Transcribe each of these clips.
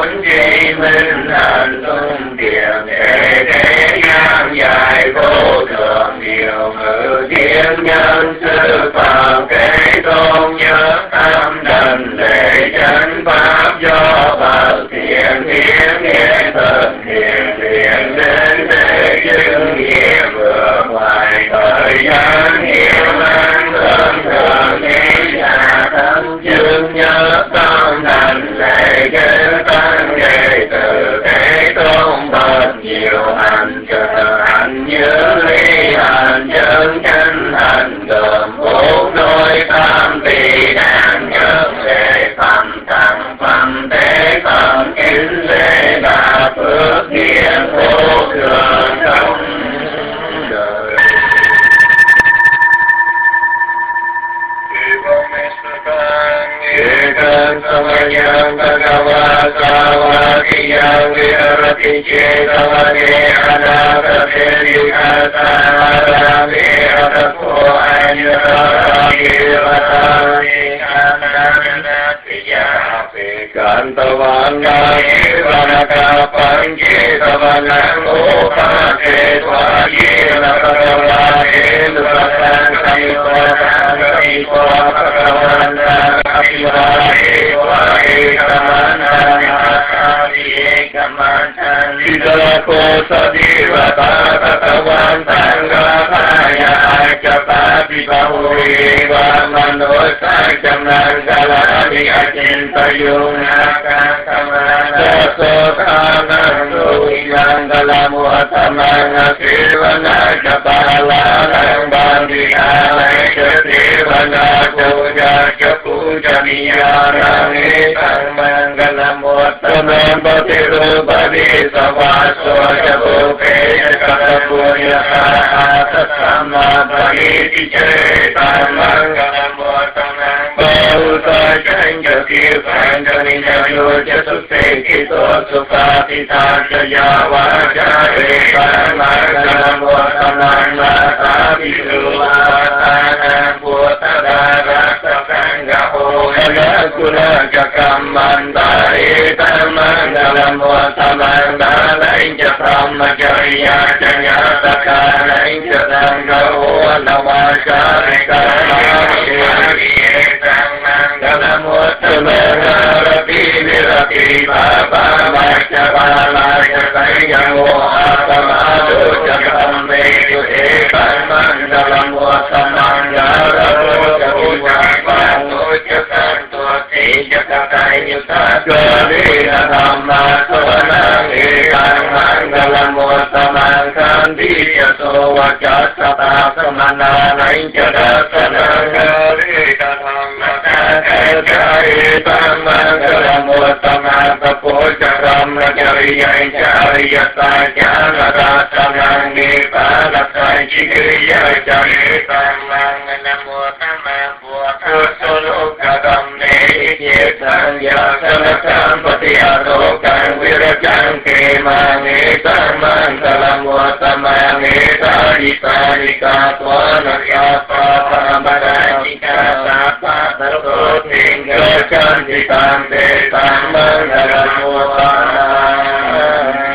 tánh trí minh hành tung tiền thế gian dài vô thường điều ngự thiên nhân sư phạm kế tôn nhớ tam đần lễ chân pháp do bậc thiện hiến nghĩa thần hiền thiện đến để chứng nghĩa vừa ngoài thời gian hiểu an thường thường nghĩ nhà thân chứng nhớ tam đần lễ chân tăng đệ tử thế tôn bậc nhiều hành trợ hành nhớ ly hành chân chân hành gồm bốn đôi tam tỷ đáng nhớ lễ phẩm thằng phẩm tế phẩm kính lễ đà phước nghĩa vô thường trong đời. Ekam samayam bhagava savakiyam virati cetavane anakate vikasarami atapo anyarami vatani ananatiyapi kantavangani vanakapanchitavanam upate tvajina bhagavane dvatam samitvatam samitvatam Ko sadivata tatavan tanggapaya acapati bahuri wa manusa jamnangalami acintayunaka samana sotanam duyanggalamu atamanga sivana capalanang bandhialai cativana puja capuja niyanang itang manggalamu atamang batiru Savaso Jabuke Katapuya Tatsama Bhagiti Chetan Mangalam Vatanam Bauta Janja Kirtanjani Yoja Susekito Supatita Jaya Vajare Mangalam Vatanam Natavisu Vatanam Putadara Sasangaho Yagakula Jakam Mandari Mangalam Vatanam Nalain Brahmacharya Janyataka Nain Jatangao Namakarika Namakariyetang Mangalam Uttamana Rapi Virati Baba Vachavala Jatayamo Atamadu Jakam Medu Ekam Mangalam Uttamangara Javujakvanu Jakantu Tejakatai Garina Dhamma Sovanang Ekang Mangalam Uttamang Kandhya Sovajasata Samana Nainjadasanang Garina Dhamma Kakakaitam Mangalam Uttamang Tapojaram Rajariya Jariyata Janadasanang Nipadatai Chikriya Jaritam Mangalam Uttamang Puasasulukadam Nehityetam Yasanakam Patiyarokan Virajam Kemangetam Mangalam Uttamang Etarika Tvanasapa Parambaratika Sapa Tarkotinga Chantitam Tetam Mangalam Uttamang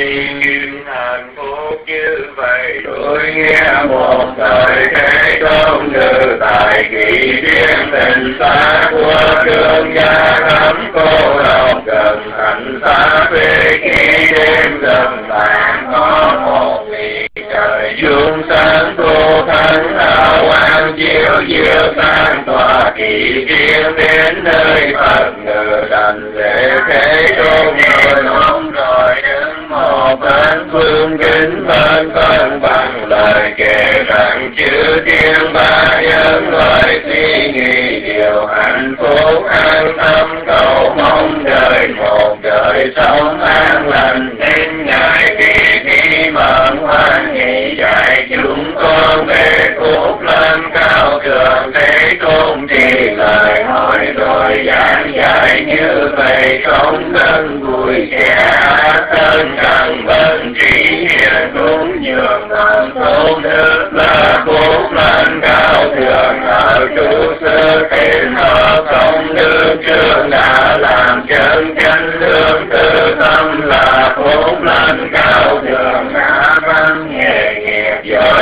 Hạnh phúc như vậy tôi nghe một thời thế tôn nữ tại kỳ thiên tình xa của trường gia thắm cô độc gần thành xa về khi đêm gần tàn có một vị trời dương sáng cô thánh hào quang chiếu diệu sang tòa kỳ thiên đến nơi Phật ngự đành lễ thế tôn rồi nóng rồi đứng một bên phương kính bên con bằng lời kể rằng chữ thiên ba nhân loại suy nghĩ điều hạnh phúc an tâm cầu mong đời một đời sống an lành nên ngài khi mừng hoan hỷ dạy chúng con về phúc lên cao thượng thế tôn thì lời hỏi rồi giảng dạy như vậy sống thân vui trẻ thân cần bên trí hiền cũng nhường lòng tôn đức là phúc lên cao thượng ở trụ sở thiên họ công đức trường đã làm chân chánh lương tư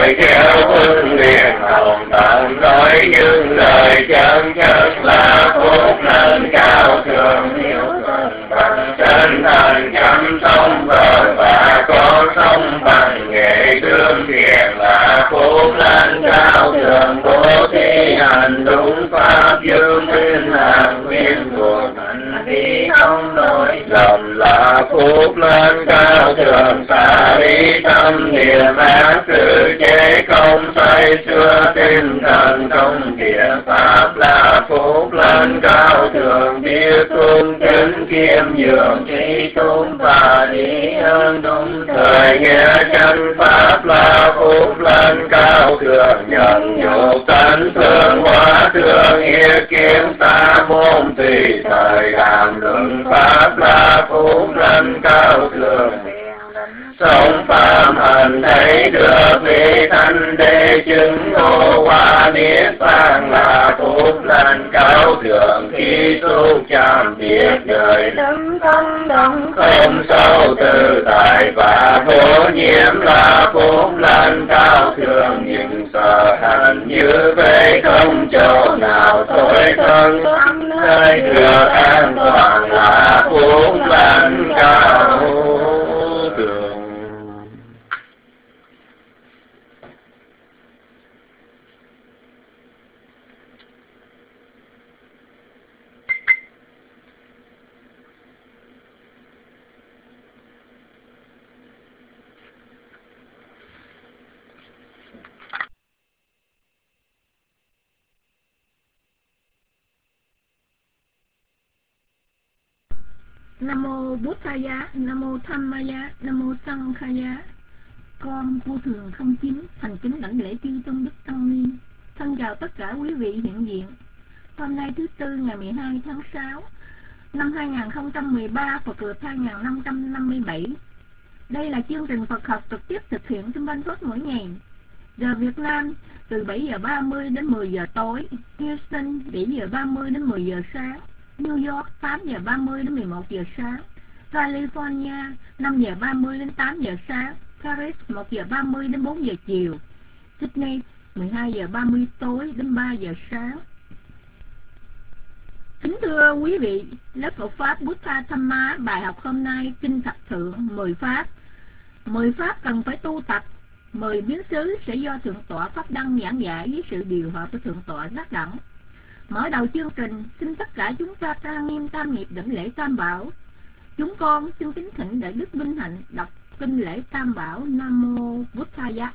thời theo phương liền hồng tận đối những lời chân chất là phúc lên cao thượng hiếu thuận bằng chân thành chăm sông vợ và con sông bằng nghệ thương thiện là phúc lên cao thượng bố thí hành đúng pháp dương thiên hàng nguyên thuộc hành vi không đổi lầm là phúc lên cao thượng xả đi tâm niệm ác sự chế công say xưa tinh thần công thiện pháp là phúc lên cao thượng biết cung kính kiêm nhường trí tôn và lý ơn đúng thời nghe chân pháp là phúc lên cao thượng nhận nhục tánh thương hóa thương ý kiến xa môn tùy thời làm luận pháp là phúc lên cao thượng sống phạm hành thấy được vị thanh đế chứng ngô hoa niết bàn là phúc lên cao thượng khi tu chạm biết đời đứng không động không sâu tự tại và vô nhiễm là phúc lên cao thượng những sở hành như vậy không chỗ nào tối thân nơi được an toàn là phúc lên cao thượng. Nam mô Buddhaya, Nam mô Dhammaya, Nam mô Sanghaya. Con vô thường không chính thành kính đảnh lễ chư tôn đức tăng ni. Thân chào tất cả quý vị hiện diện. Hôm nay thứ Tư ngày 12 tháng 6 năm 2013, Phật lịch 2557. Đây là chương trình Phật học trực tiếp thực hiện trên Ban Phước mỗi ngày. Giờ Việt Nam từ 7 giờ 30 đến 10 giờ tối, Houston 7 giờ 30 đến 10 giờ sáng, New York 8 giờ 30 đến 11 giờ sáng, California 5 giờ 30 đến 8 giờ sáng, Paris 1 giờ 30 đến 4 giờ chiều, Sydney 12 giờ 30 tối đến 3 giờ sáng. Kính thưa quý vị, lớp Phật Pháp Buddha Dhamma bài học hôm nay Kinh Thập Thượng 10 Pháp. 10 Pháp cần phải tu tập. 10 biến xứ sẽ do Thượng tọa Pháp Đăng giảng giải với sự điều hợp của Thượng tọa Giác Đẳng. Mở đầu chương trình, xin tất cả chúng ta trang nghiêm tam nghiệp đảnh lễ Tam Bảo. Chúng con xin kính thỉnh Đại Đức Vinh Hạnh đọc kinh lễ Tam Bảo. Nam mô Buddhaya.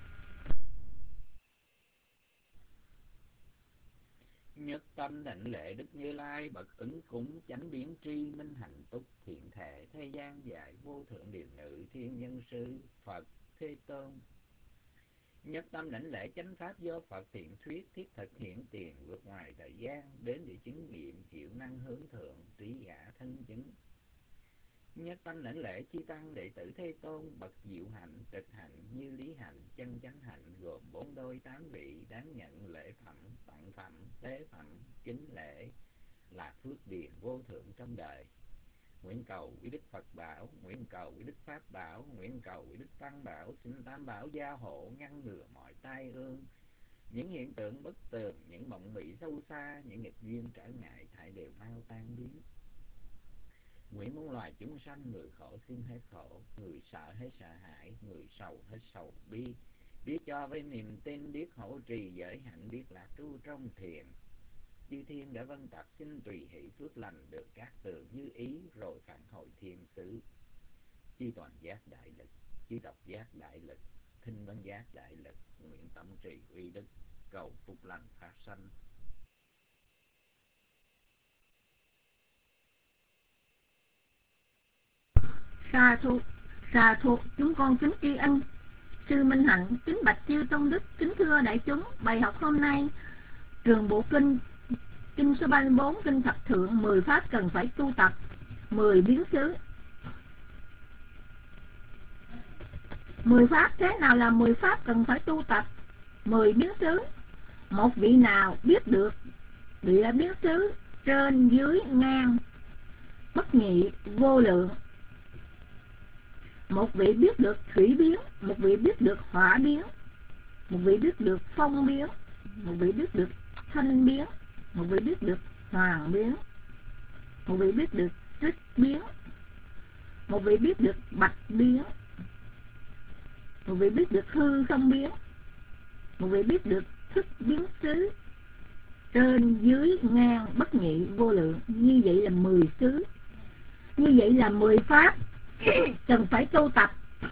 Nhất tâm đảnh lễ Đức Như Lai bậc ứng cúng chánh biến tri minh hạnh túc thiện thể thế gian dạy vô thượng điều nữ thiên nhân sư Phật Thế Tôn. Nhất tâm đảnh lễ chánh pháp do Phật thiện thuyết thiết thực hiện tiền vượt ngoài thời gian đến để chứng nghiệm chịu năng hướng thượng trí giả thân chứng. Nhất tâm đảnh lễ chi tăng đệ tử Thế Tôn bậc diệu hạnh trực hạnh như lý hạnh chân chánh hạnh gồm 4 đôi 8 vị đáng nhận lễ phẩm tặng phẩm tế phẩm kính lễ là phước điền vô thượng trong đời. Nguyện cầu quý Đức Phật bảo, nguyện cầu quý Đức Pháp bảo, nguyện cầu quý Đức Tăng bảo, xin Tam bảo gia hộ ngăn ngừa mọi tai ương, những hiện tượng bất tường, những mộng mị sâu xa, những nghịch duyên trở ngại thảy đều mau tan biến. Nguyện muôn loài chúng sanh, người khổ xin hết khổ, người sợ hết sợ hãi, người sầu hết sầu bi, biết cho với niềm tin, biết hỗ trì giới hạnh, biết lạc trú trong thiền. Chư thiên đã vân tập xin tùy hỷ phước lành được các tường như ý, rồi phản hồi thiên xứ. Chư toàn giác đại lực, chư độc giác đại lực, thinh văn giác đại lực, nguyện tâm trì uy đức, cầu phúc lành phát sanh. Sa thụ, chúng con kính tri ân sư Minh Hạnh, kính bạch chư tôn đức, kính thưa đại chúng. Bài học hôm nay trường bộ kinh kinh số 34 kinh thập thượng 10 pháp cần phải tu tập. 10 biến xứ. 10 pháp, thế nào là 10 pháp cần phải tu tập? 10 biến xứ. Một vị nào biết được địa biến xứ trên dưới ngang bất nhị vô lượng, một vị biết được thủy biến, một vị biết được hỏa biến, một vị biết được phong biến, một vị biết được thanh biến, một vị biết được hoàng biến, một vị biết được xích biến, một vị biết được bạch biến, một vị biết được hư không biến, một vị biết được thức biến xứ, trên dưới ngang bất nhị vô lượng. Như vậy là 10 xứ, như vậy là 10 pháp cần phải tu tập.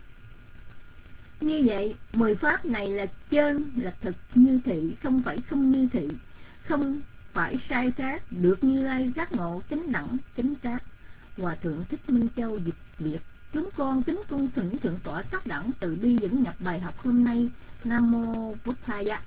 Như vậy 10 pháp này là chân, là thực như thị, không phải không như thị, không phải sai khác, được Như Lai giác ngộ chánh đẳng chánh giác. Hòa thượng Thích Minh Châu dịch biệt. Chúng con kính cung thỉnh thượng tọa tác đẳng từ bi dẫn nhập bài học hôm nay. Nam mô Bụt Thaya.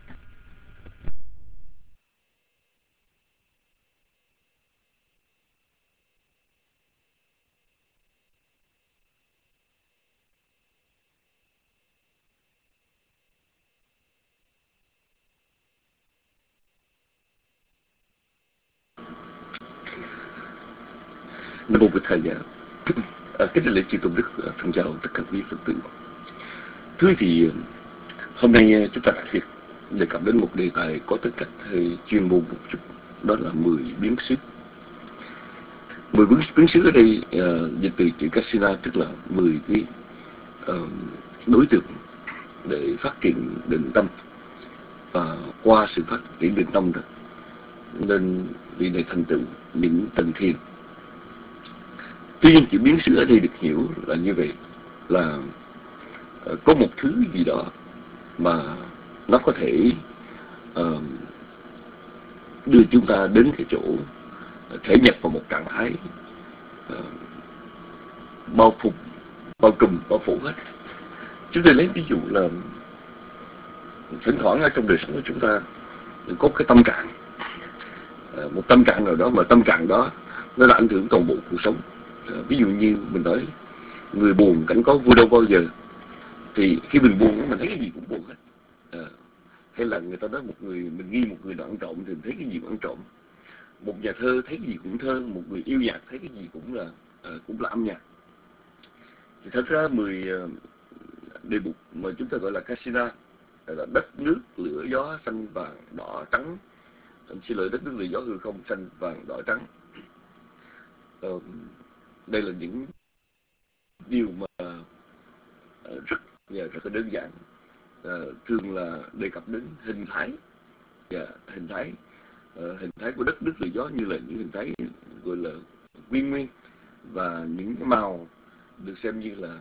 Nam mô Bụt Thaya. Kính lễ chư tôn đức, thân chào tất cả quý Phật tử. Thưa thì hôm nay chúng ta đặc biệt đề cập đến một đề tài có tính cách hơi chuyên môn một chút, đó là 10 biến xứ. 10 biến xứ ở đây dịch từ chữ Kasina, tức là 10 cái đối tượng để phát triển định tâm, và qua sự phát triển định tâm đó nên vị này thành tựu những tầng thiền. Tuy nhiên chữ biến xứ ở đây được hiểu là như vậy, là có một thứ gì đó mà nó có thể đưa chúng ta đến cái chỗ thể nhập vào một trạng thái bao phục, bao trùm, bao phủ hết. Chúng tôi lấy ví dụ là thỉnh thoảng ở trong đời sống của chúng ta có cái tâm trạng, một tâm trạng nào đó, mà tâm trạng đó nó đã ảnh hưởng toàn bộ cuộc sống. Ví dụ như mình nói người buồn cảnh có vui đâu bao giờ, thì khi mình buồn mình thấy cái gì cũng buồn hết. Hay là người ta nói một người, mình nghi một người ăn trộm thì mình thấy cái gì cũng ăn trộm. Một nhà thơ thấy cái gì cũng thơ, một người yêu nhạc thấy cái gì cũng là âm nhạc. Thì thật ra 10 đề mục mà chúng ta gọi là Kasina là đất, nước, lửa, gió, xanh, vàng, đỏ, trắng. Xin lỗi, đất, nước, lửa, gió, hư không, xanh, vàng, đỏ, trắng. Đây là những điều mà rất là đơn giản, thường là đề cập đến hình thái, và hình thái của đất, nước, lửa, gió như là những hình thái gọi là nguyên, và những cái màu được xem như là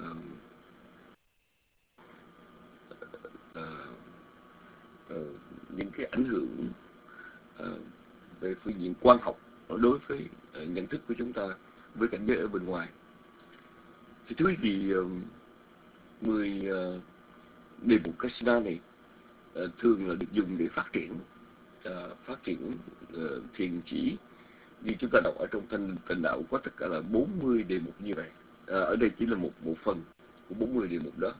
những cái ảnh hưởng về phương diện quang học đối với nhận thức của chúng ta với cảnh giới ở bên ngoài. Thì thứ gì 10 đề mục Kasina này thường là được dùng để phát triển thiền chỉ. Như chúng ta đọc ở trong Thanh Tịnh Đạo có tất cả là 40 đề mục như vậy. Ở đây chỉ là một phần của 40 đề mục đó.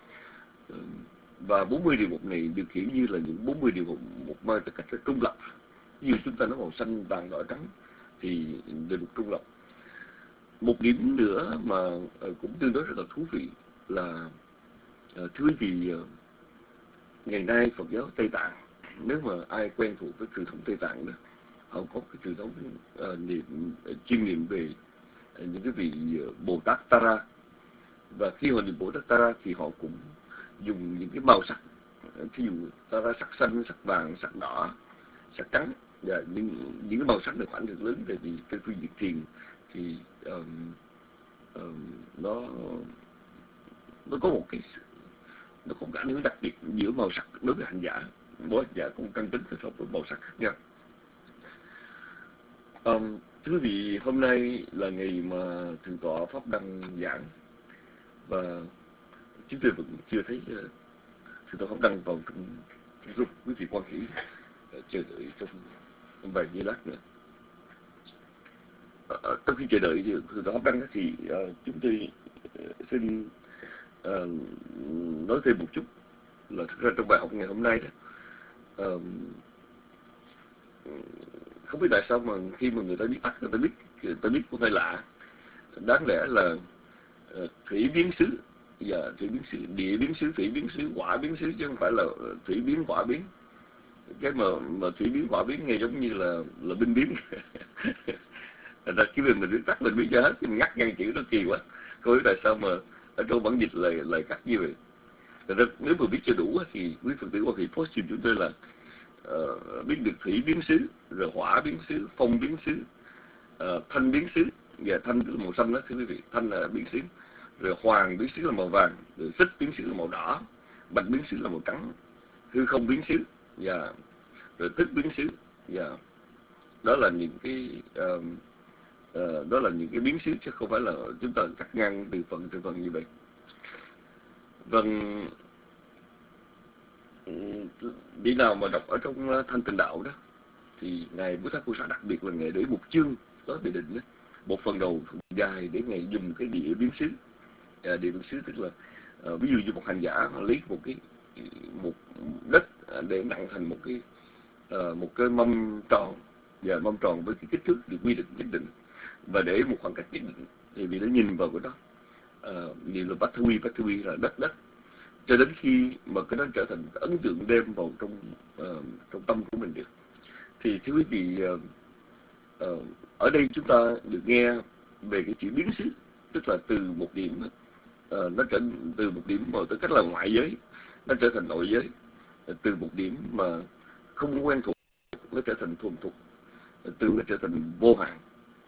Và 40 đề mục này được hiểu như là những 40 đề mục mang tất cách trung lập. Ví dụ chúng ta nói màu xanh, vàng, đỏ, trắng thì đề mục trung lập. Một điểm nữa mà cũng tương đối rất là thú vị là thưa quý vị, ngày nay Phật giáo Tây Tạng, nếu mà ai quen thuộc với truyền thống Tây Tạng đó, họ có cái truyền thống chuyên niệm về những cái vị Bồ Tát Tara. Và khi họ niệm Bồ Tát Tara thì họ cũng dùng những cái màu sắc, thí dụ Tara sắc xanh, sắc vàng, sắc đỏ, sắc trắng. Và những cái màu sắc này ảnh hưởng lớn, tại vì trên phương diện thiền thì nó có một cái ảnh hưởng đặc biệt giữa màu sắc đối với hành giả. Mỗi hành giả cũng căn tính kết hợp với màu sắc khác nhau. Thưa quý vị, hôm nay là ngày mà thượng tọa pháp đăng giảng, và chúng tôi vẫn chưa thấy thượng tọa pháp đăng vào trong group quý vị quan hỷ, chờ đợi trong vài giây lát nữa. Trong khi chờ đợi thượng tọa pháp đăng thì chúng tôi xin nói thêm một chút là thực ra trong bài học ngày hôm nay đó, không biết tại sao mà khi mà người ta biết tắt, người ta biết cũng hơi lạ. Đáng lẽ là thủy biến xứ và thủy biến xứ, địa biến xứ, thủy biến xứ, hỏa biến xứ, chứ không phải là thủy biến hỏa biến. Cái mà thủy biến hỏa biến nghe giống như là binh biến. Ra cái mình viết tắt mình biết cho hết, mình ngắt ngang chữ nó kỳ quá. Không biết tại sao mà ở trong bản dịch lời cắt như vậy. Ra nếu mà biết cho đủ thì quý Phật tử Hoa Kỳ post chúng tôi là biết được thủy biến xứ, rồi hỏa biến xứ, phong biến xứ, thanh biến xứ, và thanh tức là màu xanh đó thưa quý vị, thanh là biến xứ, rồi hoàng biến xứ là màu vàng, rồi xích biến xứ là màu đỏ, bạch biến xứ là màu trắng, hư không biến xứ, và rồi thức biến xứ, và đó là những cái đó là những cái biến xứ, chứ không phải là chúng ta cắt ngang từ phần như vậy. Vâng, đi nào mà đọc ở trong Thanh Tịnh Đạo đó thì ngài Bố Tát Cô Sa đặc biệt là ngài để một chương có bị định đó, một phần đầu dài để ngài dùng cái địa biến xứ. Địa biến xứ tức là ví dụ như một hành giả lấy một đất để nặng thành một cái mâm tròn, và mâm tròn với cái kích thước được quy định nhất định, và để một khoảng cách nhất định thì vị đã nhìn vào cái đó, nhìn là Bát Huy là đất, cho đến khi mà cái đó trở thành ấn tượng đem vào trong tâm của mình được. Thì thưa quý vị, ở đây chúng ta được nghe về cái chữ biến xứ, tức là từ một điểm nó trở từ một điểm mà tới cách là ngoại giới nó trở thành nội giới, từ một điểm mà không quen thuộc nó trở thành thuần thục, từ nó trở thành vô hạn.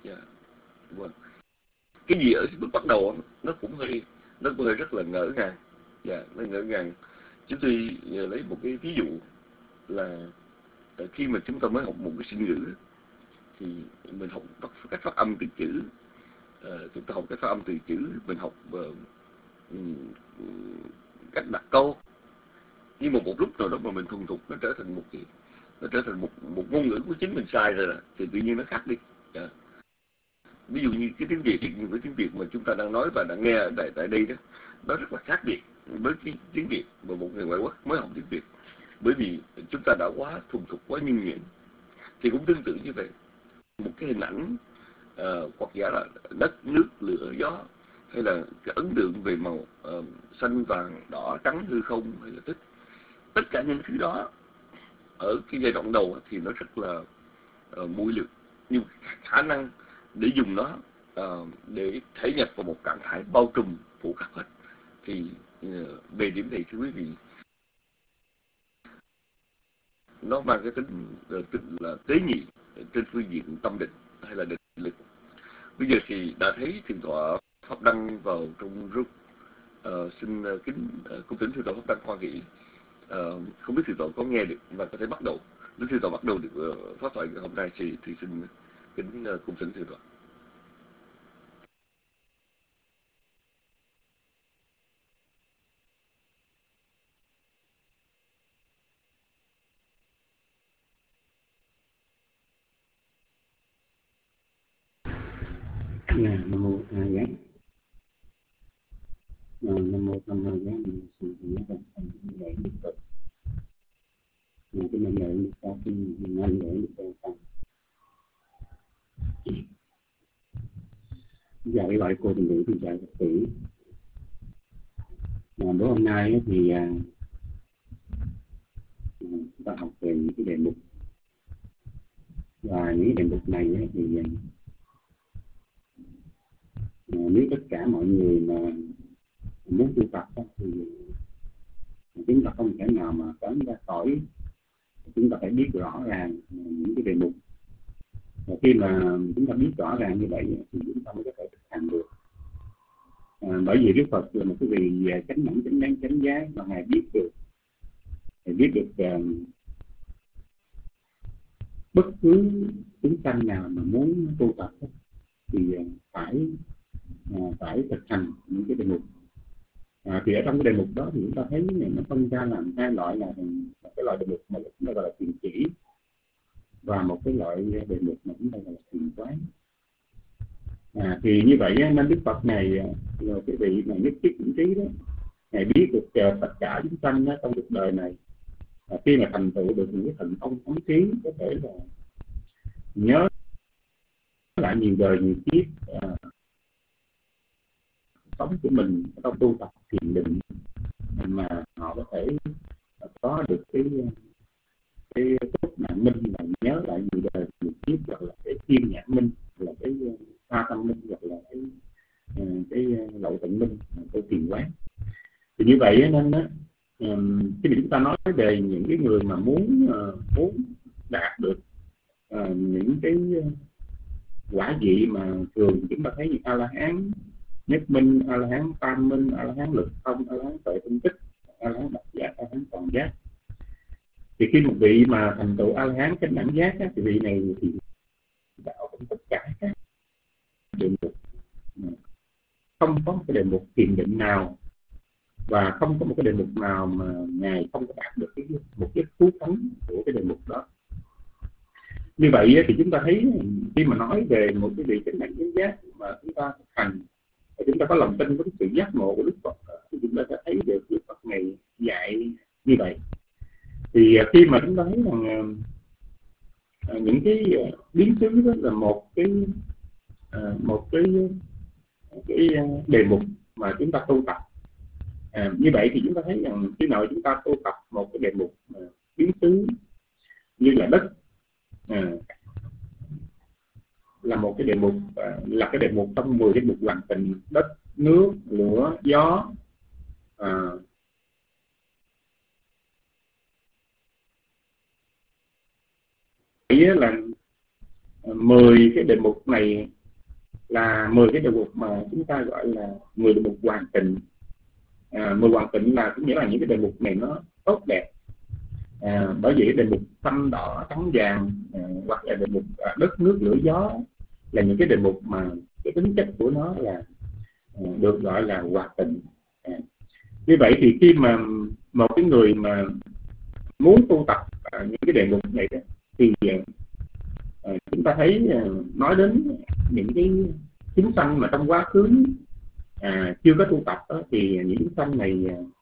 Cái gì ở bước bắt đầu nó cũng hơi rất là ngỡ ngàng, nó ngỡ ngàng. Chúng tôi lấy một cái ví dụ là khi mà chúng ta mới học một cái sinh ngữ thì mình học cách phát âm từ chữ, chúng ta học cách phát âm từ chữ, mình học cách đặt câu, nhưng mà một lúc nào đó mà mình thuần thục nó trở thành một ngôn ngữ của chính mình sai rồi thì tự nhiên nó khác đi. Ví dụ như cái tiếng Việt, với tiếng Việt mà chúng ta đang nói và đang nghe ở tại đây đó, nó rất là khác biệt với cái tiếng Việt mà một người ngoại quốc mới học tiếng Việt, bởi vì chúng ta đã quá thuần thục, quá nhuần nhuyễn. Thì cũng tương tự như vậy, một cái hình ảnh hoặc giả là đất, nước, lửa, gió, hay là cái ấn tượng về màu xanh, vàng, đỏ, trắng, hư không hay là tích, tất cả những thứ đó ở cái giai đoạn đầu thì nó rất là muội lược, nhưng khả năng để dùng nó để thể nhập vào một trạng thái bao trùm phủ khắp hết, thì về điểm này thưa quý vị, nó mang cái tính là tế nhị trên phương diện tâm định hay là định lực. Bây giờ thì đã thấy thượng tọa pháp đăng vào trong group, xin kính cung kính thượng tọa pháp đăng hoan hỷ. Không biết thượng tọa có nghe được và có thể bắt đầu. Nếu thượng tọa bắt đầu được pháp thoại hôm nay thì xin kính cung kính thượng tọa. Nam mô A Giá. Nam mô Tham Ma Giá. Sự nhớ rằng thành lễ Đức Phật. Cái năm lễ Đức Phật thì năm lễ Đức Phật. Giờ cái gọi cô tình thì chào Phật tử. Bữa hôm nay thì chúng ta học về những cái đề mục, và những đề mục này thì nếu tất cả mọi người mà muốn tu tập thì chúng ta không thể nào mà tránh ra khỏi, chúng ta phải biết rõ ràng những cái đề mục, và khi mà chúng ta biết rõ ràng như vậy thì chúng ta mới có thể thực hành được. Bởi vì Đức Phật là một cái vị chánh nhẫn, chánh đáng, chánh giác, mà ngài biết được bất cứ chúng sanh nào mà muốn tu tập thì phải thực hành những cái đề mục. Thì ở trong cái đề mục đó thì chúng ta thấy nó phân ra làm hai loại, là một cái loại đề mục mà chúng ta gọi là thiền chỉ, và một cái loại đề mục mà chúng ta gọi là thiền quán. Thì như vậy nên Đức Phật này là cái vị mà nhất thiết chuyển trí đó, ngài biết được tất cả chúng sanh trong cuộc đời này, khi mà thành tựu được những cái thần thông thống trí, có thể là nhớ lại nhiều đời nhiều kiếp, sống của mình trong tu tập thiền định, mà họ có thể có được cái phúc nạn minh, là nhớ lại người đời người kiếp, gọi là cái thiên nhãn minh, là cái tha tâm minh, gọi là cái lậu tận minh, cái thiền quán. Thì như vậy nên khi chúng ta nói về những cái người mà muốn đạt được những cái quả vị mà thường chúng ta thấy như A La Hán nhất minh, A La Hán tam minh, A La Hán lực thông, A La Hán tuệ tinh tích, A La Hán độc giác, A La Hán toàn giác. Thì khi một vị mà thành tựu A La Hán chánh đẳng giác thì vị này thì đạo trong tất cả các đề mục, không có một cái đề mục thiền định nào, và không có một cái đề mục nào mà ngài không có đạt được một cái phú thắng của cái đề mục đó. Như vậy thì chúng ta thấy khi mà nói về một cái vị chánh đẳng chánh giác mà chúng ta thực hành, và chúng ta có lòng tin với sự giác ngộ của Đức Phật, thì chúng ta sẽ thấy được Đức Phật này dạy như vậy. Thì khi mà chúng ta thấy rằng những cái biến xứ đó là một cái đề mục mà chúng ta tu tập, như vậy thì chúng ta thấy rằng khi nào chúng ta tu tập một cái đề mục biến xứ như là đất, là một cái đề mục, là cái đề mục trong 10 cái mục hoàn tình: đất, nước, lửa, gió, là 10 cái đề mục này là 10 cái đề mục mà chúng ta gọi là 10 đề mục hoàn tịnh. 10 hoàn tịnh là cũng nghĩa là những cái đề mục này nó tốt đẹp, bởi vì đề mục xanh đỏ trắng vàng, hoặc là đề mục đất nước lửa gió là những cái đề mục mà cái tính chất của nó là được gọi là hòa tịnh. Như vậy thì khi mà một cái người mà muốn tu tập những cái đề mục này đó, thì chúng ta thấy nói đến những cái chúng sanh mà trong quá khứ chưa có tu tập đó, thì những chúng sanh này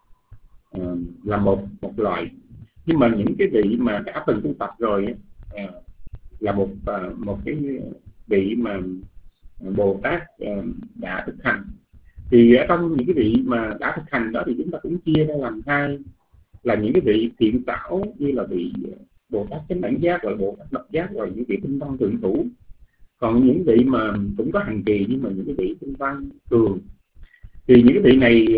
là một loại. Nhưng mà những cái vị mà đã từng tu tập rồi là một cái vị mà Bồ Tát đã thực hành. Thì ở trong những cái vị mà đã thực hành đó thì chúng ta cũng chia ra làm hai, là những cái vị thiện xảo như là vị Bồ Tát chánh đẳng giác, gọi Bồ Tát độc giác, rồi những vị tinh văn thượng thủ. Còn những vị mà cũng có hành trì nhưng mà những cái vị tinh văn thường, thì những cái vị này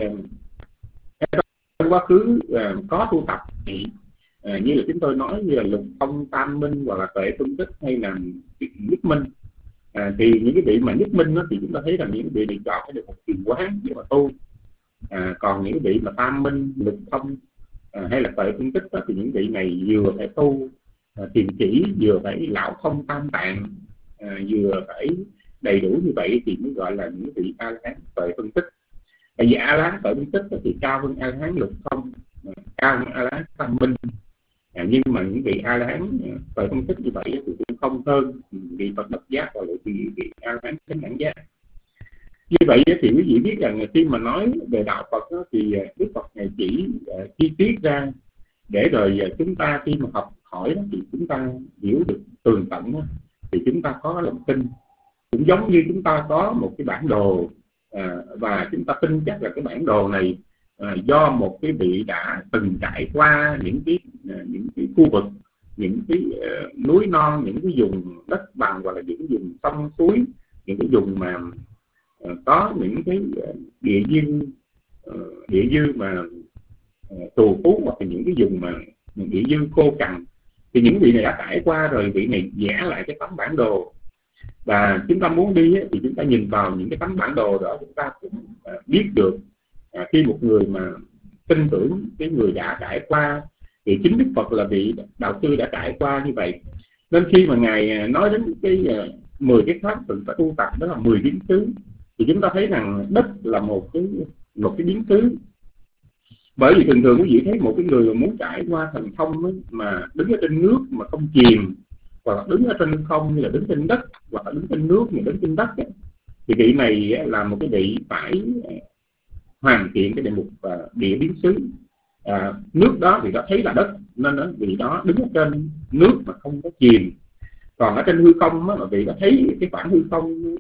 trong quá khứ có tu tập thì như là chúng tôi nói, như là lục thông tam minh, hoặc là tuệ tinh tích, hay là nhất minh. Thì những cái vị mà nhất minh đó, thì chúng ta thấy rằng những cái vị này chọn phải được một thiền quán để mà tu. Còn những cái vị mà tam minh, lục thông hay là tuệ tinh tích đó, thì những vị này vừa phải tu thiền chỉ, vừa phải lão thông tam tạng, vừa phải đầy đủ như vậy thì mới gọi là những vị A La Hán tuệ tinh tích. Tại vì A La Hán tuệ tinh tích thì cao hơn A La Hán lục thông, cao hơn A La Hán tam minh. Nhưng mà những vị A La Hán tuệ tinh tích như vậy thì cũng không hơn vị Phật độc giác hoặc là vị A La Hán chánh đẳng giác. Như vậy thì quý vị biết rằng khi mà nói về đạo Phật đó, thì Đức Phật này chỉ chi tiết ra để rồi chúng ta khi mà học hỏi đó, thì chúng ta hiểu được tường tận đó, thì chúng ta có lòng tin. Cũng giống như chúng ta có một cái bản đồ và chúng ta tin chắc là cái bản đồ này do một cái vị đã từng trải qua những cái khu vực, những cái núi non, những cái vùng đất bằng, hoặc là những cái vùng sông suối, những cái vùng mà có những cái địa dư mà trù phú, hoặc là những cái vùng mà địa dư khô cằn, thì những vị này đã trải qua rồi. Vị này vẽ lại cái tấm bản đồ, và chúng ta muốn đi thì chúng ta nhìn vào những cái tấm bản đồ đó, chúng ta cũng biết được khi một người mà tin tưởng cái người đã trải qua, thì chính Đức Phật là vị đạo sư đã trải qua như vậy. Nên khi mà ngài nói đến cái 10 cái pháp từng phải tu tập, đó là 10 biến xứ, thì chúng ta thấy rằng đất là một cái biến xứ. Bởi vì thường thường quý vị thấy một cái người mà muốn trải qua thành thông ấy, mà đứng ở trên nước mà không chìm, hoặc là đứng ở trên không như là đứng trên đất, hoặc là đứng trên nước như đứng trên đất ấy, thì vị này là một cái vị phải hoàn thiện cái đề mục địa biến xứ. Nước đó thì đã thấy là đất, nên đó vì đó đứng ở trên nước mà không có chìm. Còn ở trên hư không mà vị đã thấy cái khoảng hư không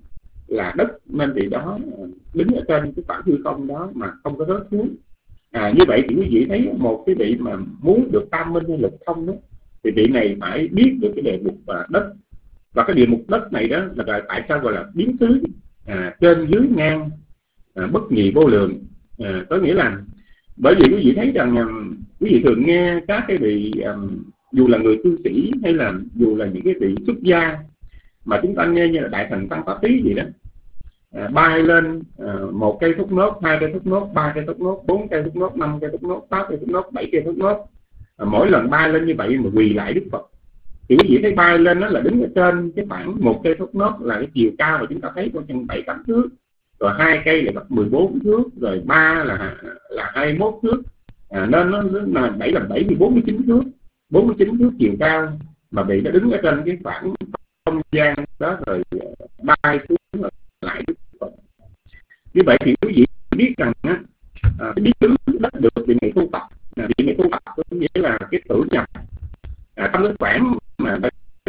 là đất, nên vị đó đứng ở trên cái khoảng hư không đó mà không có rớt xuống. Như vậy thì quý vị thấy một cái vị mà muốn được tam minh hay lục thông đó, thì vị này phải biết được cái đề mục đất. Và cái địa mục đất này đó là tại sao gọi là biến xứ, trên dưới ngang, bất nhị vô lượng. Có nghĩa là bởi vì quý vị thấy rằng quý vị thường nghe các cái vị dù là người cư sĩ hay là dù là những cái vị xuất gia mà chúng ta nghe như là đại thần tăng pháp tí gì đó, bay lên 1 cây thốt nốt, 2 cây thốt nốt, 3 cây thốt nốt, 4 cây thốt nốt, 5 cây thốt nốt, 8 cây thốt nốt, 7 cây thốt nốt, mỗi lần bay lên như vậy mà quỳ lại Đức Phật. Thì quý vị thấy bay lên đó là đứng ở trên cái khoảng 1 cây thốt nốt là cái chiều cao mà chúng ta thấy có chừng 7-8 thước, rồi 2 cây là 14 thước, rồi 3 là 21 thước, nên nó là 7 là 7 thì 49 thước, 49 thước chiều cao mà bị nó đứng ở trên cái khoảng không gian đó rồi bay xuống lại Đức Phật. Như vậy thì quý vị biết rằng cái biến xứ đất được vị này tu tập, vị này tu tập có nghĩa là cái tưởng nhập trong cái khoảng mà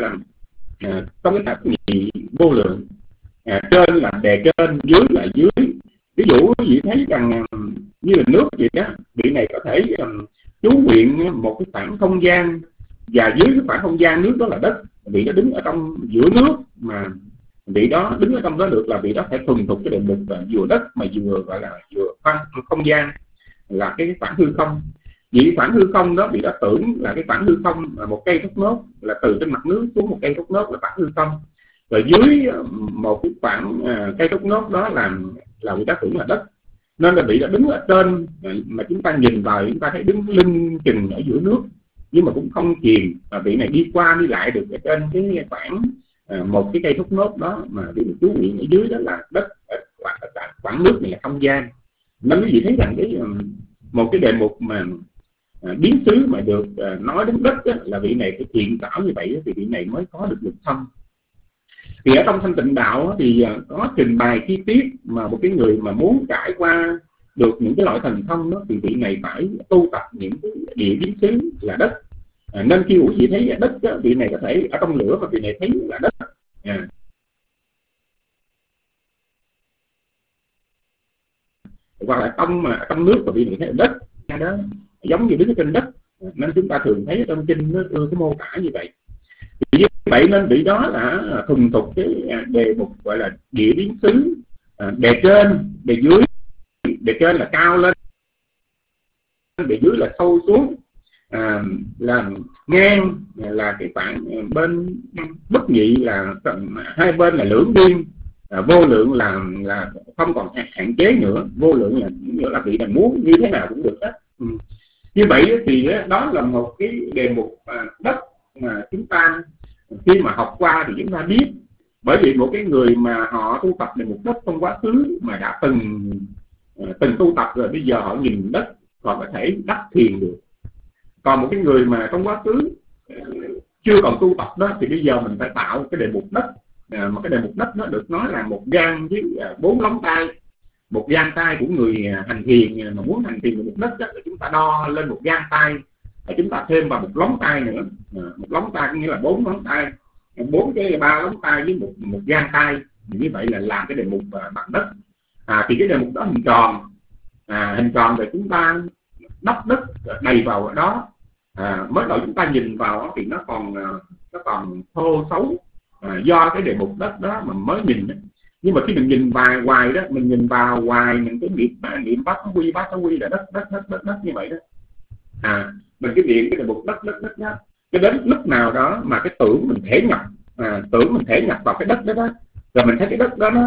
trong cái thập nhị vô lượng, trên là đề trên, dưới là dưới. Ví dụ quý vị thấy rằng như là nước vậy đó, vị này có thể chú nguyện một cái khoảng không gian, và dưới cái khoảng không gian nước đó là đất, vị đó đứng ở trong giữa nước, mà vị đó đứng ở trong đó được là vị đó phải thuần thục cái đề mục vừa đất mà vừa gọi là vừa không gian, là cái khoảng hư không. Vì khoảng hư không đó vị đó tưởng là cái khoảng hư không là 1 cây thốt nốt, là từ trên mặt nước xuống 1 cây thốt nốt là khoảng hư không, rồi dưới một cái khoảng cây thốt nốt đó là vị đó tưởng là đất. Nên là vị đó đứng ở trên mà chúng ta nhìn vào chúng ta thấy đứng lưng chừng ở giữa nước, nhưng mà cũng không chìm, và vị này đi qua đi lại được ở trên cái khoảng 1 cái cây thốt nốt đó, mà vị chú nguyện ở dưới đó là đất, khoảng nước này là không gian. Nên quý vị thấy rằng cái một cái đề mục mà biến xứ mà được nói đến đất đó, là vị này phải thiện xảo như vậy thì vị này mới có được lục thông. Thì ở trong Thanh Tịnh Đạo thì có trình bày chi tiết mà một cái người mà muốn trải qua được những cái loại thần thông đó, thì vị này phải tu tập những cái địa biến xứ là đất. Nên khi quý vị thấy đất đó, vị này có thể ở trong lửa mà vị này thấy là đất. Hoặc là trong nước mà vị này thấy là đất đó, giống như đứng ở trên đất. Nên chúng ta thường thấy trong kinh nó có mô tả như vậy. Vì như vậy nên vị đó là thuần thục cái đề mục gọi là địa biến xứ, đề trên, đề dưới. Đề trên là cao lên, đề dưới là sâu xuống, là ngang là cái khoảng bên bất nhị là hai bên là lưỡng biên, vô lượng là không còn hạn chế nữa. Vô lượng là vị này muốn như thế nào cũng được hết. Như vậy thì đó là một cái đề mục đất mà chúng ta khi mà học qua thì chúng ta biết. Bởi vì một cái người mà họ tu tập đề mục đất trong quá khứ mà đã từng tu tập rồi, bây giờ họ nhìn đất còn có thể đắc thiền được. Còn một cái người mà trong quá khứ chưa còn tu tập đó thì bây giờ mình phải tạo cái đề mục đất. Mà cái đề mục đất nó được nói là một gang với 4 lóng tay. Một gang tay của người hành thiền mà muốn hành thiền đề mục đất đó, thì chúng ta đo lên một gang tay, và chúng ta thêm vào một lóng tay nữa. Một lóng tay có nghĩa là 4 lóng tay, 4 cái 3 lóng tay với một gang tay. Như vậy là làm cái đề mục bằng đất. Thì cái đề mục đó hình tròn, hình tròn rồi chúng ta đắp đất đầy vào đó. Mới đầu chúng ta nhìn vào thì nó còn thô xấu, do cái đề mục đất đó mà mới nhìn. Nhưng mà khi mình nhìn vào hoài đó, mình nhìn vào hoài mình cái niệm bát quy là đất như vậy đó. Mình cái niệm cái đề mục đất đó, cho đến lúc nào đó mà cái tưởng mình thể nhập vào cái đất đó, rồi mình thấy cái đất đó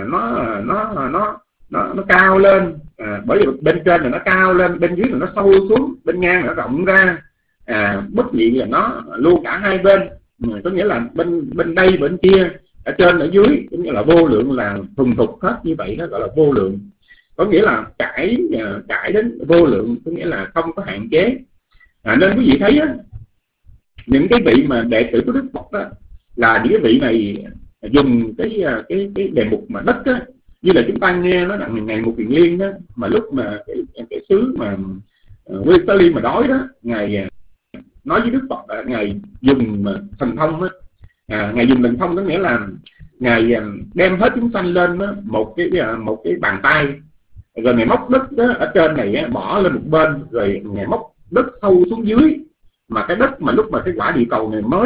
nó cao lên. Bởi vì bên trên là nó cao lên, bên dưới là nó sâu xuống, bên ngang là nó rộng ra. Bất nhị là nó luôn cả hai bên, có nghĩa là bên đây bên kia, ở trên ở dưới, cũng như là vô lượng là thuần thục hết như vậy. Nó gọi là vô lượng, có nghĩa là trải đến vô lượng, có nghĩa là không có hạn chế. Nên quý vị thấy á, những cái vị mà đệ tử của Đức Phật đó, là những cái vị này dùng cái đề mục mà đất á, như là chúng ta nghe nó rằng ngày một Kiền Liên đó, mà lúc mà cái sứ mà Nguyên Tơ Liên mà đói đó, ngài nói với Đức Phật, ngài dùng thần thông á. Ngài dùng thần thông có nghĩa là ngài đem hết chúng sanh lên đó, một cái bàn tay, rồi ngài móc đất đó, ở trên này bỏ lên một bên, rồi ngài móc đất sâu xuống dưới, mà cái đất mà lúc mà cái quả địa cầu này mới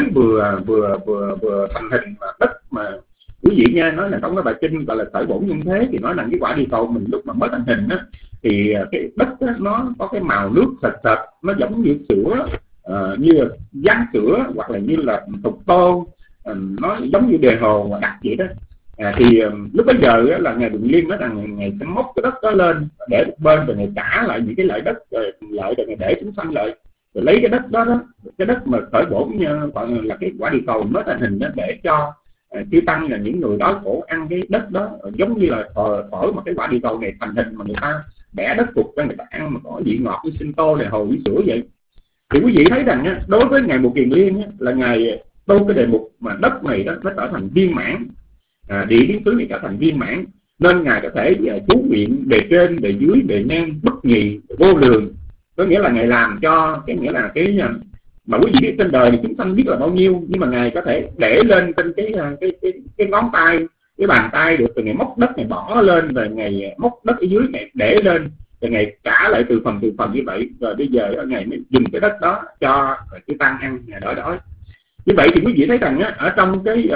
vừa thành hình, mà đất mà quý vị nghe nói là trong cái bài kinh gọi là khởi bổn nhân thế, thì nói là cái quả địa cầu mình lúc mà mới thành hình đó, thì cái đất đó, nó có cái màu nước sệt sệt, nó giống như sữa, như là rang sữa, hoặc là như là thục tô, nó giống như đề hồ và đặc vậy đó. Thì lúc bấy giờ là ngài Bình Liên nói rằng ngài sẽ móc cái đất đó lên để một bên, rồi ngài trả lại những cái lợi đất lợi, rồi ngài để chúng sanh lợi, rồi lấy cái đất đó, cái đất mà khởi bổn gọi là cái quả địa cầu mới thành hình đó, để cho chư tăng là những người đói khổ ăn cái đất đó, giống như là thổi mà cái quả địa cầu này thành hình mà người ta bẻ đất cục cho người ta ăn mà có vị ngọt như sinh tô này, hồ với sữa vậy. Thì quý vị thấy rằng đối với ngài Một Kiền Liên là ngài tu cái đề mục mà đất này đó nó trở thành viên mãn, địa biến xứ này trở thành viên mãn, nên ngài có thể chú nguyện bề trên, bề dưới, bề ngang, bất nhì, vô lượng. Có nghĩa là ngài làm cho cái nghĩa là cái mà quý vị biết trên đời thì chúng sanh biết là bao nhiêu, nhưng mà ngài có thể để lên trên cái ngón tay, cái bàn tay được, rồi ngài móc đất này bỏ lên, rồi ngài móc đất ở dưới ngài để lên, rồi ngài trả lại từ phần như vậy, rồi bây giờ ngài mới dùng cái đất đó cho cái tăng ăn ngài đỡ đói. Như vậy thì quý vị thấy rằng ở trong cái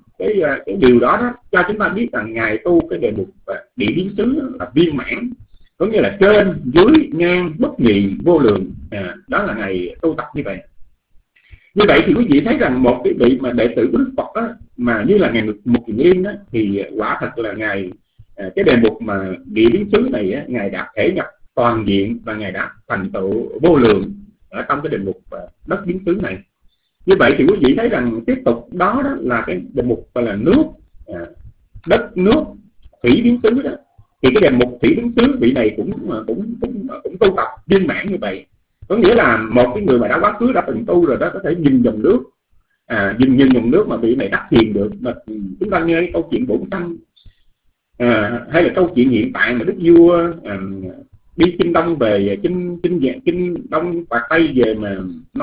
điều đó cho chúng ta biết rằng ngài tu cái đề mục địa biến xứ là viên mãn, có nghĩa là trên dưới ngang bất nhị vô lượng, đó là ngài tu tập như vậy. Như vậy thì quý vị thấy rằng một cái vị mà đệ tử của Đức Phật đó, mà như là ngài Một Kiền Liên đó, thì quả thật là ngài cái đề mục mà địa biến xứ này ngài đã thể nhập toàn diện, và ngài đã thành tựu vô lượng ở trong cái đề mục đất biến xứ này. Như vậy thì quý vị thấy rằng tiếp tục đó là cái đề mục gọi là nước, đất nước thủy biến xứ đó, thì cái đề mục thủy biến xứ vị này cũng tu tập viên mãn như vậy. Có nghĩa là một cái người mà đã quá khứ đã từng tu rồi đó, có thể nhìn dòng nước, nhìn dòng nước mà vị này đắc thiền được. Mà chúng ta nghe câu chuyện Bổn Sanh, hay là câu chuyện hiện tại mà đức vua đi Kinh Đông về Kinh Đông và Tây về mà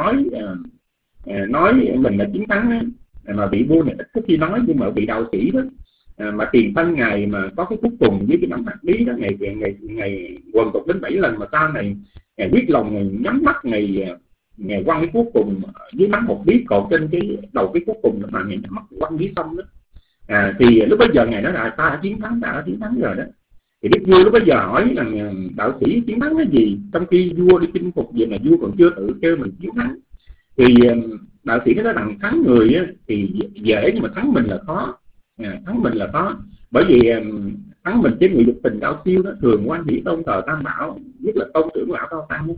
nói mình là chiến thắng, mà vị vua này ít có khi nói, nhưng mà vị đạo sĩ đó mà tiền thân ngài mà có cái cuối cùng với cái nắm hạt lý đó, ngày quần tục đến 7 lần, mà sau này ngài quyết lòng, ngài nhắm mắt, ngài quăng cái cuối cùng dưới nắm một bí cột trên cái đầu cái cuối cùng mà ngài nhắm mắt quăng dưới sông đó. Thì lúc bây giờ ngài nói là ta đã chiến thắng rồi đó. Thì đức vua lúc bây giờ hỏi rằng đạo sĩ chiến thắng cái gì, trong khi vua đi chinh phục vậy mà vua còn chưa tự kêu mình chiến thắng. Thì đạo sĩ nói rằng thắng người thì dễ, nhưng mà thắng mình là khó. Thắng mình là khó, bởi vì thắng mình với người dục tình cao siêu đó, thường quan hỷ tôn thờ tam bảo, nhất là tôn trưởng lão cao tăng đó.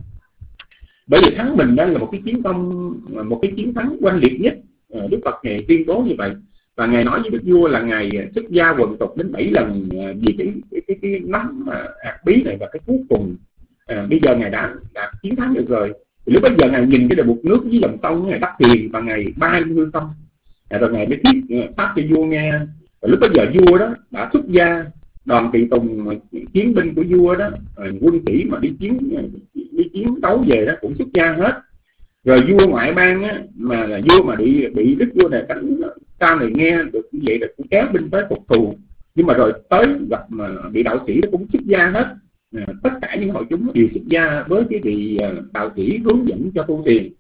Bởi vì thắng mình đang là một cái chiến công, một cái chiến thắng oanh liệt nhất. Đức Phật ngài tuyên bố như vậy, và ngài nói với đức vua là ngài xuất gia quần tục đến 7 lần vì cái nắm hạt bí này, và cái cuối cùng bây giờ ngài đã chiến thắng được rồi. Thì lúc bây giờ ngài nhìn cái đề mục nước với dòng sông, ngài đắc thiền và ngài bay lên hư không, rồi ngài mới thuyết pháp cho vua nghe. Và lúc bây giờ vua đó đã xuất gia, đoàn tùy tùng chiến binh của vua đó, quân sĩ mà đi chiến đấu về đó cũng xuất gia hết. Rồi vua ngoại bang á, mà là vua mà bị đức vua này đánh, sau này nghe được như vậy là cũng kéo binh tới phục thù, nhưng mà rồi tới gặp mà bị đạo sĩ đó cũng xuất gia hết. Tất cả những hội chúng đều xuất gia với cái vị đạo sĩ hướng dẫn cho tu thiền.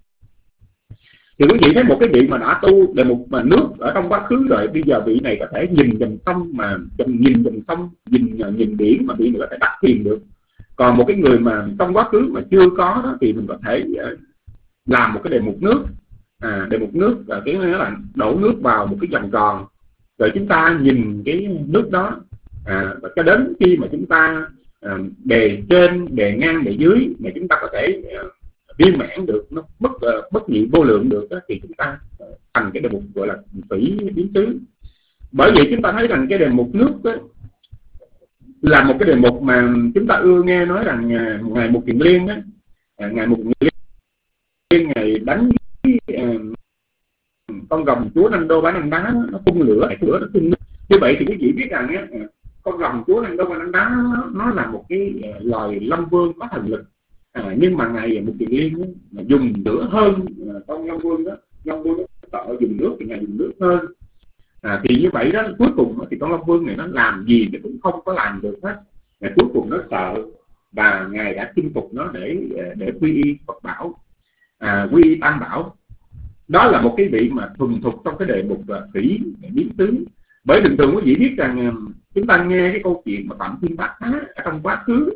Thì quý vị thấy một cái vị mà đã tu đề mục mà nước ở trong quá khứ rồi, bây giờ vị này có thể nhìn dòng sông, mà nhìn dòng sông, nhìn biển mà vị này có thể đắc thiền được. Còn một cái người mà trong quá khứ mà chưa có đó, thì mình có thể làm một cái đề mục nước, đề mục nước là cái nói là đổ nước vào một cái vòng tròn, rồi chúng ta nhìn cái nước đó, và cho đến khi mà chúng ta bề trên, bề ngang, bề dưới mà chúng ta có thể viên mãn được, nó bất nhị vô lượng được đó, thì chúng ta thành cái đề mục gọi là thủy biến xứ. Bởi vậy chúng ta thấy rằng cái đề mục nước đó là một cái đề mục mà chúng ta ưa nghe nói rằng ngài Một Kiền Liên đó, ngài Một Kiền Liên ngài đánh con rồng chúa Nanh Đô Bá Nanh Đá, nó phun lửa, nó phun nước. Như vậy thì quý vị biết rằng con rồng chúa Nanh Đô Bá Nanh Đá nó là một cái loài long vương có thần lực, nhưng mà ngài Một Kiền Liên dùng lửa hơn con long vương đó. Long vương đó sợ dùng nước thì ngài dùng nước hơn. Thì như vậy đó, cuối cùng thì con Long Vương này nó làm gì thì cũng không có làm được hết. Cuối cùng nó sợ và Ngài đã chinh phục nó để quy y Phật bảo, quy y Tam Bảo. Đó là một cái vị mà thuần thục trong cái đề mục thủy biến xứ. Bởi thường thường quý vị biết rằng chúng ta nghe cái câu chuyện mà Phạm Thiên Bát Thá ở trong quá khứ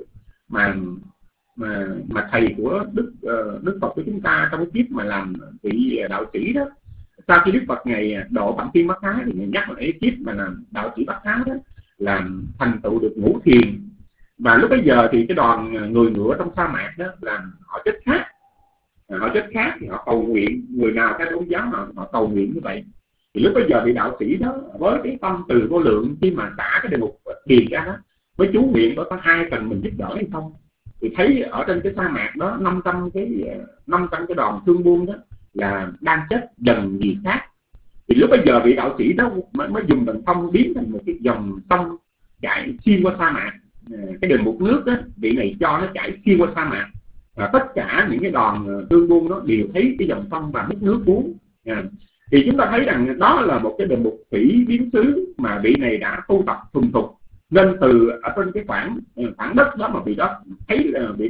mà thầy của Đức Phật của chúng ta trong cái kiếp mà làm vị đạo sĩ đó, sau khi Đức Phật Ngài độ Phạm Thiên Bát Thá thì Ngài nhắc lại cái kiếp mà làm đạo sĩ Bát Thá đó, làm thành tựu được ngũ thiền. Và lúc bấy giờ thì cái đoàn người ngựa trong sa mạc đó làm họ chết khác. Họ chết khác thì họ cầu nguyện, người nào theo tôn giáo họ cầu nguyện như vậy. Thì lúc bây giờ vị đạo sĩ đó với cái tâm từ vô lượng, khi mà xả cái đề mục thiền ra đó, với chú nguyện có ai cần mình giúp đỡ hay không, thì thấy ở trên cái sa mạc đó 500 cái đoàn thương buôn đó là đang chết dần vì khác. Thì lúc bây giờ vị đạo sĩ đó mới dùng thần thông biến thành một cái dòng sông chảy xuyên qua sa mạc. Cái đề mục nước đó vị này cho nó chảy xuyên qua sa mạc, và tất cả những cái đoàn thương buôn đó đều thấy cái dòng sông và nước cuốn. Thì chúng ta thấy rằng đó là một cái đề mục thủy biến xứ mà vị này đã tu tập thuần thục, nên từ ở trên cái khoảng đất đó mà vị đó thấy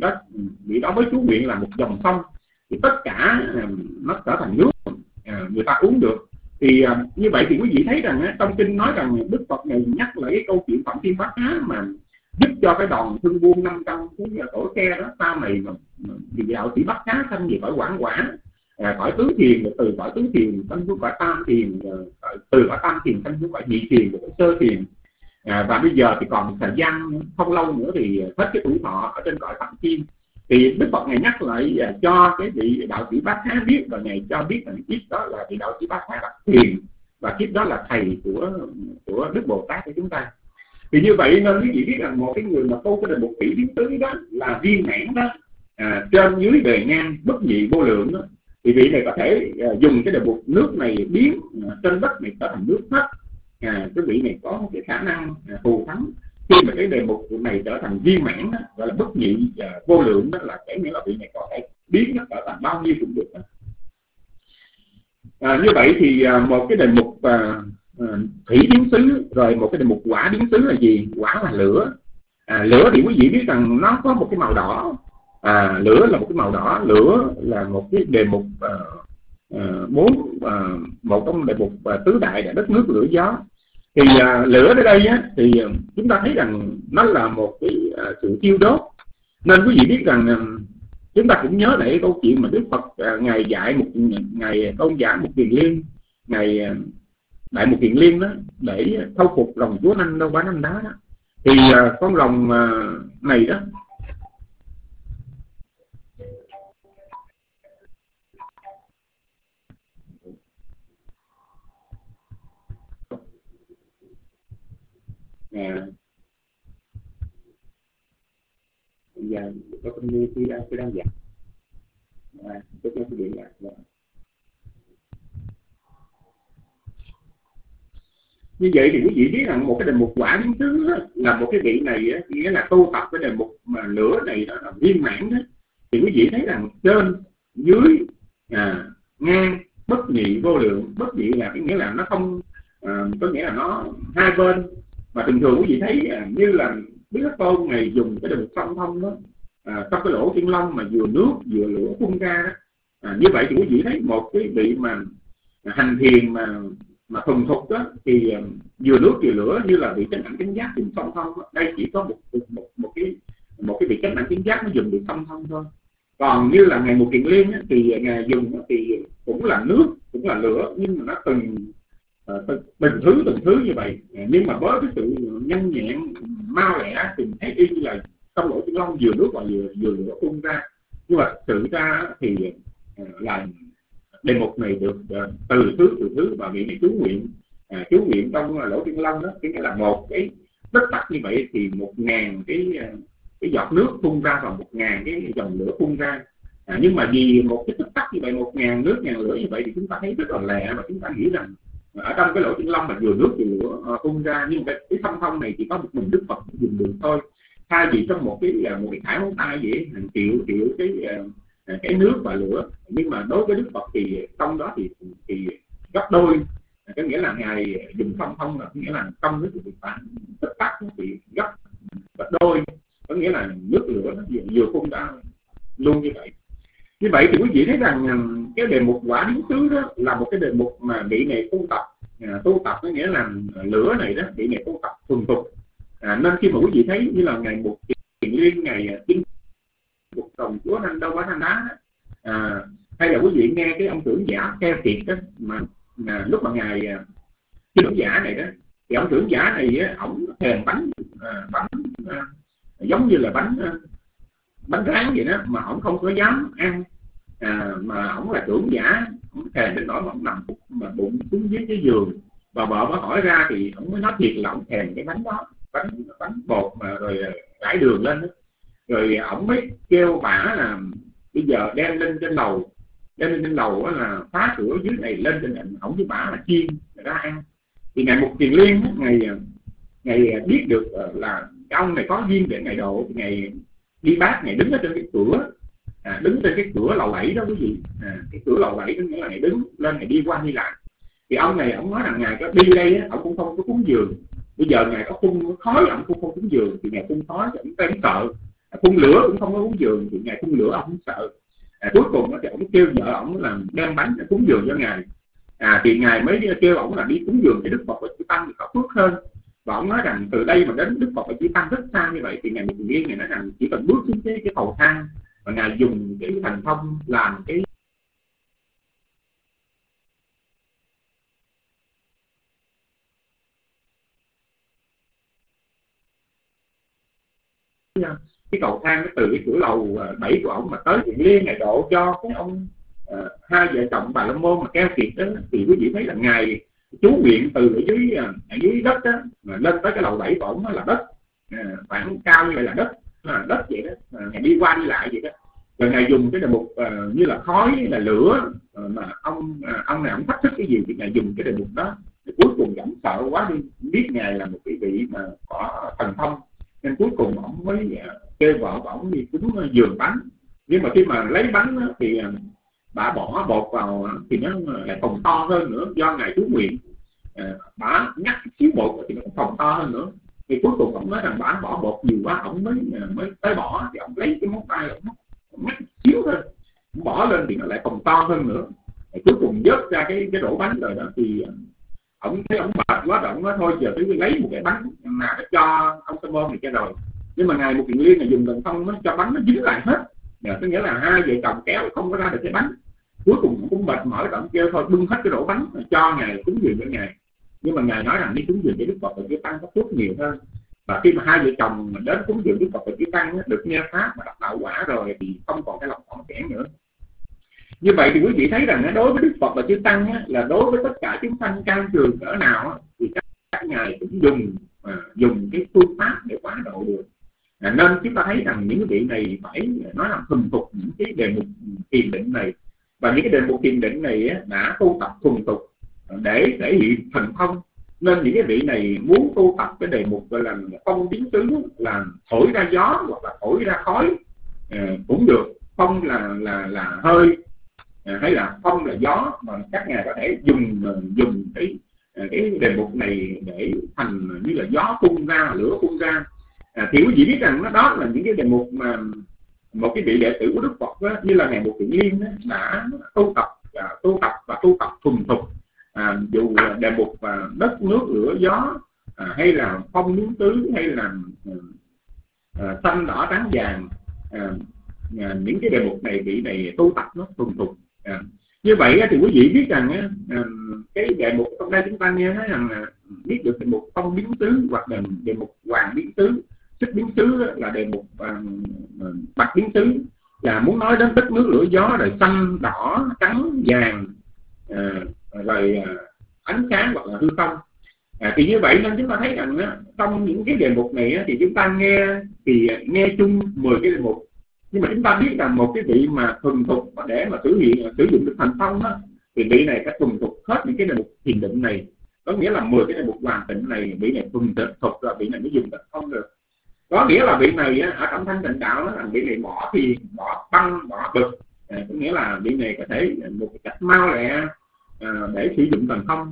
vị đó với chú nguyện là một dòng sông, thì tất cả nó trở thành nước người ta uống được. Thì như vậy thì quý vị thấy rằng trong kinh nói rằng Đức Phật này nhắc lại cái câu chuyện Phạm Thiên Bát Thá mà giúp cho cái đoàn thương buôn 500 cái tổ xe đó sau này mà vị đạo sĩ Bát Thá sanh về cõi Quảng Quả, cõi tứ thiền, từ cõi tứ thiền sanh xuống cõi tam thiền, từ cõi tam thiền sanh xuống cõi nhị thiền, cõi sơ thiền. Và bây giờ thì còn thời gian không lâu nữa thì hết cái tuổi thọ ở trên cõi Phạm Thiên. Thì Đức Phật Ngài nhắc lại cho cái vị đạo sĩ Bát Thá biết, và Ngài cho biết rằng kiếp đó là vị đạo sĩ Bát Thá là thiền, và kiếp đó là thầy của Đức Bồ Tát của chúng ta. Thì như vậy nên quý vị biết rằng một cái người mà tu cái đề mục thủy biến xứ đó là viên mãn đó, trên dưới bề ngang bất nhị vô lượng đó, thì vị này có thể dùng cái đề mục nước này biến trên đất này trở thành nước hết. Cái vị này có một cái khả năng thù thắng khi mà cái đề mục này trở thành viên mãn đó, gọi là bất nhị vô lượng, đó là cái nghĩa là vị này có thể biến nó trở thành bao nhiêu cũng được. Như vậy thì một cái đề mục thủy biến xứ, rồi một cái đề mục quả biến xứ là gì? Quả là lửa. Lửa thì quý vị biết rằng nó có một cái màu đỏ. Lửa là một cái màu đỏ. Lửa là một cái đề mục một trong đề mục tứ đại là đất nước lửa gió. Thì lửa ở đây á, thì chúng ta thấy rằng nó là một cái sự thiêu đốt. Nên quý vị biết rằng chúng ta cũng nhớ lại câu chuyện mà Đức Phật Ngài dạy Ngài Tôn giả Một Kiền Liên, Ngài Đại Một Kiền Liên đó, để khôi phục lòng Chúa Nanh đâu Bá Nanh Đá đó. Thì con rồng này đó bây giờ có con như tôi đang dạy tôi nói cái điện lạc như vậy. Thì quý vị biết rằng một cái đề mục quả biến xứ là một cái vị này á, nghĩa là tu tập cái đề mục mà lửa này đó là viên mãn đó. Thì quý vị thấy rằng trên dưới ngang bất nhị vô lượng. Bất nhị là cái nghĩa là nó không có nghĩa là nó hai bên, mà thường thường quý vị thấy như là Đức Thế Tôn này dùng cái đề mục song thông đó, trong cái lỗ chân lông mà vừa nước vừa lửa phun ra đó. Như vậy thì quý vị thấy một cái vị mà hành thiền mà thuần thục đó, thì vừa nước vừa lửa như là vị chánh đẳng chánh giác dùng song thông đó. Đây chỉ có một cái vị chánh đẳng chánh giác nó dùng được song thông thôi. Còn như là Ngài Một Kiền Liên á, thì Ngài dùng thì cũng là nước cũng là lửa, nhưng mà nó từng thứ như vậy. Nhưng mà với cái sự nhanh nhẹn mau lẹ thì thấy y như là trong lỗ chân lông vừa nước và vừa lửa phun ra. Nhưng mà sự ra thì là đề mục này được từ thứ và vị này chú nguyện trong lỗ chân lông đó, nghĩa là một cái đất tắc như vậy thì 1000 cái giọt nước phun ra và 1000 cái dòng lửa phun ra. Nhưng mà vì một cái tích tắc như vậy, 1000 nước 1000 lửa như vậy thì chúng ta thấy rất là lẹ, và chúng ta nghĩ rằng ở trong cái lỗ chân lông mà vừa nước vừa lửa phun ra. Nhưng cái song thông này chỉ có một mình Đức Phật dùng được thôi, thay vì trong một cái thải móng tay vậy hàng triệu cái nước và lửa. Nhưng mà đối với Đức Phật thì trong đó thì gấp đôi có nghĩa là ngài dùng phong thông là có nghĩa là công nước bị tích tắc bị gấp đôi, có nghĩa là nước lửa nó vừa phun ra luôn như vậy. Như vậy thì quý vị thấy rằng cái đề mục quả biến xứ đó là một cái đề mục mà vị này tu tập có nghĩa là lửa này đó, vị này tu tập thuần thục. Nên khi mà quý vị thấy như là ngày một Kiền Liên, ngày chinh phục đồng chúa Thanh Đâu Quá Thanh Đá hay là quý vị nghe cái ông trưởng giả Keo Kiệt đó, mà lúc mà ngài trưởng giả này đó, thì ông trưởng giả này ổng thèm bánh giống như là bánh rán vậy đó, mà ổng không có dám ăn, mà ổng là trưởng giả, ổng thèm đến nỗi mà ổng nằm mà bụng xuống dưới cái giường, và vợ mới hỏi ra thì ổng mới nói thiệt là ổng thèm cái bánh đó, bánh bột mà rồi rải đường lên đó. Rồi ổng mới kêu bả là bây giờ đem lên trên lầu là phá cửa dưới này lên trên ảnh, ổng với bả là chiên ra ăn. Thì ngày một Kiền Liên ngày biết được là cái ông này có duyên để ngày độ, ngày đi bác, ngày đứng ở trên cái cửa, đứng trên cái cửa lầu 7 đó quý vị, cái cửa lầu 7 đó nghĩa là ngày đứng lên, ngày đi qua đi lại. Thì ông này ông nói rằng ngài có đi đây ông cũng không có cúng dường, bây giờ ngài có phun khói ông cũng không cúng dường, thì ngài phun khói thì ông cũng sợ, phun lửa cũng không có cúng dường, thì ngài phun lửa ông cũng sợ. Cuối cùng thì ông kêu vợ ông là đem bánh để cúng dường cho ngài. Thì ngài mới kêu ông là đi cúng dường cái Đức Phật và Chư Tăng thì có phước hơn. Và ông nói rằng từ đây mà đến Đức Phật và Chư Tăng rất xa như vậy, thì ngài một Kiền Liên nói rằng chỉ cần bước xuống cái cầu thang, và ngài dùng cái thành thông làm cái cầu thang từ cái cửa lầu 7 của ông mà tới Kiền Liên ngày độ cho cái ông hai vợ chồng Bà La Môn mà Keo Kiệt đó. Thì quý vị thấy là ngài chú nguyện từ ở dưới đất đó mà lên tới cái lầu 7 của ông là đất khoảng cao như vậy, là đất vậy đó, ngài đi qua đi lại vậy đó. Rồi ngài dùng cái đề mục như là khói, là lửa, mà ông này ông thách thức cái gì thì ngài dùng cái đề mục đó. Thì cuối cùng ông sợ quá đi, biết ngài là một cái vị mà có thần thông, nên cuối cùng ông mới kêu vợ của ông đi cúng dường bánh. Nhưng mà khi mà lấy bánh đó, thì bà bỏ bột vào thì nó lại còn to hơn nữa, do ngài chú nguyện. Bà nhắc xíu bột thì nó còn to hơn nữa. Thì cuối cùng ông nói rằng bà bỏ bột nhiều quá, ông mới tới bỏ. Thì ông lấy cái móng tay ông nhắc xíu thôi, ông bỏ lên thì nó lại còn to hơn nữa. Thì cuối cùng vớt ra cái rổ bánh rồi đó, thì ông thấy ông mệt quá rồi, ông nói thôi giờ tôi lấy một cái bánh nào để cho ông Sa Môn này cho rồi. Nhưng mà ngài một Kiền Liên là dùng thần thông nó cho bánh nó dính lại hết. Có nghĩa là hai vợ chồng kéo không có ra được cái bánh. Cuối cùng cũng mệt mỏi, ông kêu thôi bưng hết cái rổ bánh cho ngài cúng dường cho ngài. Nhưng mà ngài nói rằng đi cúng dường cho Đức Phật và Chư Tăng có phước nhiều hơn. Và khi mà hai vợ chồng đến cúng dường Đức Phật và Chư Tăng được nghe pháp và đắc đạo quả rồi thì không còn cái lòng còn kẻ nữa. Như vậy thì quý vị thấy rằng đối với Đức Phật và Chư Tăng là đối với tất cả chúng sanh can trường cỡ nào thì các ngài cũng dùng cái phương pháp để quá độ được. Nên chúng ta thấy rằng những vị này phải nói là thuần thục những cái đề mục thiền định này, và những cái đề mục thiền định này đã tu tập thuần thục để thể hiện thần thông. Nên những cái vị này muốn tu tập cái đề mục gọi là phong biến xứ, là thổi ra gió hoặc là thổi ra khói cũng được. Phong là hơi, hay là phong là gió, mà các ngài có thể dùng cái đề mục này để thành như là gió phun ra, lửa phun ra. Thì quý vị biết rằng đó là những cái đề mục mà một cái vị đệ tử của Đức Phật đó, như là ngài một Kiền Liên đó, đã tu tập thuần thục. Dù đề mục đất nước lửa gió, hay là phong biến tứ, hay là xanh đỏ trắng vàng, những cái đề mục này vị này tu tập nó thuần thục. Như vậy thì quý vị biết rằng cái đề mục trong đây chúng ta nghe nói rằng biết được đề mục phong biến tứ hoặc là đề mục hoàng biến tứ. Xích biến xứ là đề mục bạch biến xứ, là muốn nói đến đất nước lửa gió, rồi xanh đỏ trắng vàng, rồi ánh sáng hoặc là hư không. Thì như vậy nên chúng ta thấy rằng trong những cái đề mục này thì chúng ta nghe chung 10 cái đề mục. Nhưng mà chúng ta biết rằng một cái vị mà thuần thục để mà sử dụng được thành công thì vị này phải thuần thục hết những cái đề mục thiền định này. Có nghĩa là 10 cái đề mục hoàn tịnh này vị này thuần thục rồi vị này mới dùng thành công được. Có nghĩa là vị này ở trong thanh tịnh đạo là vị này bỏ thiền, bỏ băng, bỏ bực. Có nghĩa là vị này có thể một cách mau lẹ để sử dụng thành công.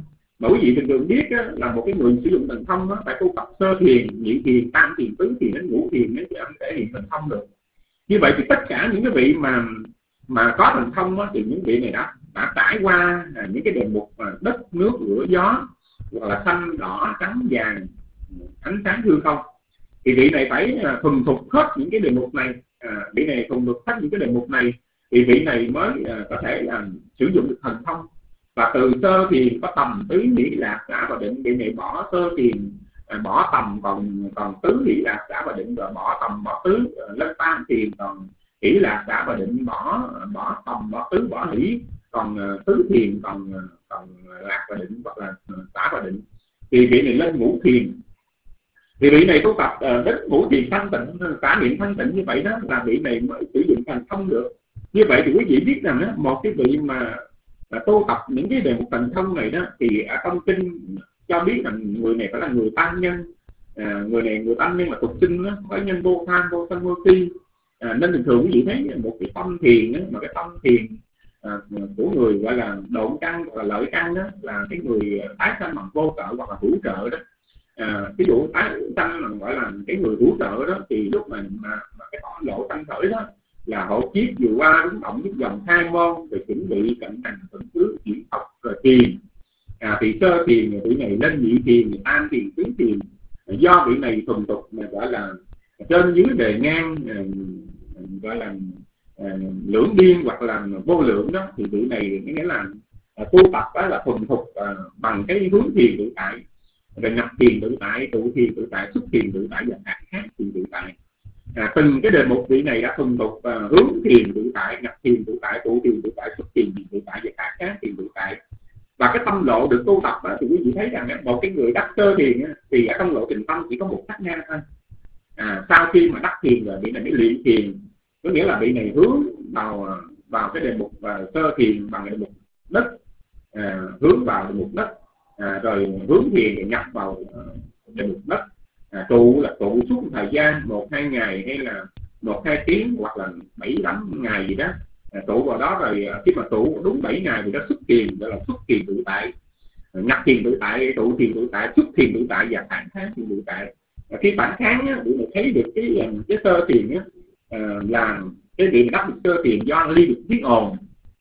mà quý vị thường biết á, là một cái người sử dụng thần thông á, phải tu tập sơ thiền, nhị thiền, tam thiền, tứ thiền đến ngũ thiền mới thể hiện thần thông được. Như vậy thì tất cả những cái vị mà có thần thông á, thì những vị này đã trải qua những cái đề mục đất, nước, lửa, gió, hoặc là xanh, đỏ, trắng, vàng, ánh sáng, hư không, thì vị này phải thuần thục hết những cái đề mục này. Vị này thuần thục hết những cái đề mục này thì vị này mới có thể sử dụng được thần thông. Và từ sơ thiền có tầm, tứ, hỷ, lạc, xả và định, vị này bỏ sơ thiền, bỏ tầm, còn tứ, hỷ, lạc, xả và định, rồi bỏ tầm, bỏ tứ, lên tam thiền, còn hỷ, lạc, xả và định, bỏ tầm, bỏ tứ, bỏ hỷ, còn tứ thiền, còn lạc và định, hoặc là xả và định, thì vị này lên ngũ thiền. Thì vị này tu tập đến ngũ thiền thanh tịnh, xả niệm thanh tịnh, như vậy đó là vị này mới sử dụng thần thông được. Như vậy thì quý vị biết rằng đó, một cái vị mà tu tập những cái đề mục thần thông này đó, thì ở trong kinh cho biết rằng người này phải là người tăng nhân. Người này người tăng nhân mà tục sinh đó, có nhân vô tham, vô sân, vô si. Nên thường thường quý vị thấy một cái tâm thiền đó, mà cái tâm thiền của người gọi là độn căn hoặc là lợi căn đó, là cái người tái sanh bằng vô trợ hoặc là hữu trợ đó. Ví dụ tái sanh là gọi là cái người hữu trợ đó, thì lúc mà cái tỏ lộ sanh khởi đó là hộ kiếp vừa qua đúng động nhất dòng hai môn, rồi chuẩn bị cận hành tận tứ chuyển học rồi thiền. Thì sơ thiền vị này lên nhị thiền, tam thiền, tứ thiền, do vị này thuần tục mà gọi là trên dưới đề ngang, gọi là lưỡng điên hoặc là vô lượng đó, thì vị này nghĩa là tu tập đó là thuần thục bằng cái hướng thiền tự tại, rồi nhập thiền tự tại, tụ thiền tự tại, xuất thiền tự tại và khác thiền tự tại. Từng cái đề mục vị này đã thuần thục hướng thiền tự tại, nhập thiền tự tại, tụ thiền tự tại, xuất thiền tự tại và khác thiền tự tại. Và cái tâm lộ được tu tập đó, thì quý vị thấy rằng một cái người đắc sơ thiền thì ở trong lộ trình tâm chỉ có một sát na thôi. Sau khi mà đắc thiền rồi vị này mới luyện thiền, có nghĩa là vị này hướng vào cái đề mục sơ thiền bằng đề mục đất, hướng vào đề mục đất, rồi hướng thiền để nhập vào đề mục đất. Trụ là trụ suốt thời gian 1-2 ngày hay là 1-2 tiếng hoặc là 7-8 ngày gì đó, trụ vào đó rồi khi mà trụ đúng 7 ngày thì đó xuất thiền, gọi là xuất thiền tự tại, nhập thiền tự tại, trụ thiền tự tại, xuất thiền tự tại và phản kháng thiền tự tại. Khi phản kháng á, để thấy được cái sơ thiền á, là cái việc đắc được sơ thiền do ly được tiếng ồn.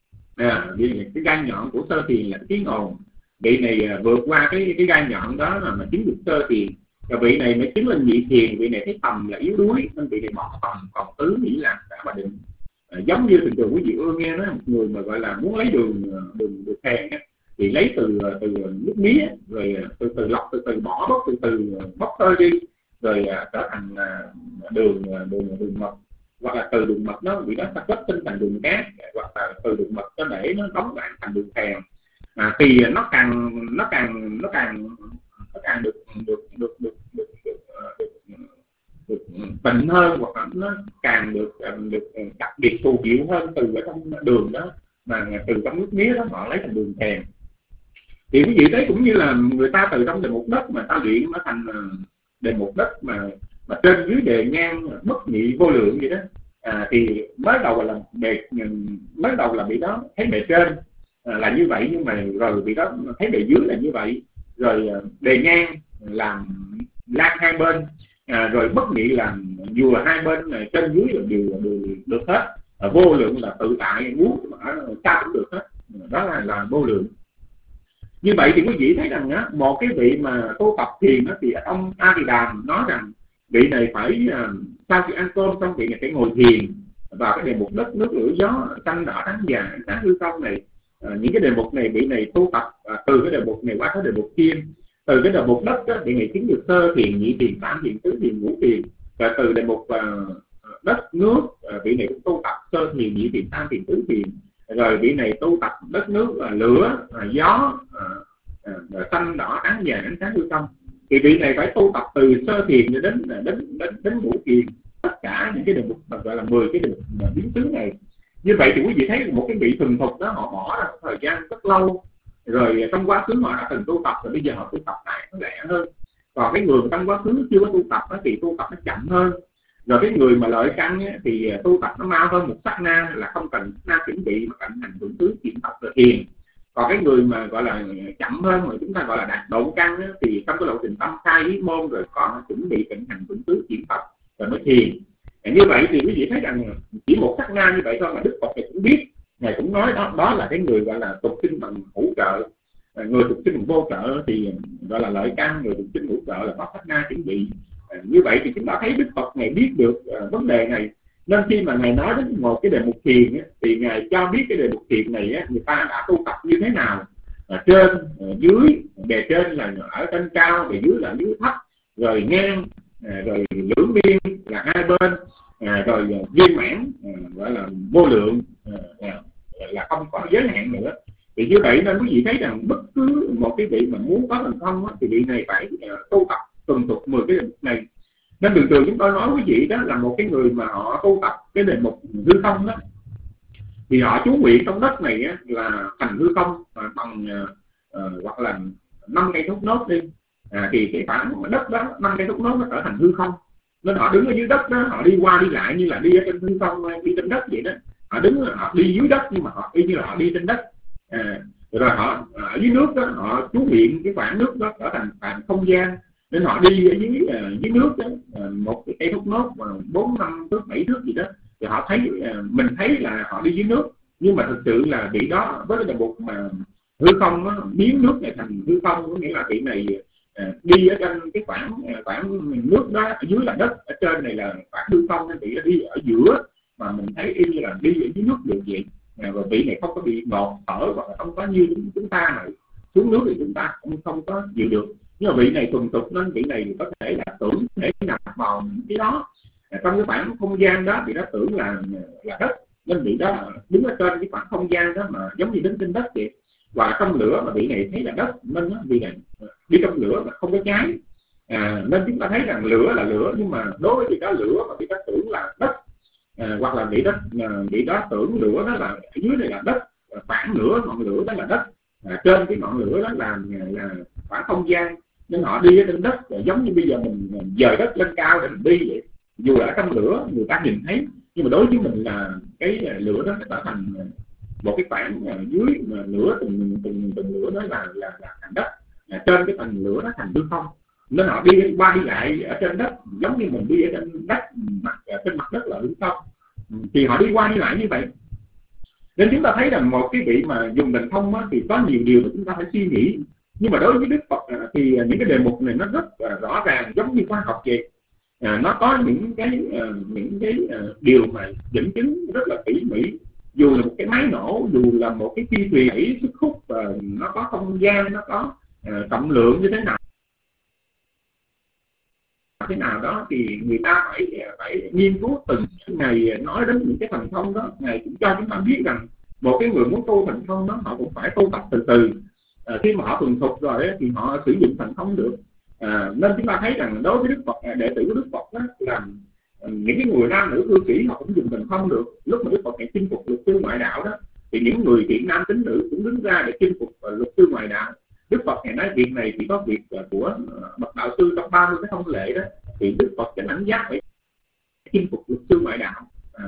Cái gai nhọn của sơ thiền là tiếng ồn. Vị này vượt qua cái gai nhọn đó mà chứng được sơ thiền. Và vị này mới chứng lên nhị thiền, vị này thấy tầm là yếu đuối nên vị này bỏ tầm, còn tứ, hỷ, lạc, xả và định. Giống như thường thường quý vị ưa nghe nói một người mà gọi là muốn lấy đường phèn thì lấy từ nước mía, rồi từ lọc, từ bỏ, bốc từ bốc hơi đi, rồi trở thành đường mật, hoặc là từ đường mật nó bị đó ta kết tinh thành đường cát, hoặc là từ đường mật nó để nó đóng lại thành đường phèn. Thì nó càng được tịnh hơn, hoặc là nó càng được đặc biệt phù diệu hơn từ ở trong đường đó, mà từ trong nước mía đó họ lấy thành đường phèn. Thì quý vị thấy cũng như là người ta từ trong đề mục đất mà ta luyện nó thành đề mục đất mà trên dưới đề ngang bất nhị vô lượng vậy đó. Thì mới đầu là bị đó thấy bề trên là như vậy, nhưng mà rồi bị đó thấy bề dưới là như vậy, rồi đề ngang làm lan hai bên, rồi bất nhị làm vừa hai bên, trên dưới là đều được hết. Vô lượng là tự tại, muốn sao cũng được hết, đó là vô lượng. Như vậy thì quý vị thấy rằng một cái vị mà tu tập thiền thì ông A Di Đàm nói rằng vị này phải sau khi ăn cơm xong vị này phải ngồi thiền vào cái đề mục đất, nước, lửa, gió, xanh, đỏ, trắng, vàng, ánh sáng, hư không này. Những cái đề mục này vị này tu tập từ cái đề mục này qua cái đề mục kia. Từ cái đề mục đất vị này chứng được sơ thiền, nhị thiền, tam thiền, tứ thiền, ngũ thiền. Và từ đề mục đất, nước vị này cũng tu tập sơ thiền, nhị thiền, tam thiền, tứ thiền. Rồi vị này tu tập đất, nước, lửa, gió, xanh, đỏ, trắng, vàng, ánh sáng, hư không. Thì vị này phải tu tập từ sơ thiền cho đến ngũ thiền, tất cả những cái đề mục gọi là 10 cái đề mục biến xứ này. Như vậy thì quý vị thấy một cái vị thuần thục đó họ bỏ ra thời gian rất lâu, rồi trong quá khứ họ đã từng tu tập, rồi bây giờ họ tu tập lại nó lẹ hơn. Còn cái người trong quá khứ chưa có tu tập thì tu tập nó chậm hơn. Rồi cái người mà lợi căn thì tu tập nó mau hơn một sát na, là không cần sát na chuẩn bị mà cận hành thượng tứ chuyển tập rồi thiền. Còn cái người mà gọi là chậm hơn mà chúng ta gọi là đạt độ căn á, thì trong cái lộ trình tâm khai ý môn rồi còn chuẩn bị vận hành vững tứ chuyển Phật rồi mới thiền. Như vậy thì quý vị thấy rằng chỉ một sát na như vậy thôi mà Đức Phật thì cũng biết, ngài cũng nói đó là cái người gọi là tục sinh bằng hữu trợ. Người tục sinh bằng vô trợ thì gọi là lợi căn, người tục sinh hữu trợ là có sát na chuẩn bị. Như vậy thì chúng ta thấy Đức Phật ngài biết được vấn đề này, nên khi mà ngài nói đến một cái đề mục thiền thì ngài cho biết cái đề mục thiền này người ta đã tu tập như thế nào, trên dưới, bề trên là ở trên cao, bề dưới là dưới thấp, rồi ngang, rồi lưỡng biên là hai bên, rồi viên mãn gọi là vô lượng, là không có giới hạn nữa. Thì như vậy nên quý vị thấy rằng bất cứ một cái vị mà muốn có thành công thì vị này phải tu tập tuần tục 10 cái đề mục này. Nên thường thường chúng tôi nói quý vị đó là một cái người mà họ tu tập cái đề mục hư không đó, thì họ chú nguyện trong đất này là thành hư không bằng hoặc là 5 cây thốt nốt đi, thì cái khoảng đất đó 5 cây thốt nốt nó trở thành hư không. Nên họ đứng ở dưới đất đó, họ đi qua đi lại như là đi ở trên hư không, đi trên đất vậy đó. Họ đứng, họ đi dưới đất nhưng mà họ y như là họ đi trên đất. Rồi họ ở dưới nước đó, họ chú nguyện cái khoảng nước đó trở thành không gian. Nên họ đi ở dưới nước đó, một cái cây thốt nốt 4, 5 thước, 7 thước gì đó, thì họ thấy mình thấy là họ đi dưới nước, nhưng mà thực sự là vị đó với cái bộ mà hư không nó biến nước này thành hư không, có nghĩa là vị này đi ở trên cái khoảng nước đó, ở dưới là đất, ở trên này là khoảng hư không, nên vị là đi ở giữa, mà mình thấy y như là đi ở dưới nước được vậy. Và vị này không có bị ngọt thở, hoặc là không có như chúng ta mà xuống nước thì chúng ta cũng không có chịu được. Nhưng mà vị này thuần tục nên vị này có thể là tưởng để nằm vào cái đó, trong cái khoảng không gian đó thì nó tưởng là đất, nên vị đó đứng ở trên cái khoảng không gian đó mà giống như đứng trên đất vậy. Và trong lửa mà vị này thấy là đất, nên vị này đi trong lửa mà không có cháy. Nên chúng ta thấy rằng lửa là lửa, nhưng mà đối với vị đó lửa mà vị đó tưởng là đất, hoặc là vị đó tưởng lửa đó là ở dưới này là đất, khoảng nửa ngọn lửa đó là đất, trên cái ngọn lửa đó là khoảng không gian. Nên họ đi ở trên đất giống như bây giờ mình dời đất lên cao để mình đi vậy. Dù là ở trong lửa người ta nhìn thấy, nhưng mà đối với mình là cái lửa đó trở thành một cái khoảng dưới mà lửa từng lửa đó là thành đất, trên cái phần lửa nó thành hư không. Nên họ đi qua đi lại ở trên đất giống như mình đi ở trên đất, trên mặt đất là hư không, thì họ đi qua đi lại như vậy. Nên chúng ta thấy rằng một cái vị mà dùng định thông thì có nhiều điều mà chúng ta phải suy nghĩ. Nhưng mà đối với Đức Phật thì những cái đề mục này nó rất rõ ràng, giống như khoa học vậy. Nó có những cái điều mà dẫn chứng rất là tỉ mỉ. Dù là một cái máy nổ, dù là một cái phi thuyền đẩy sức hút, nó có không gian, nó có trọng lượng như thế nào đó, thì người ta phải nghiên cứu từng ngày. Nói đến những cái thành thông đó, ngài cũng cho chúng ta biết rằng một cái người muốn tu thành thông đó, họ cũng phải tu tập từ từ. Khi mà họ thuần thục rồi thì họ sử dụng thành thông được. Nên chúng ta thấy rằng đối với Đức Phật, đệ tử của Đức Phật đó, là những cái người nam nữ cư sĩ họ cũng dùng thành thông được. Lúc mà Đức Phật chinh phục luật sư ngoại đạo đó, thì những người thiện nam tín nữ cũng đứng ra để chinh phục luật sư ngoại đạo. Đức Phật ngày nói việc này chỉ có việc của bậc đạo sư trong 30 cái thông lệ đó, thì Đức Phật chánh đẳng giác phải chinh phục luật sư ngoại đạo.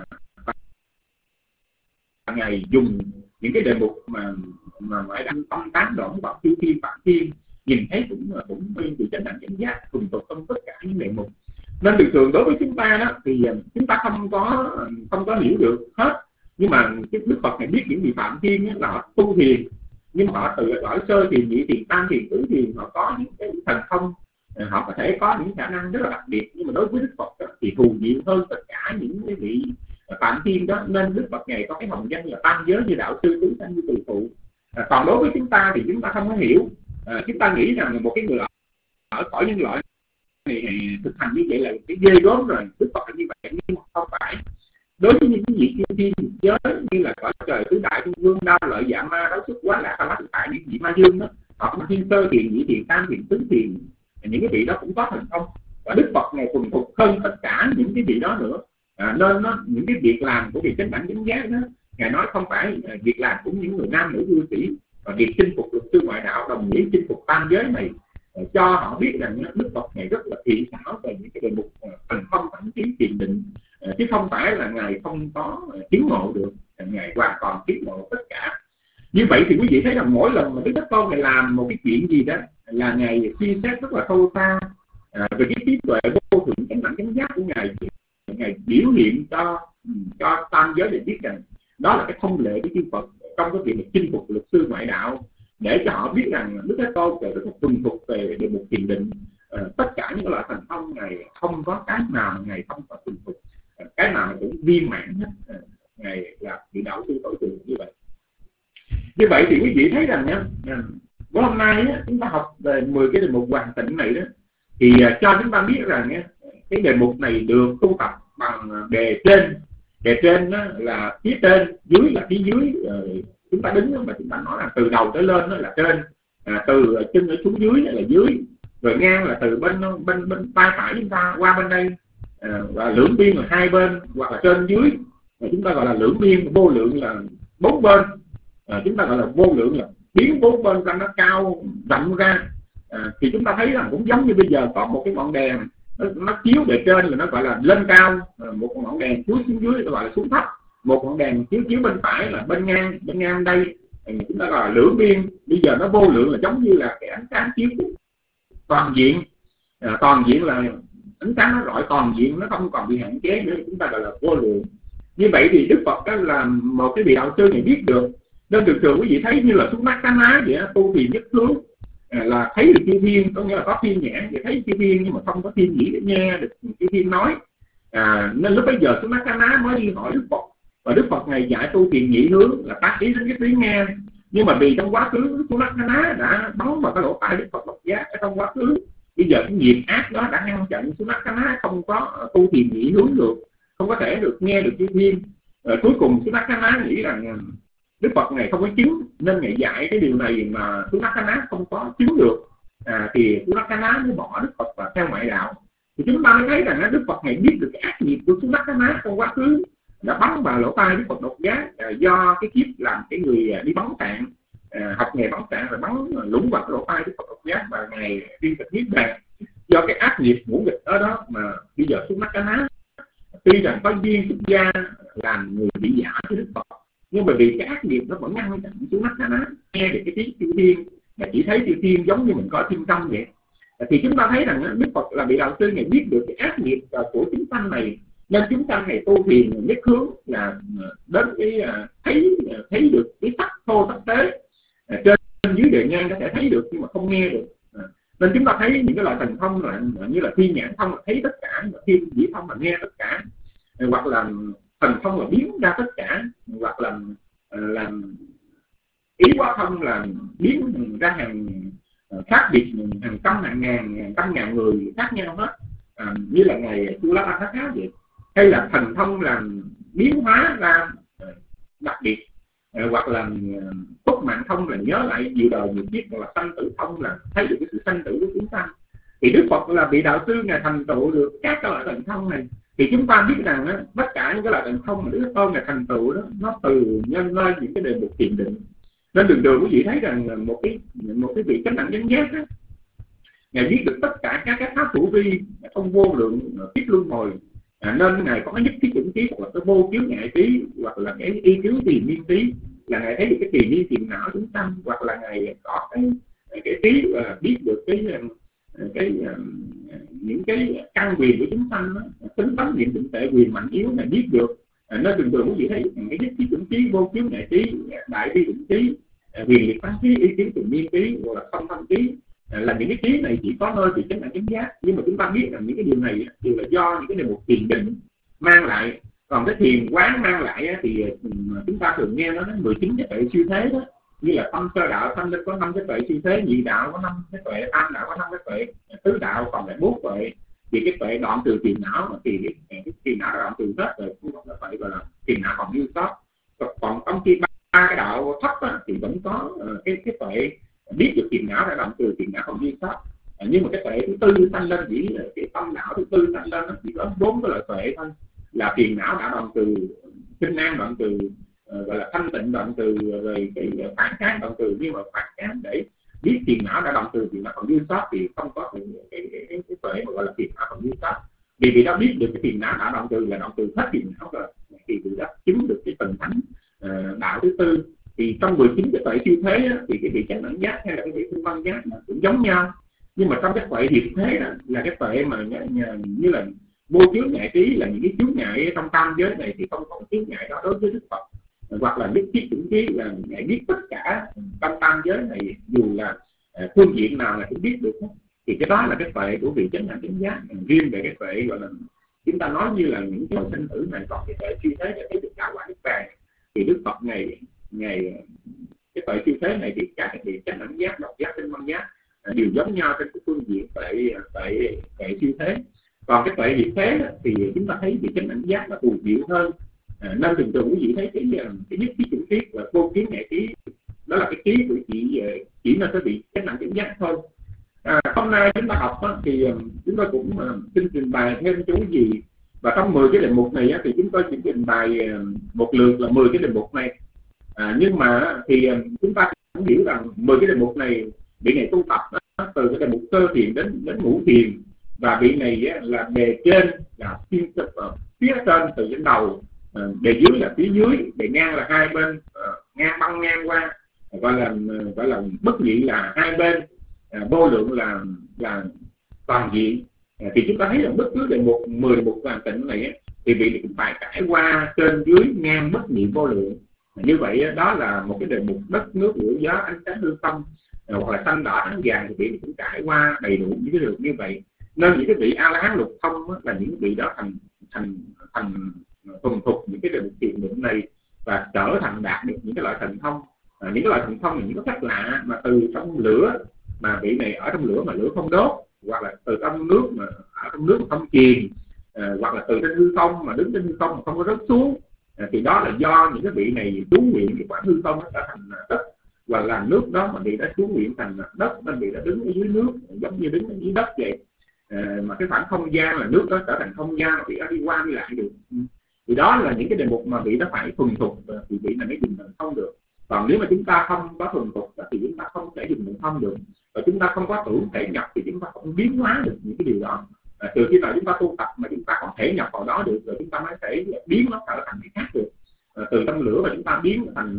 Ngài dùng những cái đề mục mà ngoại đạo tâm tán đoạn bảo chư thiên phạm thiên nhìn thấy cũng nguyên từ chánh đẳng chánh giác cùng tục trong tất cả những đề mục. Nên thường đối với chúng ta đó thì chúng ta không có hiểu được hết. Nhưng mà cái Đức Phật này biết những vị phạm thiên là họ tu thiền, nhưng mà họ tự ở sơ thiền, nhị thiền, tam thiền, tứ thiền, họ có những cái thần thông, họ có thể có những khả năng rất là đặc biệt. Nhưng mà đối với Đức Phật đó, thì thù diệu hơn tất cả những cái vị phạm thiên đó. Nên Đức Phật này có cái hồng danh là tam giới như đạo sư, tứ sanh như từ phụ. Còn đối với chúng ta thì chúng ta không có hiểu. Chúng ta nghĩ rằng một cái người ở cõi nhân loại thì thực hành như vậy là cái ghê gớm rồi. Đức Phật là như vậy, nhưng mà không phải. Đối với những cái vị thiên giới như là cõi trời tứ đại thiên vương, đao lợi dạ ma, đấu xuất quá lạc, lá tại những vị ma dương đó, họ cũng thiên sơ thiền, nhị thiền, tam thiền, tứ thiền, những cái vị đó cũng có thành công. Và Đức Phật này thuần thục hơn tất cả những cái vị đó nữa. Nên những cái việc làm của vị chánh đẳng chánh giác đó, ngài nói không phải việc làm của những người nam nữ cư sĩ, và việc chinh phục luật sư ngoại đạo đồng nghĩa chinh phục tam giới này, cho họ biết rằng Đức Phật này rất là thiện xảo về những cái đề mục thành phong thẳng tiến thiền định, chứ không phải là ngài không có chứng ngộ được. Ngài hoàn toàn chứng ngộ tất cả. Như vậy thì quý vị thấy rằng mỗi lần mà Đức Thế Tôn này làm một cái chuyện gì đó là Ngài suy xét rất là sâu xa về cái trí tuệ vô thượng chánh đẳng chánh giác của Ngài biểu hiện cho tam giới để biết rằng đó là cái thông lệ của chư Phật trong cái việc chinh phục luật sư ngoại đạo, để cho họ biết rằng Đức Thế Tôn rất là thuần thục về đề mục thiền định. Tất cả những loại thành thông Ngài không có cái nào Ngài không có thuần thục, cái nào cũng viên mãn hết. Ngài là vị đạo sư tối thượng như vậy. Như vậy thì quý vị thấy rằng nhá, hôm nay chúng ta học về 10 cái đề mục hoàn tịnh này đó, thì cho chúng ta biết rằng cái đề mục này được tu tập bằng đề trên. Đề trên đó là phía trên, dưới là phía dưới. Chúng ta đứng mà chúng ta nói là từ đầu tới lên đó là trên, từ chân ở xuống dưới là dưới, rồi ngang là từ bên tay phải chúng ta qua bên đây, và lưỡng biên là hai bên hoặc là trên dưới, và chúng ta gọi là lưỡng biên. Vô lượng là bốn bên, chúng ta gọi là vô lượng là biến bốn bên ra nó cao rộng ra. Thì chúng ta thấy rằng cũng giống như bây giờ có một cái ngọn đèn nó chiếu bề trên là nó gọi là lên cao, một ngọn đèn chiếu xuống dưới gọi là xuống thấp, một ngọn đèn chiếu bên phải là bên ngang đây, chúng ta gọi là lưỡng biên. Bây giờ nó vô lượng là giống như là cái ánh sáng chiếu toàn diện. Toàn diện là ánh sáng nó rọi toàn diện, nó không còn bị hạn chế nữa, chúng ta gọi là vô lượng. Như vậy thì Đức Phật đó là một cái vị đạo sư này biết được, nên thường quý vị thấy như là xuống mắt cá ná vậy đó, tu thì nhất hướng là thấy được chư thiên, có nghĩa là có thiên nhãn để thấy chư thiên nhưng mà không có thiên nhĩ để nghe được chư thiên nói. Nên lúc bây giờ xuống mắt cá ná mới đi hỏi Đức Phật, và Đức Phật này dạy tu thiền nhị hướng là tác ý đến cái tiếng nghe. Nhưng mà vì trong quá khứ xuống mắt cá ná đã bắn vào cái lỗ tai Đức Phật độc giác ở trong quá khứ, bây giờ cái nghiệp ác đó đã ngăn chặn xuống mắt cá ná không có tu thiền nhị hướng được, không có thể được nghe được chư thiên. Cuối cùng xuống mắt cá ná nghĩ rằng Đức Phật này không có chứng, nên Ngài dạy cái điều này mà xuống mắt cá ná không có chứng được. Thì xuống mắt cá ná mới bỏ Đức Phật và theo ngoại đạo. Thì chúng ta mới thấy rằng Đức Phật này biết được cái ác nghiệp của xuống mắt cá ná trong quá khứ đã bắn vào lỗ tai Đức Phật độc giác, do cái kiếp làm cái người đi bắn sạn, học nghề bắn sạn rồi bắn lũng vào cái lỗ tai Đức Phật độc giác, và Ngài tiên tịch niết bàn. Do cái ác nghiệp ngũ nghịch ở đó mà bây giờ xuống mắt cá ná tuy rằng có duyên xuất gia làm người bị giả với Đức Phật, nhưng mà vì cái ác nghiệp nó vẫn ngăn chặn xuống mắt cá ná nghe được cái tiếng chư thiên, mà chỉ thấy chư thiên giống như mình có thiên tâm vậy. Thì chúng ta thấy rằng Đức Phật là vị đạo sư này biết được cái ác nghiệp của chúng sanh này, nên chúng sanh này tu thiền nhất hướng là đến cái thấy được cái sắc thô sắc tế, trên dưới địa ngang có thể thấy được nhưng mà không nghe được. Nên chúng ta thấy những cái loại thần thông là như là thiên nhãn thông là thấy tất cả, thiên nhĩ thông là nghe tất cả, hoặc là thần thông là biến ra tất cả, hoặc là làm ý quá thông là biến ra hàng khác biệt, hàng trăm ngàn người khác nhau hết, như là ngày Tu La Thác Thác vậy. Hay là thần thông làm biến hóa ra đặc biệt, hoặc là túc mạng thông là nhớ lại nhiều đời nhiều kiếp, hoặc là sanh tử thông là thấy được cái sự sanh tử của chúng ta. Thì Đức Phật là vị đạo sư Ngài thành tựu được các cái loại thần thông này. Thì chúng ta biết rằng tất cả những cái loại thần thông mà Đức Tôn Ngài thành tựu đó, nó từ nhân lên những cái đề mục thiền định. Nên đường quý vị thấy rằng một cái vị chánh đẳng chánh giác đó, Ngài biết được tất cả các pháp hữu vi trong vô lượng kiếp luân hồi. Nên Ngài có cái nhất thiết chủng trí, hoặc là cái vô kiếu ngại trí, hoặc là cái y kiếu tiền niên trí, là Ngài thấy được cái tiền niên tiền não chúng sanh, hoặc là Ngài có cái trí biết được những cái căn quyền của chúng sanh, tính tánh niệm định tệ quyền mạnh yếu Ngài biết được. Nên thường quý vị thấy cái nhất thiết chủng trí, vô kiếu ngại trí, đại bi định trí, quyền liệt phán trí, y kiếu tiền niên trí, hoặc là không tâm trí, là những cái trí này chỉ có nơi vị chánh đẳng chánh giác. Nhưng mà chúng ta biết rằng những cái điều này đều là do những cái đề mục thiền định mang lại. Còn cái thiền quán mang lại thì chúng ta thường nghe nó nói 19 cái tuệ siêu thế đó, như là tâm sơ đạo tâm linh có 5 cái tuệ siêu thế, nhị đạo có 5 cái tuệ, tam đạo có 5 cái tuệ, tứ đạo còn lại 4 tuệ. Thì cái tuệ đoạn từ tiền não thì cái tiền não đoạn từ hết rồi, cũng không phải gọi là tiền não còn dư sót. Còn trong khi ba cái đạo thấp đó, thì vẫn có cái tuệ biết được tiền não đã động từ tiền não còn dư sót. Nhưng mà cái tuệ thứ tư sanh lên, chỉ cái tâm não thứ tư sanh lên nó chỉ có 4 cái loại tuệ thôi, là tiền não đã đoạn từ, kinh an đoạn từ, gọi là thanh tịnh đoạn từ, rồi cái phản kháng đoạn từ. Nhưng mà phản kháng để biết tiền não đã động từ tiền não còn dư sót thì không có cái tuệ mà gọi là tiền não còn dư sót. Vì đó biết được cái tiền não đã động từ là động từ hết tiền não rồi, thì vị đó chứng được cái tầng thánh đạo thứ tư. Thì trong 19 cái tuệ siêu thế á, thì cái vị chánh đẳng giác hay là cái vị tinh văn giác cũng giống nhau, nhưng mà trong cái tuệ diệt thế đó, là cái tuệ mà như là vô chướng ngại trí, là những cái chướng ngại trong tam giới này thì không có chướng ngại đó đối với Đức Phật, hoặc là nhất thiết chủng trí là ngài biết tất cả trong tam giới này, dù là phương diện nào là cũng biết được. Thì cái đó là cái tuệ của vị chánh đẳng giác. Riêng về cái tuệ gọi là chúng ta nói như là những cái sinh tử này, còn cái tuệ siêu thế để thấy được đạo quả Niết Bàn thì Đức Phật ngày cái tuệ siêu thế này thì các cái vị chánh đẳng giác, độc giác, tinh văn giác đều giống nhau trên cái phương diện tuệ siêu thế. Còn cái tuệ diệt thế thì chúng ta thấy vị chánh đẳng giác nó phù diệu hơn. Nên thường thường quý vị thấy cái nhất thiết chủng trí và vô kiến ngại trí, đó là cái trí của chỉ là cái vị chánh đẳng giác thôi. Hôm nay chúng ta học thì chúng tôi cũng xin trình bày thêm chú gì, và trong 10 cái đề mục này thì chúng tôi chỉ trình bày một lượt là 10 cái đề mục này. Nhưng mà thì chúng ta cũng hiểu rằng 10 cái đề mục này vị này tu tập từ cái đề mục sơ thiền đến ngũ thiền, và vị này là bề trên là phía trên từ trên đầu, bề dưới là phía dưới, bề ngang là hai bên, ngang băng ngang qua, gọi là bất nhị là hai bên, vô lượng là toàn diện. Thì chúng ta thấy là bất cứ đề mục 10 đề mục hoàn tịnh này thì vị cũng phải trải qua trên dưới ngang bất nhị vô lượng. Như vậy đó là một cái đề mục đất nước lửa gió ánh sáng hư không, hoặc là xanh đỏ trắng vàng, thì vị cũng trải qua đầy đủ những cái được như vậy. Nên những cái vị A La Hán lục thông là những vị đó thành thuần thục những cái đề mục thiền định này, và trở thành đạt được những cái loại thần thông. Những cái loại thần thông là những cái phép lạ mà từ trong lửa, mà vị này ở trong lửa mà lửa không đốt, hoặc là từ trong nước mà ở trong nước mà không chìm, hoặc là từ trên hư không mà đứng trên hư không mà không có rớt xuống. Thì đó là do những cái vị này chú nguyện cái quả hư không nó trở thành đất, và là nước đó mà vị đã chú nguyện thành đất, nên vị đã đứng ở dưới nước giống như đứng ở dưới đất vậy. Mà cái khoảng không gian là nước đó trở thành không gian, vị đã đi qua đi lại được. Thì đó là những cái đề mục mà vị đã phải thuần thục thì vị này mới dùng thần thông được. Còn nếu mà chúng ta không có thuần thục thì chúng ta không thể dùng thần thông được, và chúng ta không có tưởng thể nhập thì chúng ta không biến hóa được những cái điều đó. Từ khi nào chúng ta tu tập mà chúng ta có thể nhập vào đó được, rồi chúng ta mới thể biến nó trở thành cái khác được. Từ trong lửa mà chúng ta biến thành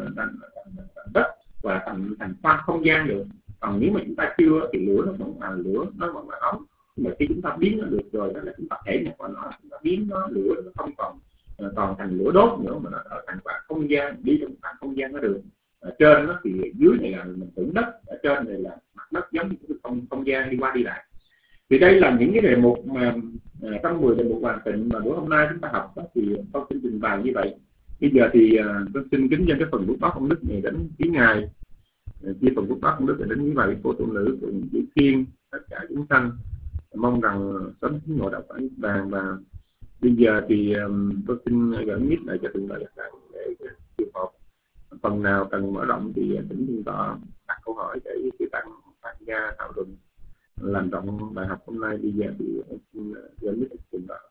đất và thành khoang không gian được. Còn nếu mà chúng ta chưa thì lửa nó vẫn là nóng. Nhưng mà khi chúng ta biến nó được rồi, đó là chúng ta thể nhập vào nó, chúng ta biến nó, lửa nó không còn thành lửa đốt nữa, mà nó ở thành khoảng không gian, đi trong khoảng không gian nó được. Trên nó thì dưới này là mình tưởng đất, ở trên này là mặt đất giống như không gian đi qua đi lại. Thì đây là những cái đề mục mà trong 10 đề mục hoàn tịnh mà bữa hôm nay chúng ta học đó, thì tôi xin trình bày như vậy. Bây giờ thì tôi xin kính dân cái phần bút báo công đức này đến quý ngài, chia phần bút báo công đức này đến quý vị cô tu nữ cùng chữ Thiên, tất cả chúng sanh, mong rằng sớm ngộ đạo quả Niết Bàn. Và bây giờ thì tôi xin gửi mic lại cho từng lời các bạn để tiếp tục. Phần nào cần mở rộng thì thỉnh Thiên Tọa đặt câu hỏi để chư tăng tham gia thảo luận làm rộng bài học hôm nay. Bây giờ thì xin gửi mic Thiên Tọa.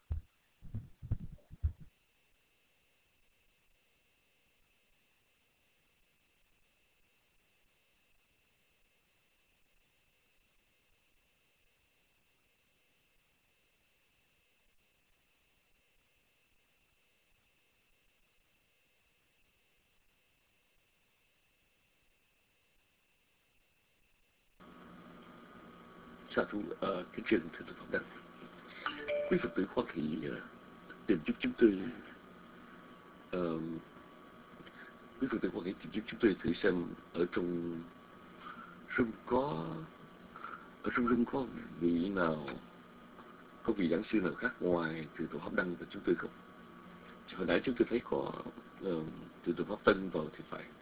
Sa thú kính trường thưa Pháp Đăng, quý Phật tử Hoa Kỳ tìm giúp chúng tôi, quý Phật tử Hoa Kỳ tìm giúp chúng tôi thử xem ở trong rung có vị nào, có vị giảng sư nào khác ngoài từ tổ Pháp Đăng và chúng tôi không? Hồi nãy chúng tôi thấy có từ tổ Pháp Tân vào thì phải.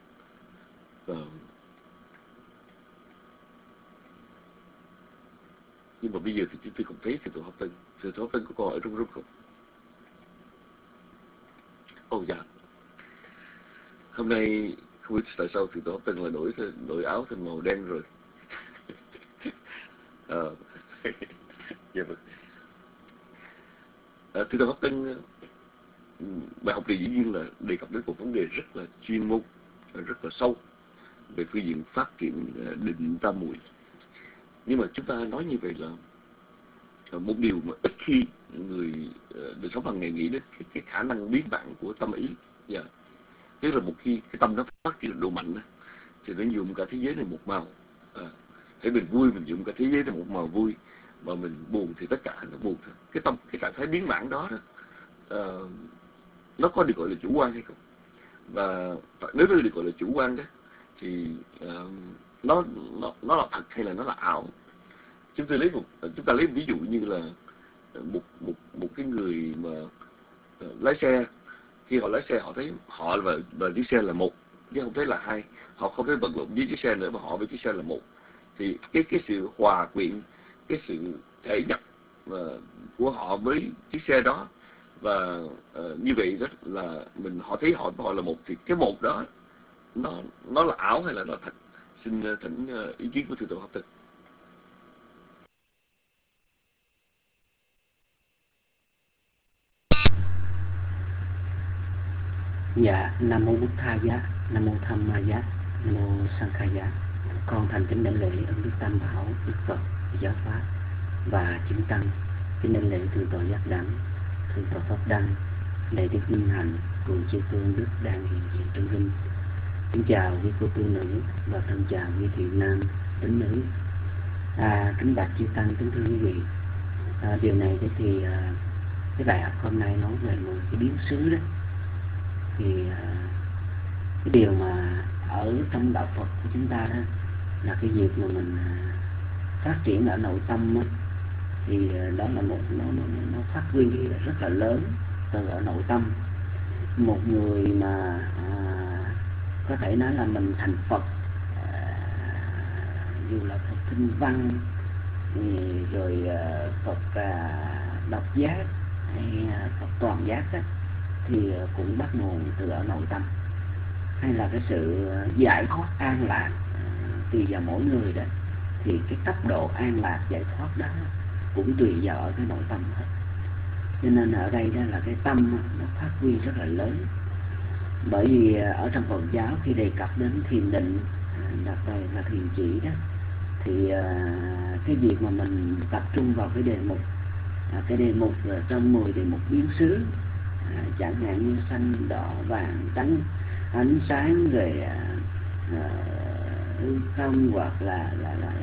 Nhưng mà bây giờ thì chúng tôi không thấy từ tổ Pháp Tân. Từ tổ Pháp Tân có còn ở trong rung không? Ồ dạ. Hôm nay không biết tại sao từ tổ Pháp Tân là đổi áo thành màu đen rồi. Dạ vâng. Từ tổ Pháp Tân, bài học này dĩ nhiên là đề cập đến một vấn đề rất là chuyên môn, rất là sâu về phương diện phát triển định tam muội. Nhưng mà chúng ta nói như vậy là một điều mà ít khi người đời sống hàng ngày nghĩ đến cái khả năng biến bạn của tâm ý. tức là một khi cái tâm nó phát triển độ mạnh thì nó nhuộm cả thế giới này một màu. Hãy mình vui mình nhuộm cả thế giới này một màu vui, mà mình buồn thì tất cả nó buồn thôi. Cái tâm, cái trạng thái biến mãn đó, nó có được gọi là chủ quan hay không? Và nếu nó được gọi là chủ quan đó thì nó là thật hay là nó là ảo? Chúng ta lấy một ví dụ như là một cái người mà lái xe, khi họ lái xe họ thấy họ và chiếc xe là một, chứ không thấy là hai. Họ không thấy vật lộn với chiếc xe nữa, mà họ với chiếc xe là một. Thì cái sự hòa quyện, cái sự thể nhập của họ với chiếc xe đó, và như vậy đó là họ thấy họ là một, thì cái một đó nó là ảo hay là nó thật? Xin thỉnh ý kiến của thưa tổ hợp thực. Dạ, Nam Mô Bụt Tha Giá, Nam Mô Tham Ma Giá, Nam Mô Sang Kha Giá. Con thành kính đảnh lễ ơn Đức Tam Bảo, Đức Phật, Giáo Pháp và Chư Tăng. Kính đảnh lễ thượng tọa Giác Đẳng, thượng tọa Pháp Đăng, Đại Đức Minh Hạnh cùng chư tôn đức đang hiện diện trong linh. Kính chào quý cô tu nữ và thân chào quý thiện nam tín nữ. Kính bạch chư Tăng, kính thưa quý vị. Điều này thì cái bài học hôm nay nói về một cái biến xứ đó. Thì cái điều mà ở trong đạo Phật của chúng ta đó là cái việc mà mình phát triển ở nội tâm đó, thì đó là một nó phát huy rất là lớn từ ở nội tâm. Một người mà có thể nói là mình thành Phật, dù là Phật Kinh Văn rồi Phật Độc Giác hay Phật Toàn Giác đó, thì cũng bắt nguồn từ ở nội tâm, hay là cái sự giải thoát an lạc tùy vào mỗi người đó. Thì cái cấp độ an lạc giải thoát đó cũng tùy vào ở cái nội tâm hết. Cho nên ở đây đó là cái tâm nó phát huy rất là lớn. Bởi vì ở trong Phật giáo khi đề cập đến thiền định, đặc biệt là thiền chỉ đó, thì cái việc mà mình tập trung vào cái đề mục trong 10 đề mục biến xứ, chẳng hạn như xanh, đỏ, vàng, trắng, ánh sáng, rồi không, hoặc là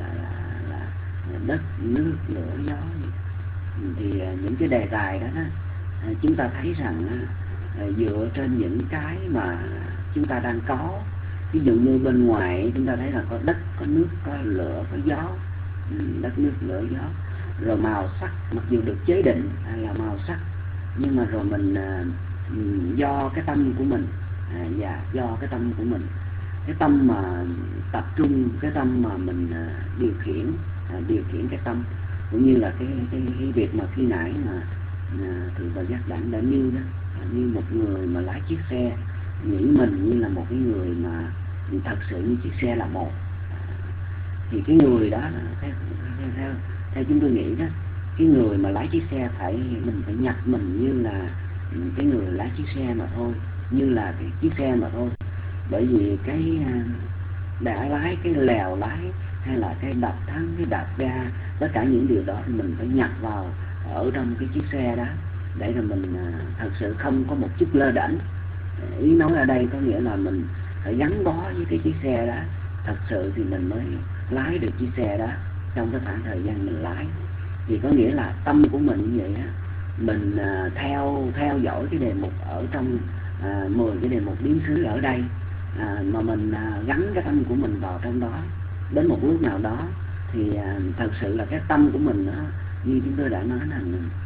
đất, nước, lửa, gió. Thì những cái đề tài đó chúng ta thấy rằng dựa trên những cái mà chúng ta đang có. Ví dụ như bên ngoài chúng ta thấy là có đất, có nước, có lửa, có gió, đất, nước, lửa, gió. Rồi màu sắc, mặc dù được chế định là màu sắc, nhưng mà rồi mình do cái tâm của mình, do cái tâm của mình, cái tâm mà tập trung, cái tâm mà mình điều khiển cái tâm, cũng như là cái việc mà khi nãy mà thượng tọa Giác Đẳng đã nêu đó, như một người mà lái chiếc xe, nghĩ mình như là một cái người mà thật sự như chiếc xe là một, thì cái người đó theo chúng tôi nghĩ đó, cái người mà lái chiếc xe mình phải nhặt mình như là cái người lái chiếc xe mà thôi, như là cái chiếc xe mà thôi. Bởi vì cái đã lái, cái lèo lái, hay là cái đập thắng, cái đạp ga, tất cả những điều đó thì mình phải nhặt vào ở trong cái chiếc xe đó, để rồi mình thật sự không có một chút lơ đễnh. Ý nói ở đây có nghĩa là mình phải gắn bó với cái chiếc xe đó, thật sự thì mình mới lái được chiếc xe đó trong cái khoảng thời gian mình lái. Thì có nghĩa là tâm của mình như vậy á, mình theo dõi cái đề mục ở trong 10 cái đề mục biến xứ ở đây, mà mình gắn cái tâm của mình vào trong đó, đến một lúc nào đó thì thật sự là cái tâm của mình như chúng tôi đã nói là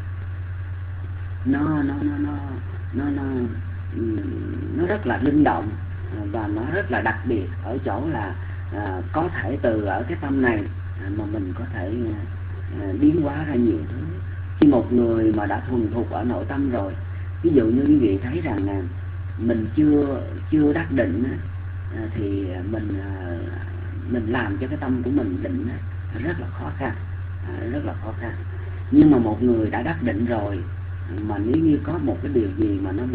nó rất là linh động, và nó rất là đặc biệt ở chỗ là có thể từ ở cái tâm này mà mình có thể biến hóa ra nhiều thứ. Khi một người mà đã thuần thục ở nội tâm rồi, ví dụ như quý vị thấy rằng là mình chưa đắc định thì mình làm cho cái tâm của mình định rất là khó khăn. Nhưng mà một người đã đắc định rồi, mà nếu như có một cái điều gì mà nó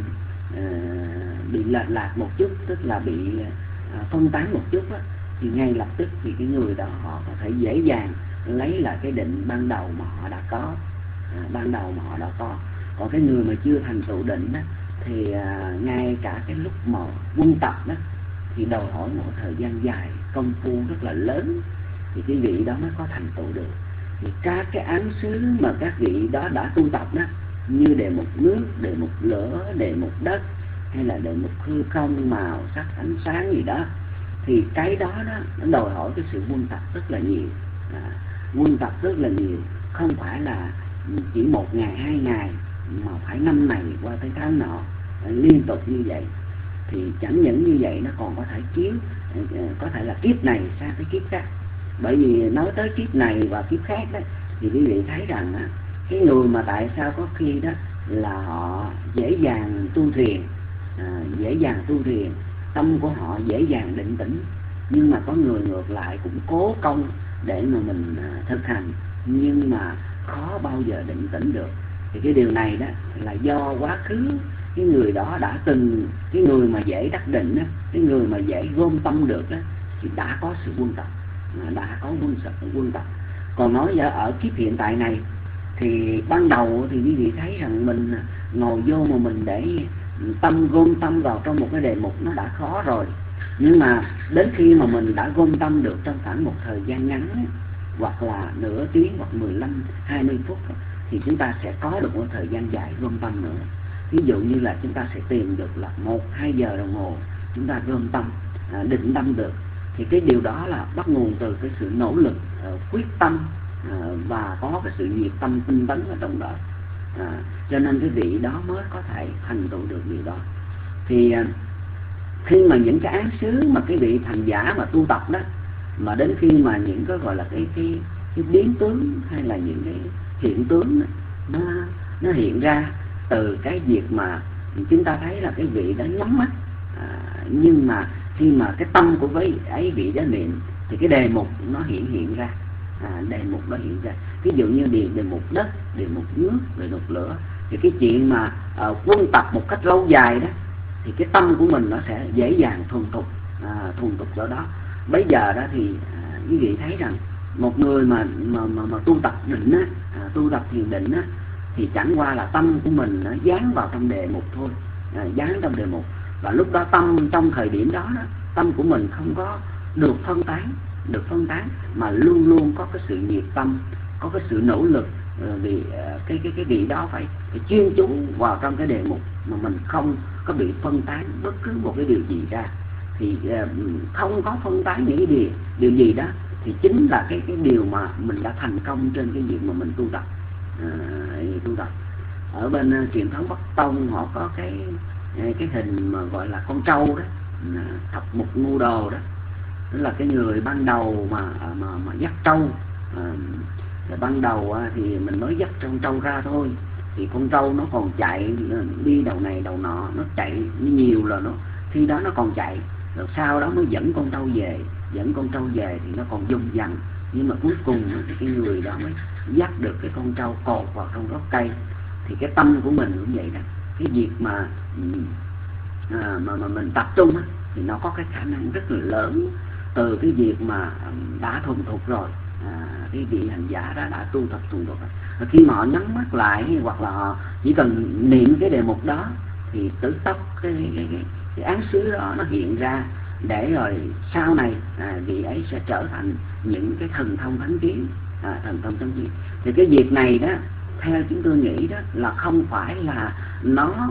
bị lệch lạc một chút, tức là bị phân tán một chút á, thì ngay lập tức thì cái người đó họ có thể dễ dàng lấy lại cái định ban đầu mà họ đã có. Còn cái người mà chưa thành tựu định á, thì ngay cả cái lúc mà quân tập đó thì đòi hỏi một thời gian dài, công phu rất là lớn thì cái vị đó mới có thành tựu được. Thì các cái án xứ mà các vị đó đã tu tập đó, như đề mục nước, đề mục lửa, đề mục đất, hay là đề mục hư không, màu sắc, ánh sáng gì đó, thì cái đó nó đòi hỏi cái sự quân tập rất là nhiều, quân tập rất là nhiều, không phải là chỉ 1 ngày 2 ngày mà phải 5 này qua tới tháng nọ liên tục như vậy. Thì chẳng những như vậy, nó còn có thể có thể là kiếp này sang tới kiếp khác. Bởi vì nói tới kiếp này và kiếp khác đó, thì quý vị thấy rằng cái người mà tại sao có khi đó là họ dễ dàng tu thiền, tâm của họ dễ dàng định tĩnh, nhưng mà có người ngược lại cũng cố công để mà mình thực hành, nhưng mà khó bao giờ định tĩnh được. Thì cái điều này đó là do quá khứ cái người đó đã từng, cái người mà dễ đắc định đó, cái người mà dễ gom tâm được đó, thì đã có sự quân tập, quân tập. Còn nói ở kiếp hiện tại này thì ban đầu thì quý vị thấy rằng mình ngồi vô mà mình để gom tâm vào trong một cái đề mục nó đã khó rồi. Nhưng mà đến khi mà mình đã gom tâm được trong khoảng một thời gian ngắn, hoặc là nửa tiếng, hoặc 15-20 phút, thì chúng ta sẽ có được một thời gian dài gom tâm nữa. Ví dụ như là chúng ta sẽ tìm được là 1-2 giờ đồng hồ chúng ta gom tâm, định tâm được. Thì cái điều đó là bắt nguồn từ cái sự nỗ lực, quyết tâm, và có cái sự nhiệt tâm tinh tấn ở trong đó. Cho nên cái vị đó mới có thể thành tựu được điều đó. Thì khi mà những cái án xứ mà cái vị thành giả mà tu tập đó, mà đến khi mà những cái gọi là cái biến tướng hay là những cái hiện tướng đó, nó hiện ra từ cái việc mà chúng ta thấy là cái vị đó nhắm mắt, nhưng mà khi mà cái tâm của ấy vị đó niệm thì cái đề mục nó hiện ra, đề mục nó hiện ra. Ví dụ như đề mục đất, đề mục nước, đề mục lửa, thì cái chuyện mà quân tập một cách lâu dài đó, thì cái tâm của mình nó sẽ dễ dàng thuần thục ở đó. Bây giờ đó thì quý vị thấy rằng một người mà tu tập định á, tu tập thiền định á, thì chẳng qua là tâm của mình nó dán vào trong đề mục thôi, dán trong đề mục. Và lúc đó tâm trong thời điểm đó, tâm của mình không có được phân tán, mà luôn luôn có cái sự nhiệt tâm, có cái sự nỗ lực, vì cái vị đó phải chuyên chú vào trong cái đề mục, mà mình không có bị phân tán bất cứ một cái điều gì ra. Thì không có phân tán những cái điều gì đó thì chính là cái điều mà mình đã thành công trên cái việc mà mình tu tập. Ở bên truyền thống Bắc Tông họ có cái hình mà gọi là con trâu đó, thập mục ngu đồ đó, tức là cái người ban đầu mà dắt trâu. Ban đầu thì mình mới dắt con trâu ra thôi, thì con trâu nó còn chạy đi đầu này đầu nọ, nó chạy nhiều là khi đó nó còn chạy, rồi sau đó mới dẫn con trâu về thì nó còn dùng dằn. Nhưng mà cuối cùng thì cái người đó mới dắt được cái con trâu cột vào trong gốc cây. Thì cái tâm của mình cũng vậy đó, cái việc mà mình tập trung á, thì nó có cái khả năng rất là lớn từ cái việc mà đã thuần thục rồi. Cái vị hành giả đó đã tu tập thuần thục. Khi mà họ nhắm mắt lại, hoặc là họ chỉ cần niệm cái đề mục đó, thì tự tốc cái án xứ đó nó hiện ra, để rồi sau này vị ấy sẽ trở thành những cái thần thông thánh kiến. Thì cái việc này đó, theo chúng tôi nghĩ đó, là không phải là nó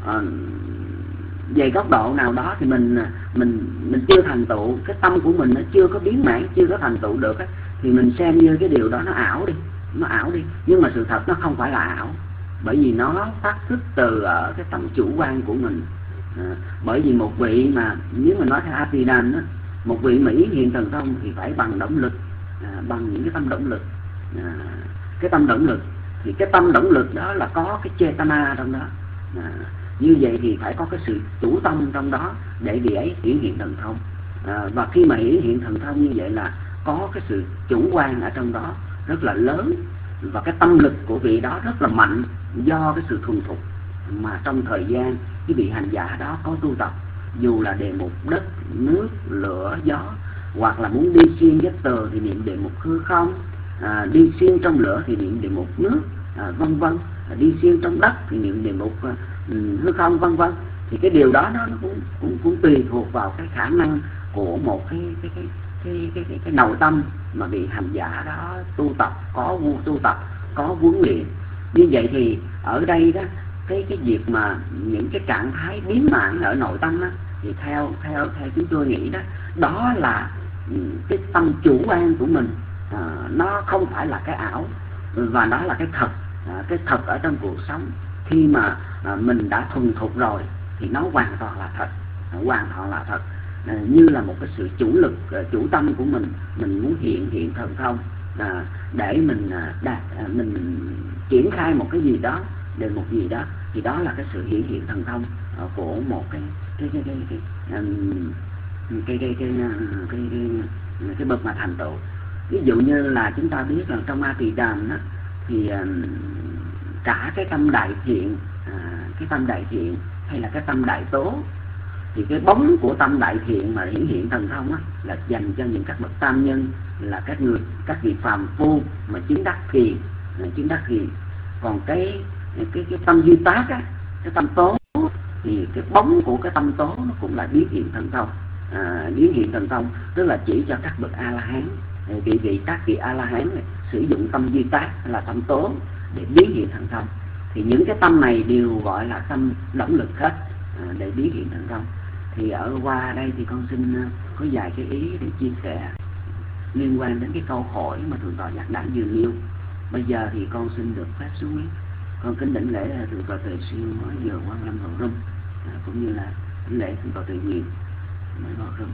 về góc độ nào đó thì mình chưa thành tựu, cái tâm của mình nó chưa có biến mãn, chưa có thành tựu được á, thì mình xem như cái điều đó nó ảo đi. Nhưng mà sự thật nó không phải là ảo, bởi vì nó phát xuất từ ở cái tâm chủ quan của mình. Bởi vì một vị mà nếu mà nói theo Abhidhamma á, một vị mà ý hiện thần thông thì phải bằng động lực, bằng những cái tâm động lực. Cái tâm động lực thì cái tâm động lực đó là có cái chetana trong đó. Như vậy thì phải có cái sự chủ tâm trong đó để vị ấy hiển hiện thần thông. Và khi mà hiển hiện thần thông như vậy là có cái sự chủ quan ở trong đó rất là lớn, và cái tâm lực của vị đó rất là mạnh, do cái sự thuần thục mà trong thời gian cái vị hành giả đó có tu tập, dù là đề mục đất, nước, lửa, gió, hoặc là muốn đi xuyên vách tường thì niệm đề mục hư không, đi xuyên trong lửa thì niệm đề mục nước, vân vân, đi xuyên trong đất thì niệm đề mục hư không vân vân. Thì cái điều đó nó cũng tùy thuộc vào cái khả năng của một cái nội tâm mà vị hành giả đó tu tập, có huấn luyện. Như vậy thì ở đây đó, cái việc mà những cái trạng thái biến mạng ở nội tâm đó, thì theo chúng tôi nghĩ đó, đó là cái tâm chủ quan của mình, nó không phải là cái ảo, và đó là cái thật. Cái thật ở trong cuộc sống khi mà mình đã thuần thục rồi thì nó hoàn toàn là thật, như là một cái sự chủ lực, chủ tâm của mình muốn hiện thần thông, để mình mình triển khai một cái gì đó, để một gì đó, thì đó là cái sự hiện thần thông của một cái bậc mà thành tựu. Ví dụ như là chúng ta biết là trong A Tỳ Đàm đó, thì cả cái tâm đại thiện, hay là cái tâm đại tố, thì cái bóng của tâm đại thiện mà hiện thần thông á, là dành cho những các bậc tam nhân, là các vị phàm phu mà chứng đắc thiền. Còn cái tâm duy tác á, cái tâm tố, thì cái bóng của cái tâm tố nó cũng là biến hiện thần thông, tức là chỉ cho các bậc A La Hán. Các vị A La Hán này sử dụng tâm duy tác là tâm tố để biến hiện thần thông, thì những cái tâm này đều gọi là tâm động lực hết, để biến hiện thần thông. Thì ở qua đây thì con xin có vài cái ý để chia sẻ liên quan đến cái câu hỏi mà Thượng tọa Giác Đản vừa nêu. Bây giờ thì con xin được phép xuống. Con kính đảnh lễ Thượng tọa Tuệ Siêu mới vừa Quan Lâm Hậu Rung, cũng như là đảnh lễ Thượng tọa Tự Nhiên mới vào rung.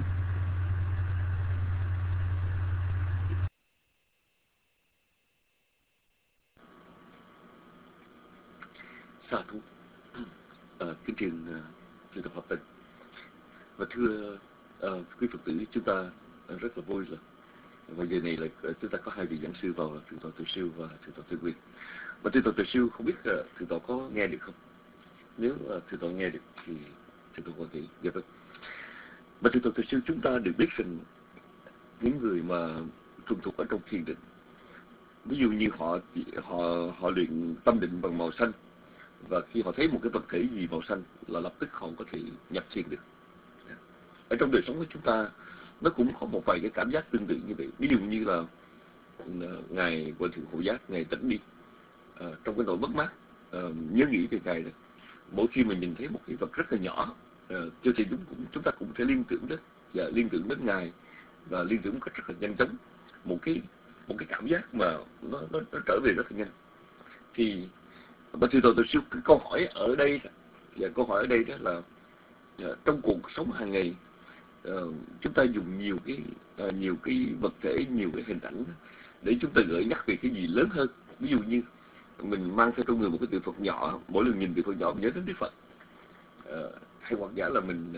Sa thú. Kính truyền Thượng tọa Pháp Tịnh. Và thưa quý Phật tử, chúng ta rất là vui là vào giờ này là chúng ta có hai vị giảng sư vào, là Thượng tọa Tuệ Siêu và Thượng tọa Tự Quyền. Và Thượng tọa Tuệ Siêu không biết Thượng tọa có nghe được không? Nếu Thượng tọa nghe được thì Thượng tọa có thể dạ vâng. Và Thượng tọa Tuệ Siêu, chúng ta được biết rằng những người mà thuần thục ở trong thiền định, ví dụ như họ luyện tâm định bằng màu xanh, và khi họ thấy một cái vật thể gì màu xanh là lập tức họ có thể nhập thiền được. Ở trong đời sống của chúng ta nó cũng có một vài cái cảm giác tương tự như vậy. Ví dụ như là ngài Hòa Thượng Hộ Giác, ngài Tĩnh Đi, trong cái nỗi mất mát nhớ nghĩ về ngài, mỗi khi mình nhìn thấy một cái vật rất là nhỏ, cho thì chúng ta cũng thể liên tưởng đến ngài, và liên tưởng một cách rất là nhanh chóng, một cái cảm giác mà nó trở về rất là nhanh. Thì và Thượng tọa Tuệ Siêu, cái câu hỏi ở đây đó là trong cuộc sống hàng ngày, chúng ta dùng nhiều cái vật thể, nhiều cái hình ảnh để chúng ta gợi nhắc về cái gì lớn hơn. Ví dụ như mình mang theo trong người một cái tượng Phật nhỏ, mỗi lần nhìn tượng Phật nhỏ mình nhớ đến Đức Phật, hay hoặc giả là mình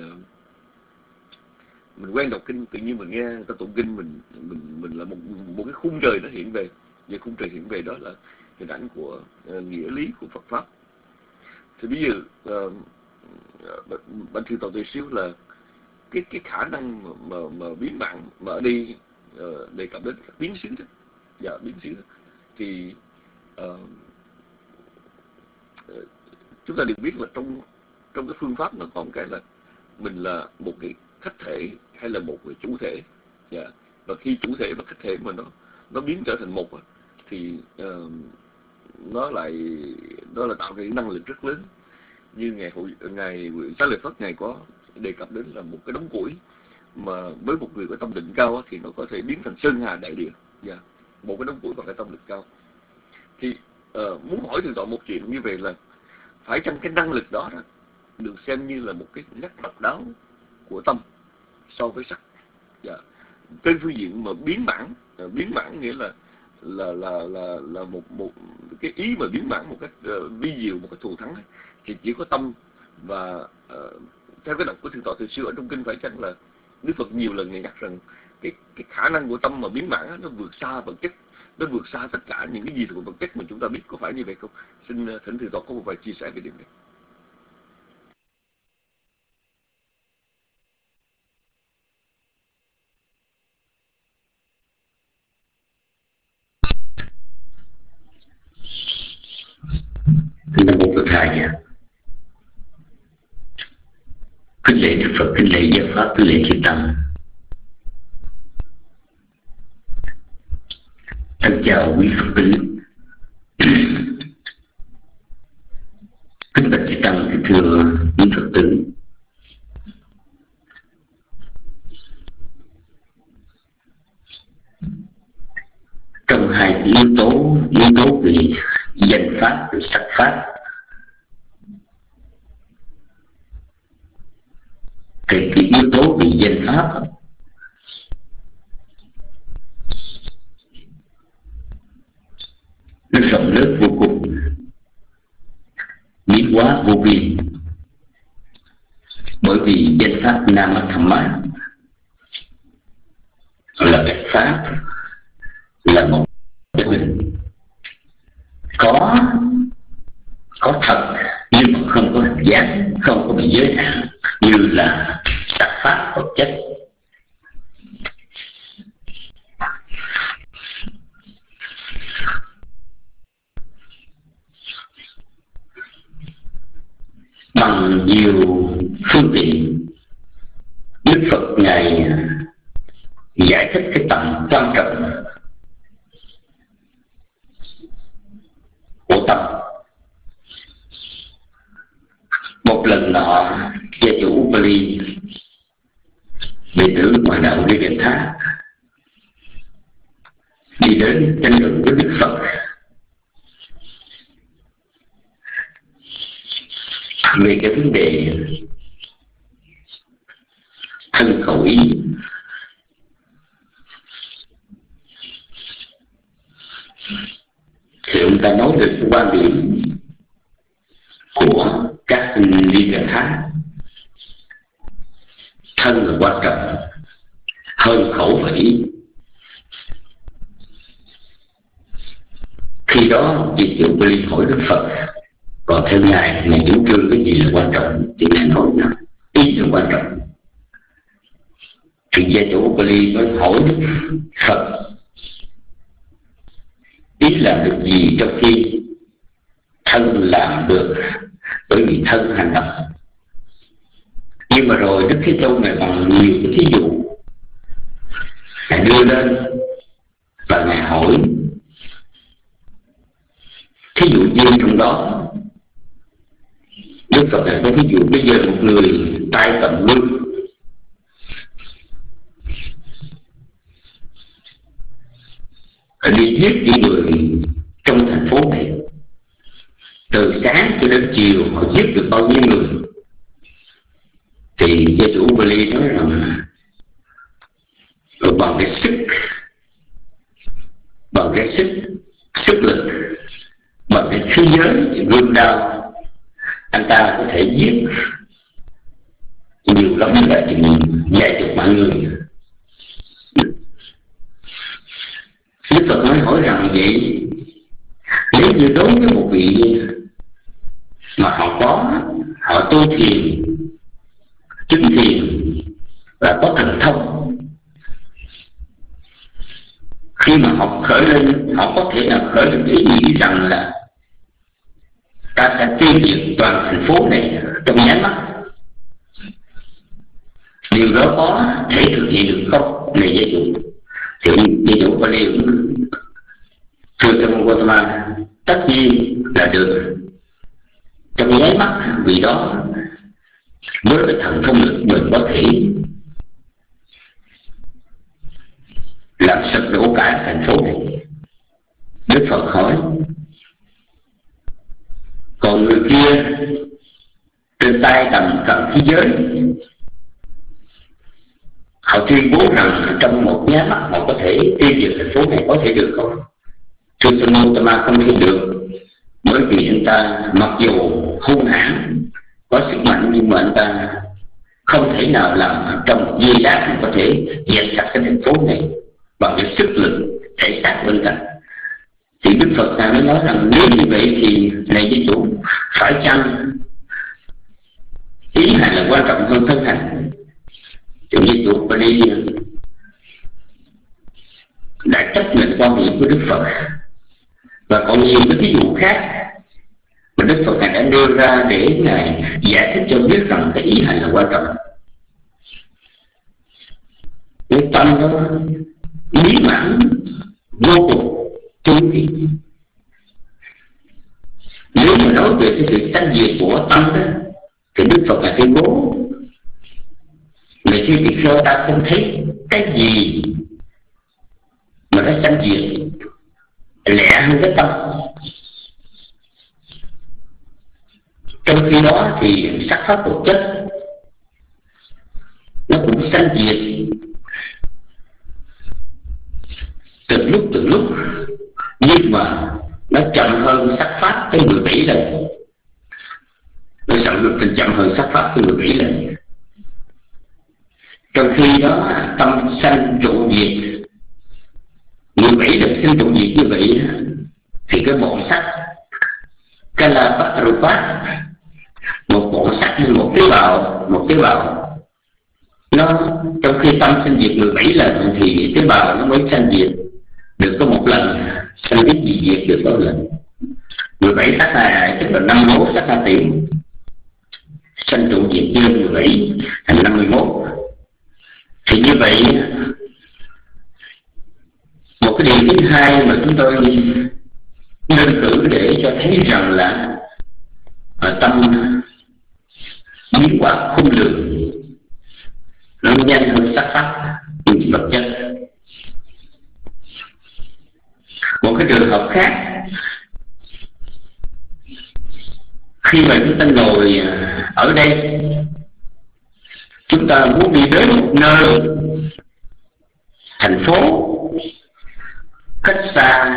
quen đọc kinh, tự nhiên mình nghe người ta tụng kinh, mình là một cái khung trời nó hiện về, và khung trời hiện về đó là hình ảnh của nghĩa lý của Phật pháp. Thì bây giờ bạn Thượng tọa Tuệ Siêu là cái khả năng mà biến mạng mà ở đây đề cập đến biến xứ đó, biến xứ đó, thì chúng ta được biết là trong cái phương pháp nó còn cái là mình là một cái khách thể hay là một cái chủ thể, và khi chủ thể và khách thể mà nó biến trở thành một, thì nó là tạo ra năng lực rất lớn. Như ngài Xá Lợi Phất, ngài có đề cập đến là một cái đống củi mà với một người có tâm định cao thì nó có thể biến thành sơn hà đại địa. Một cái đống củi bằng cái tâm định cao. Thì muốn hỏi Thượng tọa một chuyện như vậy là phải chăng cái năng lực đó được xem như là một cái nét độc đáo của tâm so với sắc? Trên phương diện mà biến mãn nghĩa là một cái ý mà biến mãn một cách vi diệu, một cách thù thắng, thì chỉ có tâm. Và theo cái đọc của Thượng tọa Tuệ Siêu ở trong kinh, phải chăng là Đức Phật nhiều lần nhắc rằng cái khả năng của tâm mà biến mãn nó vượt xa vật chất, nó vượt xa tất cả những cái gì của vật chất mà chúng ta biết, có phải như vậy không? Xin thỉnh Thượng tọa có một vài chia sẻ về điểm này. Nam mô Phật Thầy. Kính lễ Đức Phật, kính lễ Giáo Pháp, kính lễ Chư Tăng. Thân chào quý Phật tử. Kính bạch Chư Tăng, kính thưa quý Phật tử. Trong hai cái yếu tố về danh pháp và sắc pháp, cái yếu tố về danh pháp nó rộng lớn vô cùng, biến hóa vô biên. Bởi vì danh pháp Nama Thamma là cái pháp, là một cái mình có thật nhưng mà không có hình dáng, không có bị giới hạn như là sắc pháp vật chất. Bằng nhiều phương tiện, Đức Phật Ngài giải thích cái tầm quan trọng của tâm. Một lần nọ, gia chủ Upali, đệ tử ngoại đạo Devendra, đi đến tranh luận với Đức Phật về cái vấn đề thân khẩu ý. Thì ông ta nói được quan điểm của các ly cả thác, thân là quan trọng hơn khẩu và ý. Khi đó vị chủ Bali hỏi Đức Phật, còn theo ngài chủ trương cái gì là quan trọng? Thì ngài nói là ý là quan trọng. Thì gia chủ Bali mới hỏi Đức Phật, ý làm được gì trong khi thân làm được? Bởi vì thân hành động. Nhưng mà rồi Đức Thế Tôn này bằng nhiều cái thí dụ ngài đưa lên và ngài hỏi. Thí dụ như trong đó Đức Phật này có thí dụ bây giờ một người tay cầm gươm, đi giết những người trong thành phố này, từ sáng cho đến chiều họ giết được bao nhiêu người. Thì gia chủ Bali nói rằng bằng cái sức lực, bằng cái khí giới gươm đao, anh ta có thể giết nhiều lắm là chừng vài chục mạng người. Đức Phật nói hỏi rằng vậy, nếu như đối với một vị mà họ tu thiền, chứng thiền và có thần thông, khi mà họ khởi lên, họ có thể là khởi lên ý nghĩ rằng là ta sẽ tiêu diệt toàn thành phố này trong nháy mắt. Điều đó có thể thực hiện được không? Này gia chủ. Thì gia chủ Bali thưa trong Gautama, tất nhiên là được trong nháy mắt, vì đó với cái thần thông lực mình có thể làm sụp đổ cả thành phố này. Đức Phật hỏi, còn người kia trên tay cầm khí giới, họ tuyên bố rằng trong một nháy mắt họ có thể tiêu diệt thành phố này, có thể được không? Thưa Gautama, không thể được, bởi vì anh ta mặc dù hung hãn, có sức mạnh, nhưng mà anh ta không thể nào làm trong một giây lát có thể dẹp sạch cái thành phố này bằng cái sức lực thể xác bên cạnh. Thì Đức Phật Ngài mới nói rằng nếu như vậy thì này gia chủ, phải chăng ý hành là quan trọng hơn thân hành? Thì gia chủ Bali đã chấp nhận quan điểm của Đức Phật. Và còn nhiều cái ví dụ khác mà Đức Phật Ngài đã đưa ra để Ngài giải thích cho biết rằng cái ý hành là quan trọng. Cái tâm nó mỹ mãn vô cùng chung thì nếu mà nói về cái sự sanh diệt của tâm đó, thì Đức Phật Ngài tuyên bố người khi tỳ kheo ta không thấy cái gì mà nó sanh diệt lẹ hơn cái tâm. Trong khi đó thì sắc pháp vật chất nó cũng sanh diệt từng lúc, nhưng mà nó chậm hơn sắc pháp tới 17 lần. Nó chậm hơn sắc pháp tới 17 lần. Trong khi đó tâm sanh trụ diệt 17 lần sinh trụ diệt như vậy, thì cái bộ sắc Kalaparupat, một bộ sắc như một tế bào nó trong khi tâm sanh diệt 17 lần thì tế bào nó mới sanh diệt được có một lần, sanh diệt diệt được có một lần. 17 sát na tức là 51 sát na tiền, sanh trụ diệt chia 17 thành 51. Thì như vậy một cái điều thứ hai mà chúng tôi đơn cử để cho thấy rằng là tâm biến hóa khôn lường, nó nhanh hơn sắc pháp vật chất. Một cái trường hợp khác, khi mà chúng ta ngồi ở đây, chúng ta muốn đi đến một nơi thành phố cách xa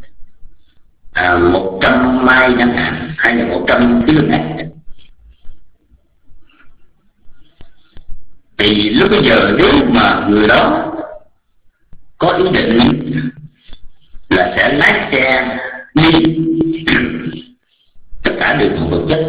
100 mai chẳng hạn, hay là 100 km, thì lúc bây giờ nếu mà người đó có ý định là sẽ lái xe đi tất cả đường vật chất,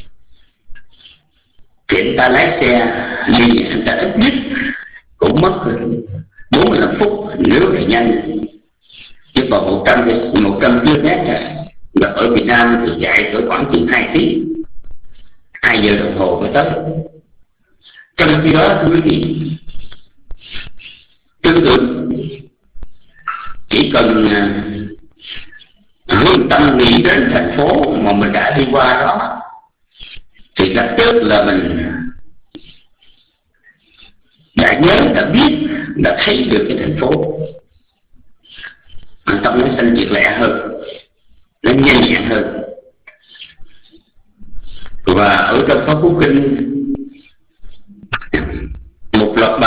thì người ta lái xe đi, người ta ít nhất cũng mất 45 phút nếu là nhanh. Chứ còn 100 km và ở Việt Nam thì chạy cỡ khoảng chừng 2 tiếng, 2 giờ đồng hồ mới tới. Trong khi đó thưa quý vị, tương tự chỉ cần hướng tâm nghĩ đến thành phố mà mình đã đi qua đó, thì lập tức là mình đã nhớ, đã biết, đã thấy được cái thành phố. Tâm nó sanh diệt lẹ hơn, nó nhanh nhẹn hơn. Và ở trong Pháp Cú Kinh, một loạt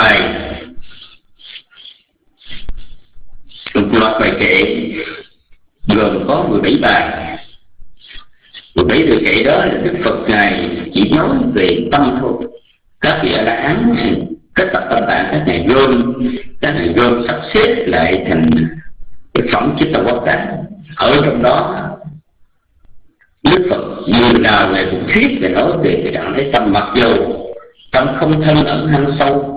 bài kệ gồm có 17 bài. 17 bài kệ đó là Đức Phật Ngài chỉ nói về tâm thôi. Các vị A-la-hán kết tập tâm tạng, các ngài gom sắp xếp lại thành cái phẩm Chitta-vata. Ở trong đó Đức Phật người nào ngài cũng thuyết về nói về cái trạng thái tâm, mặc dù tâm không thân ẩn hang sâu,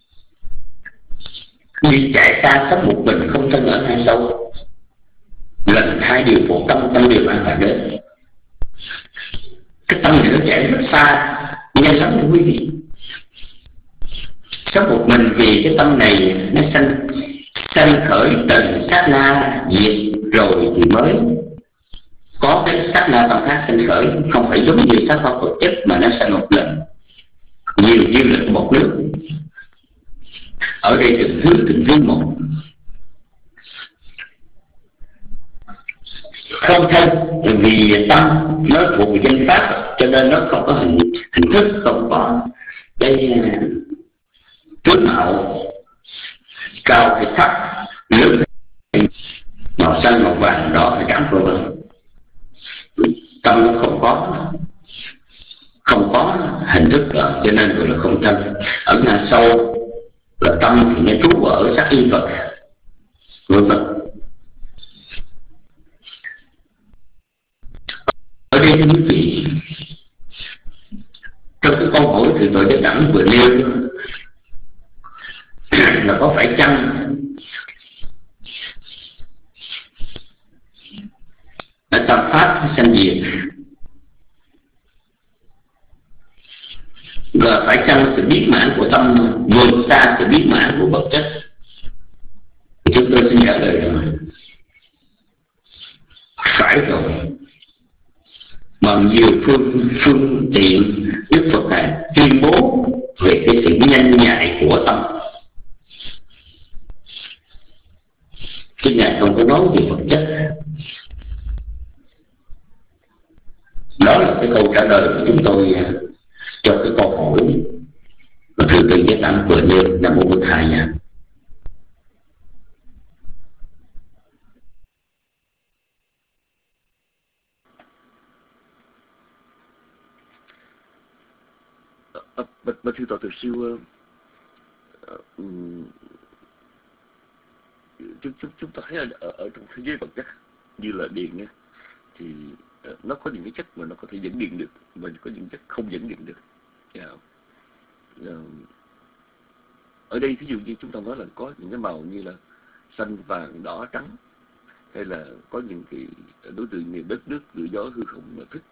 đi chạy xa sống một mình, không thân ẩn hang sâu, lần hai điều phụ tâm đều an toàn đến. Cái tâm này nó chạy rất xa, nhanh lắm thưa quý vị. Sống một mình vì cái tâm này nó sanh khởi từng sát na diệt rồi thì mới có cái sát na tâm khác sanh khởi, không phải giống như sát pháp vật chất mà nó sanh một lần, nhiều như là một nước. Ở đây từng thứ một. Không thân vì tâm nó thuộc danh pháp, cho nên nó không có hình thức, không có cái tướng mạo cao hay thấp, lớn màu xanh, màu vàng, đỏ hay trắng vân vân. Tâm nó không có hình thức đó, cho nên gọi là không thân. Ở nhà sâu là tâm thì nó trú ở sắc y vật vân vân. Ở đây thưa quý vị, trong cái câu hỏi thì tôi đã đẳng vừa nêu là có phải chăng là tâm pháp sanh diệt Và phải chăng sự biết mãn của tâm vượt xa sự biết mãn của vật chất? Chúng tôi xin trả lời rằng phải rồi. Bằng nhiều phương tiện Đức Phật Ngài tuyên bố về cái sự nhanh nhạy của tâm, chứ Ngài không có nói về vật chất. Đó là cái câu trả lời của chúng tôi cho cái câu hỏi mà Thượng Tọa Giác Đẳng vừa nêu. Nam mô Bổn Thầy nha. Bạch Thượng Tọa Từ Siêu, chúng ta thấy ở trong thế giới vật chất như là điện nha, thì nó có những cái chất mà nó có thể dẫn điện được, và có những chất không dẫn điện được. Ở đây thí dụ như chúng ta nói là có những cái màu như là xanh, vàng, đỏ, trắng, hay là có những cái đối tượng như đất, nước, lửa, gió, hư không mà thích.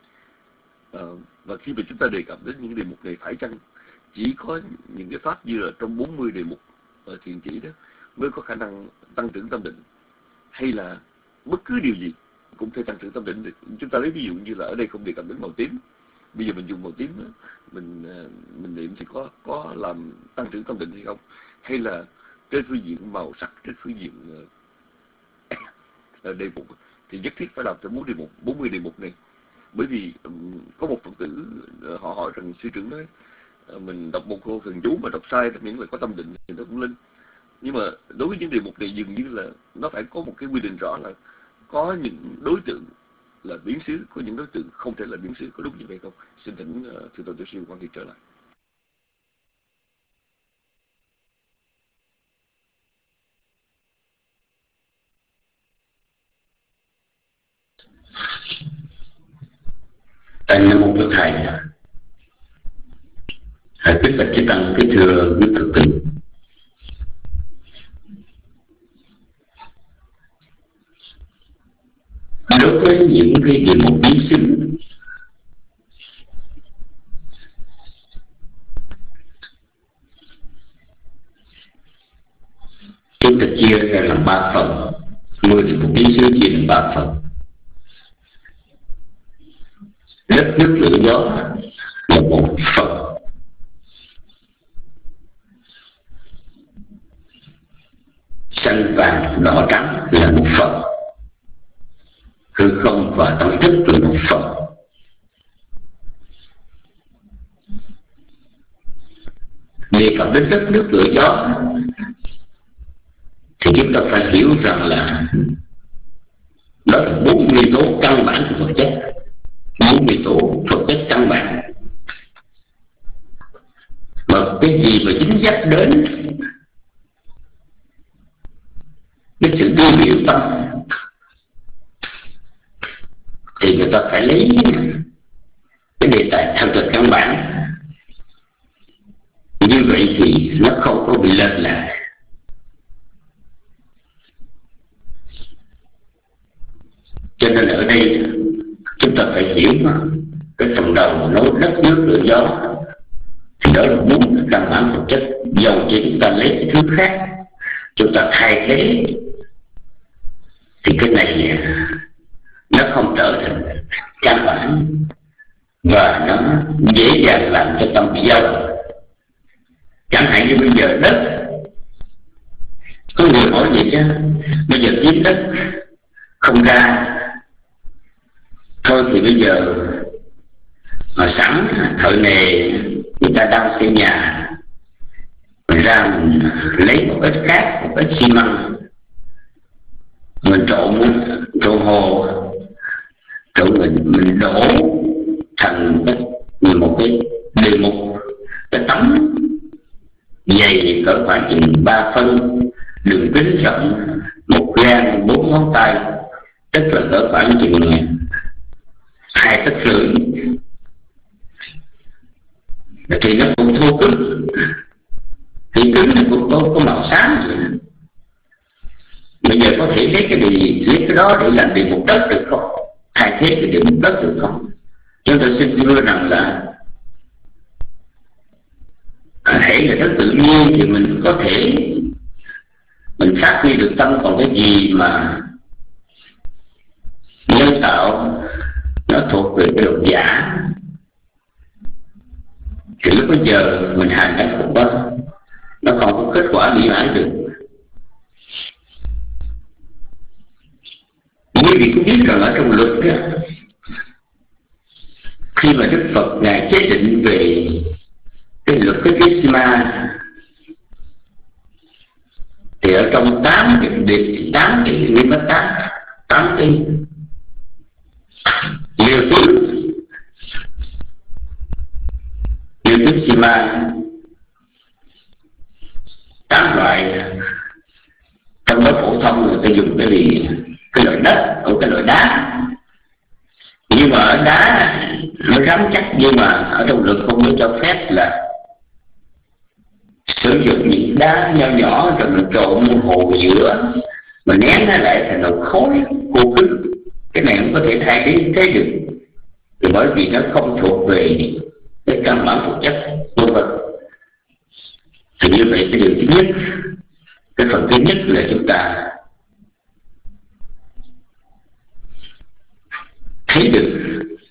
Và khi mà chúng ta đề cập đến những đề mục này, phải chăng chỉ có những cái pháp như là trong 40 đề mục thiền chỉ đó mới có khả năng tăng trưởng tâm định, hay là bất cứ điều gì cũng thể tăng trưởng tâm định được? Chúng ta lấy ví dụ như là ở đây không đề cập đến màu tím, bây giờ mình dùng màu tím đó, mình niệm thì có làm tăng trưởng tâm định hay không? Hay là trên phương diện màu sắc, trên phương diện đề mục thì nhất thiết phải làm cho 40 đề mục này? Bởi vì có một Phật tử họ hỏi rằng sư trưởng nói mình đọc một câu thần chú mà đọc sai miễn là có tâm định thì nó cũng linh. Nhưng mà đối với những đề mục này dường như là nó phải có một cái quy định rõ là có những đối tượng là biến xứ, có những đối tượng không thể là biến xứ. Có đúng như vậy không? Xin thỉnh Thượng Tọa Tiểu Siêu quan hệ trở lại. Nam mô Bổn Thầy. Kính bạch chư tăng, kính thưa quý Phật tử. Đối với những cái đề mục biến xứ, chúng ta chia ra làm 3 phần. 10 đề mục biến xứ chia làm 3 phần. Đất, nước, lửa, gió là một phần. Xanh, vàng, đỏ, trắng là một phần. Hư không và tâm thức là một phần. Đề cập đến đất, nước, lửa, gió thì chúng ta phải hiểu rằng là đó là 4 nguyên tố căn bản của vật chất. 4 nguyên tố vật chất căn bản. Và cái gì mà dính dắt đến cái sự đưa biểu tâm thì người ta phải lấy cái đề tài thật là căn bản. Như vậy thì nó không có bị lệch lạc. Cho nên ở đây chúng ta phải hiểu cái phần đầu nói đất, nước, lửa, gió thì đó là 4 cái căn bản vật chất. Dầu chỉ chúng ta lấy cái thứ khác chúng ta thay thế thì cái này nó không trở thành căn bản và nó dễ dàng làm cho tâm bị dao động. Chẳng hạn như bây giờ đất, có người hỏi vậy chứ, bây giờ kiếm đất không ra, thôi thì bây giờ mà sẵn thợ nề người ta đang xây nhà, mình ra mình lấy một ít cát, một ít xi măng, mình trộn hồ, mình đổ thành một cái đề mục, cái tấm dày cỡ khoảng chừng 3 phân, đường kính rộng 1 gang 4 ngón tay, tức là cỡ khoảng chừng 2,5 tấc, thì nó cũng thô cứng, thì cứng nó cũng có màu xám vậy. Bây giờ có thể lấy cái đó để làm đề mục đất được không? Thay thế cái đề mục đất được không? Chúng tôi xin thưa rằng là hãy là rất tự nhiên thì mình có thể mình phát huy được tâm. Còn cái gì mà nhân tạo nó thuộc về cái độ giả thì lúc bây giờ mình hành nó không có kết quả mỹ mãn được. Quý vị cũng biết rằng ở trong luật đó, khi mà Đức Phật Ngài chế định về cái luật cái Kisma thì ở trong 8 cái nguyên tắc 8 cái liều tiếp Sima 8 loại. Trong đó phổ thông người ta dùng cái loại đất của cái loại đá, nhưng mà ở đá nó rắn chắc, nhưng mà ở trong luật không có cho phép là sử dụng những đá nhỏ nhỏ rồi mình trộn hồ giữa mà nén nó lại thành một khối khô cứng. Cái này không có thể thay thế được, thì bởi vì nó không thuộc về cái căn bản vật chất vân vân. Thì như vậy cái điều thứ nhất, cái phần thứ nhất là chúng ta thấy được.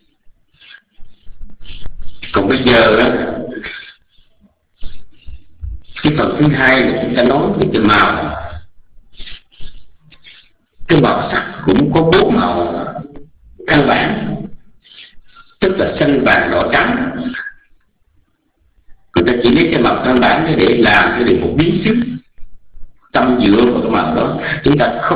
Còn bây giờ đó, cái phần thứ hai là chúng ta nói về cái màu. Cái màu sắc cũng có 4 màu căn bản, tức là xanh, vàng, đỏ, trắng. Người ta chỉ lấy cái màu căn bản để làm cái điều một biến sức. Tâm dựa vào cái màu đó, chúng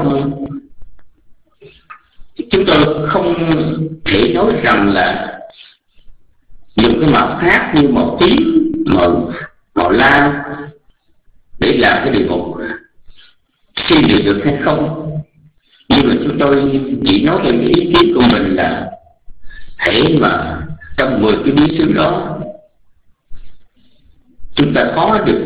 tôi không thể nói rằng là dùng cái màu khác như màu tím, màu lam để làm cái điều một suy được hay không. Nhưng mà chúng tôi chỉ nói về cái ý kiến của mình là hãy mà trong 10 cái bí xứ đó chúng ta có được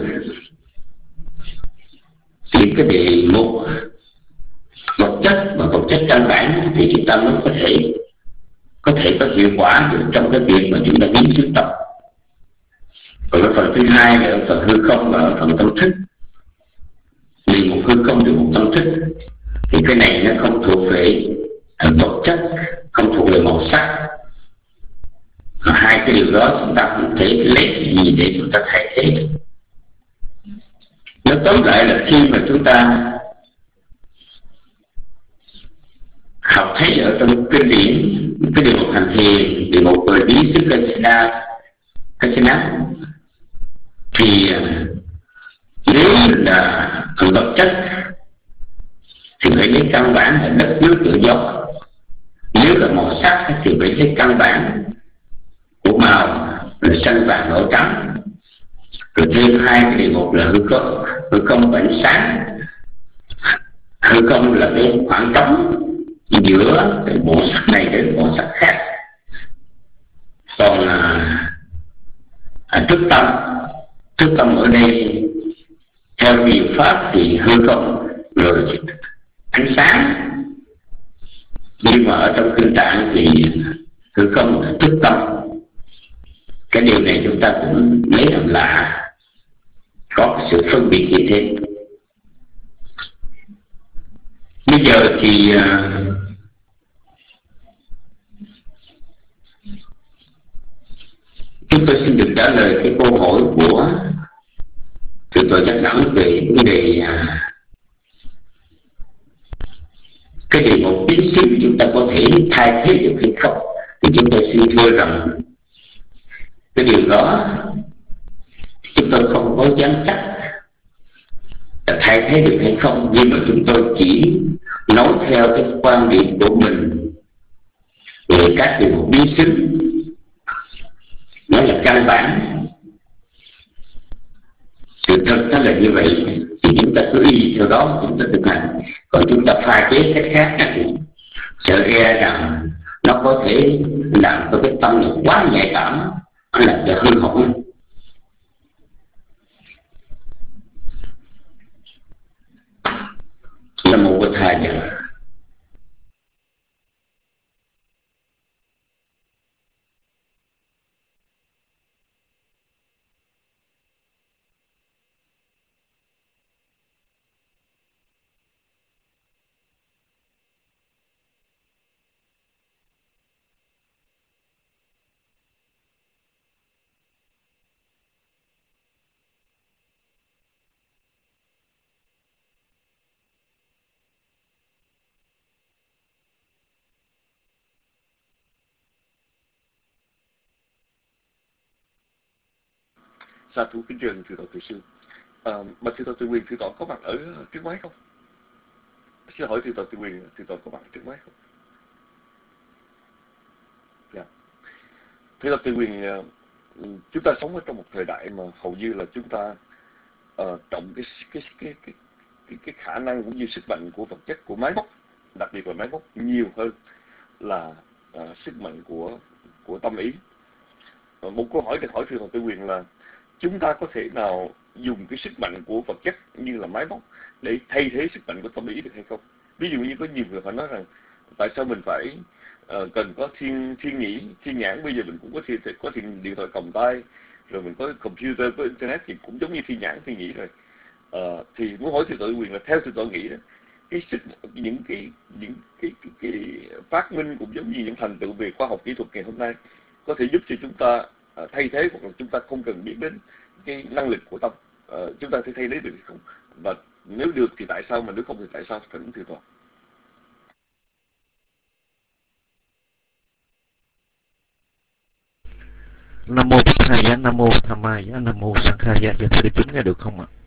những cái đề mục vật chất và vật chất căn bản thì chúng ta mới có thể có hiệu quả được trong cái việc mà chúng ta biến xứ tập. Còn cái phần thứ hai là ở phần hư không và ở phần tâm thức. Đề mục hư không, đề mục tâm thức thì cái này nó không thuộc về vật chất, không thuộc về màu sắc. Hai cái điều đó chúng ta không thể lấy cái gì để chúng ta thay thế được. Nó tóm lại là khi mà chúng ta học thấy ở trong kinh điển cái điều một hành thiền, điều một về bí xứ Kasina thì nếu là vật chất thì phải lấy căn bản là đất nước tự do. Nếu là màu sắc thì phải lấy căn bản của màu là xanh, vàng, đỏ, trắng. Rồi thêm hai cái điều một là hư không và ánh sáng. Hư không là cái khoảng trống giữa cái bộ sắc này đến bộ sắc khác. Còn thức tâm ở đây theo biện pháp thì hư không rồi ánh sáng, nhưng mà ở trong kinh tạng thì hư không là thức tâm. Cái điều này chúng ta cũng lấy làm lạ, có sự phân biệt như thế. Bây giờ thì chúng tôi xin được trả lời cái câu hỏi của từ tôi chắc đẳng về vấn đề cái đề một biến xứ chúng ta có thể thay thế được hay không. Thì chúng tôi xin thưa rằng cái điều đó chúng tôi không có dám chắc là thay thế được hay không, nhưng mà chúng tôi chỉ nói theo cái quan điểm của mình về các điều một biến xứ. Nó là căn bản, sự thật nó là như vậy, thì chúng ta cứ y theo đó chúng ta thực hành. Còn chúng ta pha chế cách khác thì sợ e rằng nó có thể làm cho cái tâm này quá nhạy cảm, nó làm cho hư hỏng. Nam mô Bổn Thầy. Sa thú kính trân thưa Tổ Từ Sư. Mà thưa Tổ Từ Quyền, thưa Tổ có mặt ở trước máy không? Xin hỏi thưa Tổ Từ Quyền, thưa Tổ có mặt ở trước máy không? Dạ. Thưa Tổ Từ Quyền, chúng ta sống ở trong một thời đại mà hầu như là chúng ta trọng cái khả năng cũng như sức mạnh của vật chất, của máy móc, đặc biệt là máy móc nhiều hơn là sức mạnh của tâm ý. Một câu hỏi được hỏi thưa Tổ Từ Quyền là chúng ta có thể nào dùng cái sức mạnh của vật chất như là máy móc để thay thế sức mạnh của tâm ý được hay không? Ví dụ như có nhiều người phải nói rằng tại sao mình phải cần có thiên nhãn, bây giờ mình cũng có điện thoại cầm tay, rồi mình có computer, có internet thì cũng giống như thiên nhãn, thiên nhĩ rồi. Thì muốn hỏi thưa Tổ Quyền là theo thưa Tổ nghĩ đó, những cái phát minh cũng giống như những thành tựu về khoa học kỹ thuật ngày hôm nay có thể giúp cho chúng ta thay thế, hoặc là chúng ta không cần biết đến cái năng lực của tâm, chúng ta thể thay thế được hay không? Và nếu được thì tại sao, mà nếu không thì tại sao? Phải đúng thưa Tổ. Nam mô Bụt Thầy, Nam mô Tham Mai, Nam mô Sang Khai. Dạ thưa đại chúng nghe được không ạ?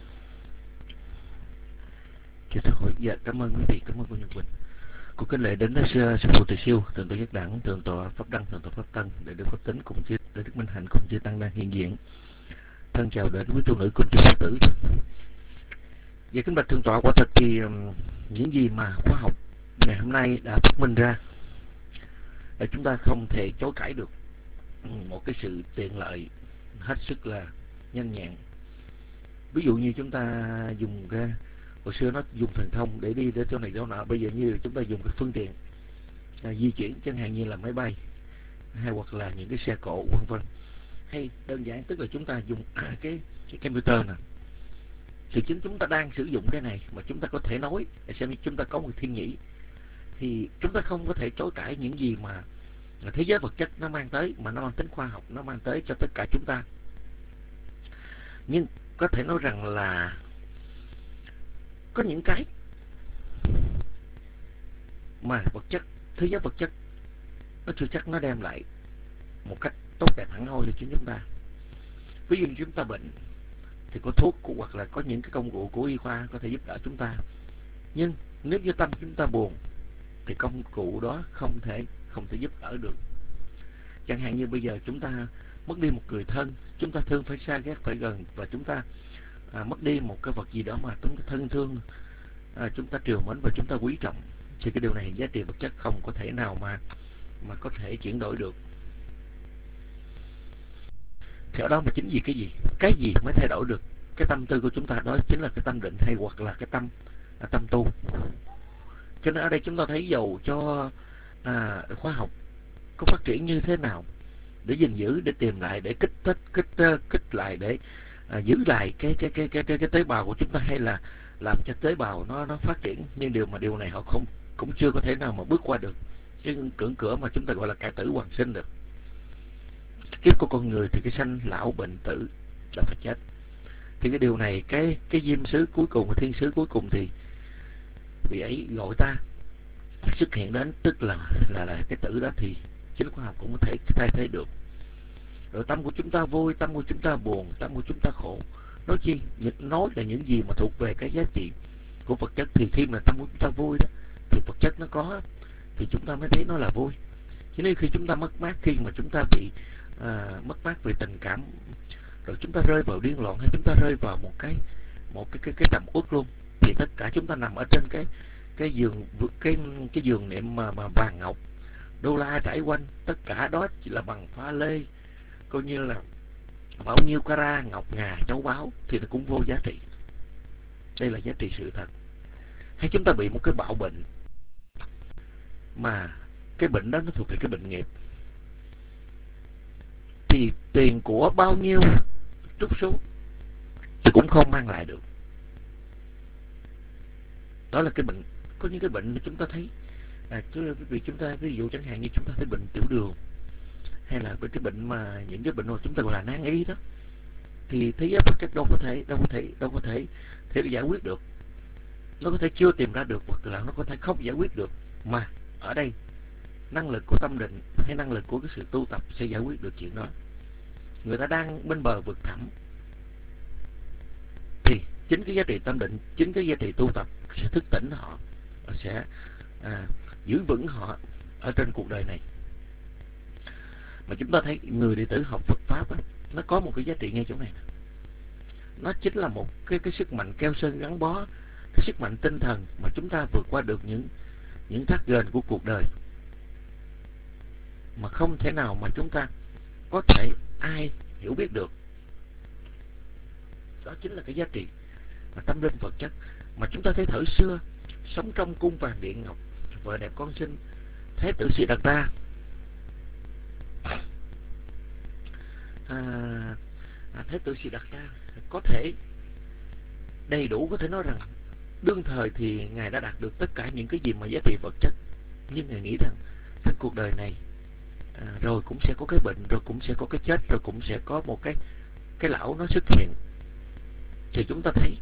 Thưa hỏi. Dạ cảm ơn quý vị, cảm ơn cô Nhật Quỳnh. Cô kính lễ đến sư phụ Từ Siêu, thượng tọa Giác Đẳng, thượng tọa Pháp Đăng, thượng tọa Pháp Tân, để Đức Pháp Tính cùng với để Đức Minh Hạnh cùng với tăng đang hiện diện. Thân chào đến quý tu nữ cùng chư Phật tử. Dạ kính bạch thượng tọa, quả thật thì những gì mà khoa học ngày hôm nay đã phát minh ra là chúng ta không thể chối cãi được. Một cái sự tiện lợi hết sức là nhanh nhẹn. Ví dụ như chúng ta dùng cái hồi xưa nó dùng thần thông để đi đến chỗ này chỗ nọ, bây giờ như chúng ta dùng cái phương tiện di chuyển, chẳng hạn như là máy bay hay hoặc là những cái xe cộ vân vân, hay đơn giản tức là chúng ta dùng cái computer nè, thì chính chúng ta đang sử dụng cái này mà chúng ta có thể nói để xem chúng ta có một thiên nhĩ, thì chúng ta không có thể chối cãi những gì mà thế giới vật chất nó mang tới, mà nó mang tính khoa học, nó mang tới cho tất cả chúng ta. Nhưng có thể nói rằng là có những cái mà vật chất, thế giới vật chất nó chưa chắc nó đem lại một cách tốt đẹp hẳn hoi cho chúng ta. Ví dụ như chúng ta bệnh thì có thuốc hoặc là có những cái công cụ của y khoa có thể giúp đỡ chúng ta. Nhưng nếu như tâm chúng ta buồn thì công cụ đó không thể giúp đỡ được. Chẳng hạn như bây giờ chúng ta mất đi một người thân, chúng ta thương phải xa ghét phải gần, và chúng ta mất đi một cái vật gì đó mà chúng ta thân thương, chúng ta trìu mến và chúng ta quý trọng, thì cái điều này giá trị vật chất không có thể nào mà có thể chuyển đổi được. Thì ở đó mà chính vì cái gì mới thay đổi được cái tâm tư của chúng ta, đó chính là cái tâm định hay hoặc là cái tâm tu. Cho nên ở đây chúng ta thấy dầu cho khoa học có phát triển như thế nào để gìn giữ, để tìm lại, để kích lại, để giữ lại cái tế bào của chúng ta, hay là làm cho tế bào nó phát triển, nhưng điều này họ cũng chưa có thể nào mà bước qua được cái cưỡng cửa mà chúng ta gọi là cải tử hoàn sinh được. Kiếp của con người thì cái sanh lão bệnh tử là phải chết. Thì cái điều này, cái diêm sứ cuối cùng, cái thiên sứ cuối cùng thì vị ấy gọi ta xuất hiện đến, tức là cái tử đó, thì chính khoa học cũng có thể thay thế được. Rồi tâm của chúng ta vui, tâm của chúng ta buồn, tâm của chúng ta khổ, nói chi nói là những gì mà thuộc về cái giá trị của vật chất, thì khi mà tâm của chúng ta vui đó thì vật chất nó có, thì chúng ta mới thấy nó là vui. Chứ nếu khi chúng ta mất mát, khi mà chúng ta bị mất mát về tình cảm, rồi chúng ta rơi vào điên loạn, hay chúng ta rơi vào một cái trầm uất luôn, thì tất cả chúng ta nằm ở trên cái giường niệm mà vàng ngọc đô la trải quanh, tất cả đó chỉ là bằng pha lê, coi như là bao nhiêu carat ngọc ngà châu báu thì nó cũng vô giá trị. Đây là giá trị sự thật. Hay chúng ta bị một cái bạo bệnh, mà cái bệnh đó nó thuộc về cái bệnh nghiệp, thì tiền của bao nhiêu trút xuống thì cũng không mang lại được. Đó là cái bệnh. Có những cái bệnh mà chúng ta thấy vì chúng ta ví dụ chẳng hạn như chúng ta thấy bệnh tiểu đường, hay là cái bệnh mà những cái bệnh mà chúng ta gọi là nan y đó, thì thế giới vật chất đâu có thể giải quyết được. Nó có thể chưa tìm ra được, hoặc là nó có thể không giải quyết được, mà ở đây năng lực của tâm định hay năng lực của cái sự tu tập sẽ giải quyết được chuyện đó. Người ta đang bên bờ vực thẳm, chính cái giá trị tâm định, chính cái giá trị tu tập sẽ thức tỉnh họ, sẽ giữ vững họ ở trên cuộc đời này. Mà chúng ta thấy người đệ tử học Phật Pháp á, nó có một cái giá trị ngay chỗ này nè. Nó chính là một cái sức mạnh keo sơn gắn bó, cái sức mạnh tinh thần mà chúng ta vượt qua được những thác ghềnh của cuộc đời mà không thể nào mà chúng ta có thể ai hiểu biết được. Đó chính là cái giá trị mà tâm linh vật chất. Mà chúng ta thấy thời xưa sống trong cung vàng điện ngọc, vợ đẹp con xinh, Thế tử Siddhartha Thế tử Siddhartha có thể đầy đủ có thể nói rằng đương thời thì ngài đã đạt được tất cả những cái gì mà giá trị vật chất, nhưng ngài nghĩ rằng trên cuộc đời này rồi cũng sẽ có cái bệnh, rồi cũng sẽ có cái chết, rồi cũng sẽ có một cái lão nó xuất hiện. Thì chúng ta thấy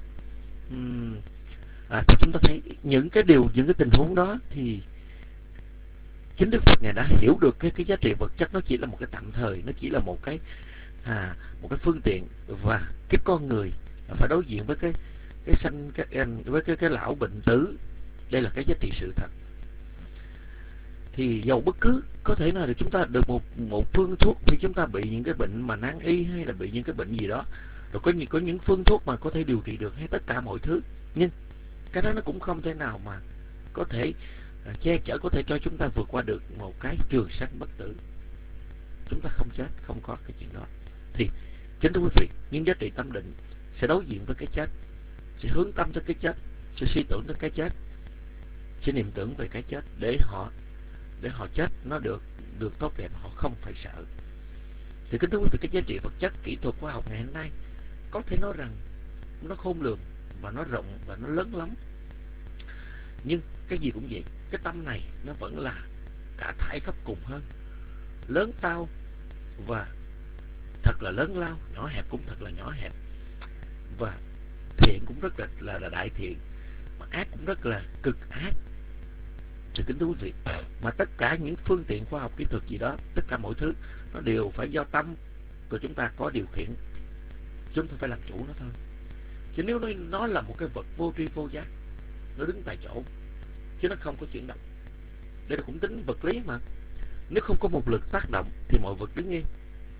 những cái tình huống đó thì chính Đức Phật ngài đã hiểu được cái giá trị vật chất nó chỉ là một cái tạm thời, nó chỉ là một cái phương tiện, và cái con người phải đối diện với cái lão bệnh tử. Đây là cái giá trị sự thật. Thì dầu bất cứ có thể nào là chúng ta được một phương thuốc khi chúng ta bị những cái bệnh mà nan y, hay là bị những cái bệnh gì đó, rồi có những phương thuốc mà có thể điều trị được hay tất cả mọi thứ, nhưng cái đó nó cũng không thể nào mà có thể che chở, có thể cho chúng ta vượt qua được một cái trường sanh bất tử. Chúng ta không chết, không có cái chuyện đó. Thì chính thưa quý vị, những giá trị tâm định sẽ đối diện với cái chết, sẽ hướng tâm tới cái chết, sẽ suy tưởng tới cái chết, sẽ niệm tưởng về cái chết để họ chết nó được tốt đẹp, họ không phải sợ. Thì kính thưa quý vị, cái giá trị vật chất kỹ thuật khoa học ngày hôm nay có thể nói rằng nó khôn lường và nó rộng và nó lớn lắm. Nhưng cái gì cũng vậy, cái tâm này nó vẫn là cả thải khắp cùng hơn, lớn lao và thật là lớn lao, nhỏ hẹp cũng thật là nhỏ hẹp, và thiện cũng rất là đại thiện, mà ác cũng rất là cực ác. Thì kính thưa quý vị, mà tất cả những phương tiện khoa học kỹ thuật gì đó, tất cả mọi thứ nó đều phải do tâm của chúng ta có điều khiển, chúng ta phải làm chủ nó thôi. Chứ nếu nó là một cái vật vô tri vô giác, nó đứng tại chỗ chứ nó không có chuyển động. Đây là cũng tính vật lý mà. Nếu không có một lực tác động thì mọi vật đứng yên.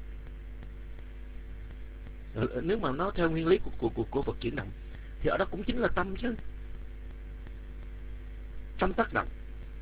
Nếu mà nó theo nguyên lý của vật chuyển động thì ở đó cũng chính là tâm chứ. Tâm tác động.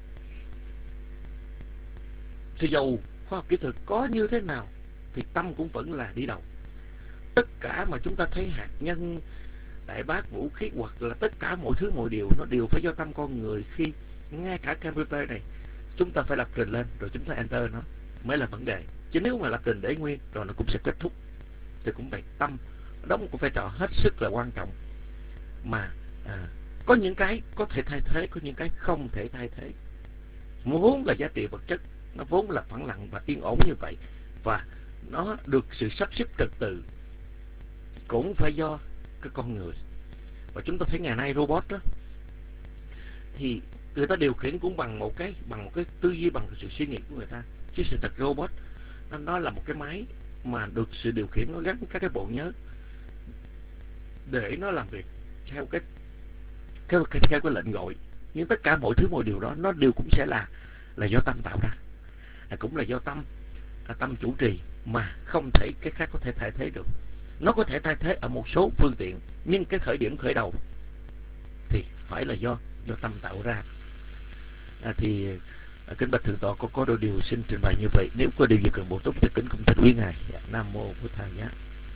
Thì dầu khoa học kỹ thuật có như thế nào thì tâm cũng vẫn là đi đầu. Tất cả mà chúng ta thấy hạt nhân, đại bác, vũ khí, hoặc là tất cả mọi thứ mọi điều, nó đều phải do tâm con người. Khi ngay cả computer này chúng ta phải lập trình lên rồi chúng ta enter nó mới là vấn đề. Chứ nếu mà lập trình để nguyên rồi nó cũng sẽ kết thúc. Thì cũng vậy, tâm đóng một vai trò hết sức là quan trọng. Mà có những cái có thể thay thế, có những cái không thể thay thế. Vốn là giá trị vật chất, nó vốn là phẳng lặng và yên ổn như vậy, và nó được sự sắp xếp trật tự cũng phải do cái con người. Và chúng ta thấy ngày nay robot đó, thì người ta điều khiển cũng bằng một cái tư duy, bằng sự suy nghĩ của người ta. Chứ sự thật robot nó là một cái máy mà được sự điều khiển, nó gắn các cái bộ nhớ để nó làm việc theo cái lệnh gọi. Nhưng tất cả mọi thứ mọi điều đó nó đều cũng sẽ là do tâm tạo ra, cũng là do tâm chủ trì, mà không thể cái khác có thể thay thế được. Nó có thể thay thế ở một số phương tiện, nhưng cái khởi điểm khởi đầu thì phải là do tâm tạo ra. Kính bạch thượng tọa, có đôi điều xin trình bày như vậy. Nếu có điều gì cần bổ túc thì kính cùng thỉnh quý ngài. Nam mô Bổn Thầy nhé.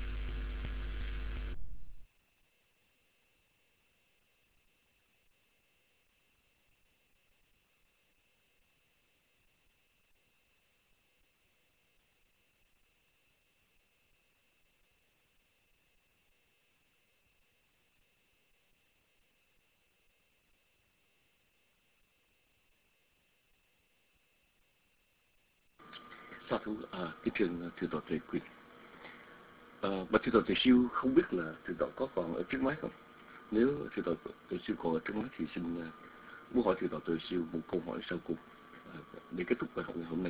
Sa thú, cái trường thượng tọa Tuệ Quyền. Bạch thượng tọa Tuệ Siêu, không biết là thượng tọa có còn ở trước máy không? Nếu thượng tọa Tuệ Siêu còn ở trước máy thì xin muốn hỏi thượng tọa Tuệ Siêu một câu hỏi sau cùng để kết thúc bài học ngày hôm nay.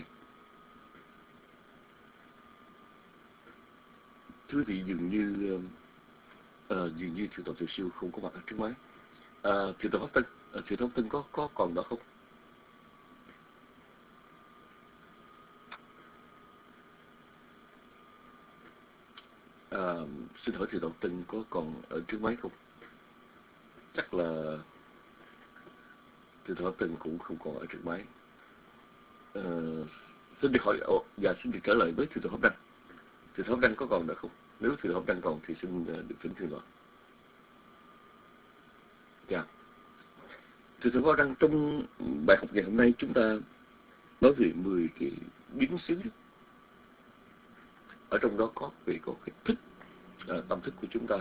Thưa quý vị, dường như Dường như thượng tọa Từ Siêu không có mặt ở trước máy. Thượng tọa Pháp Tân có còn đó không? Xin hỏi thượng tọa Tân có còn ở trước máy không? Chắc là thượng tọa Pháp Tân cũng không còn ở trước máy. Xin được hỏi, xin được trả lời với thượng tọa Pháp Đăng. Thượng tọa Pháp Đăng có còn được không? Nếu thượng tọa Pháp Đăng còn thì xin được thỉnh thượng tọa. Dạ. Thượng tọa Pháp Đăng, trong bài học ngày hôm nay chúng ta nói về 10 cái biến xứ. Ở trong đó có cái thức, tâm thức của chúng ta.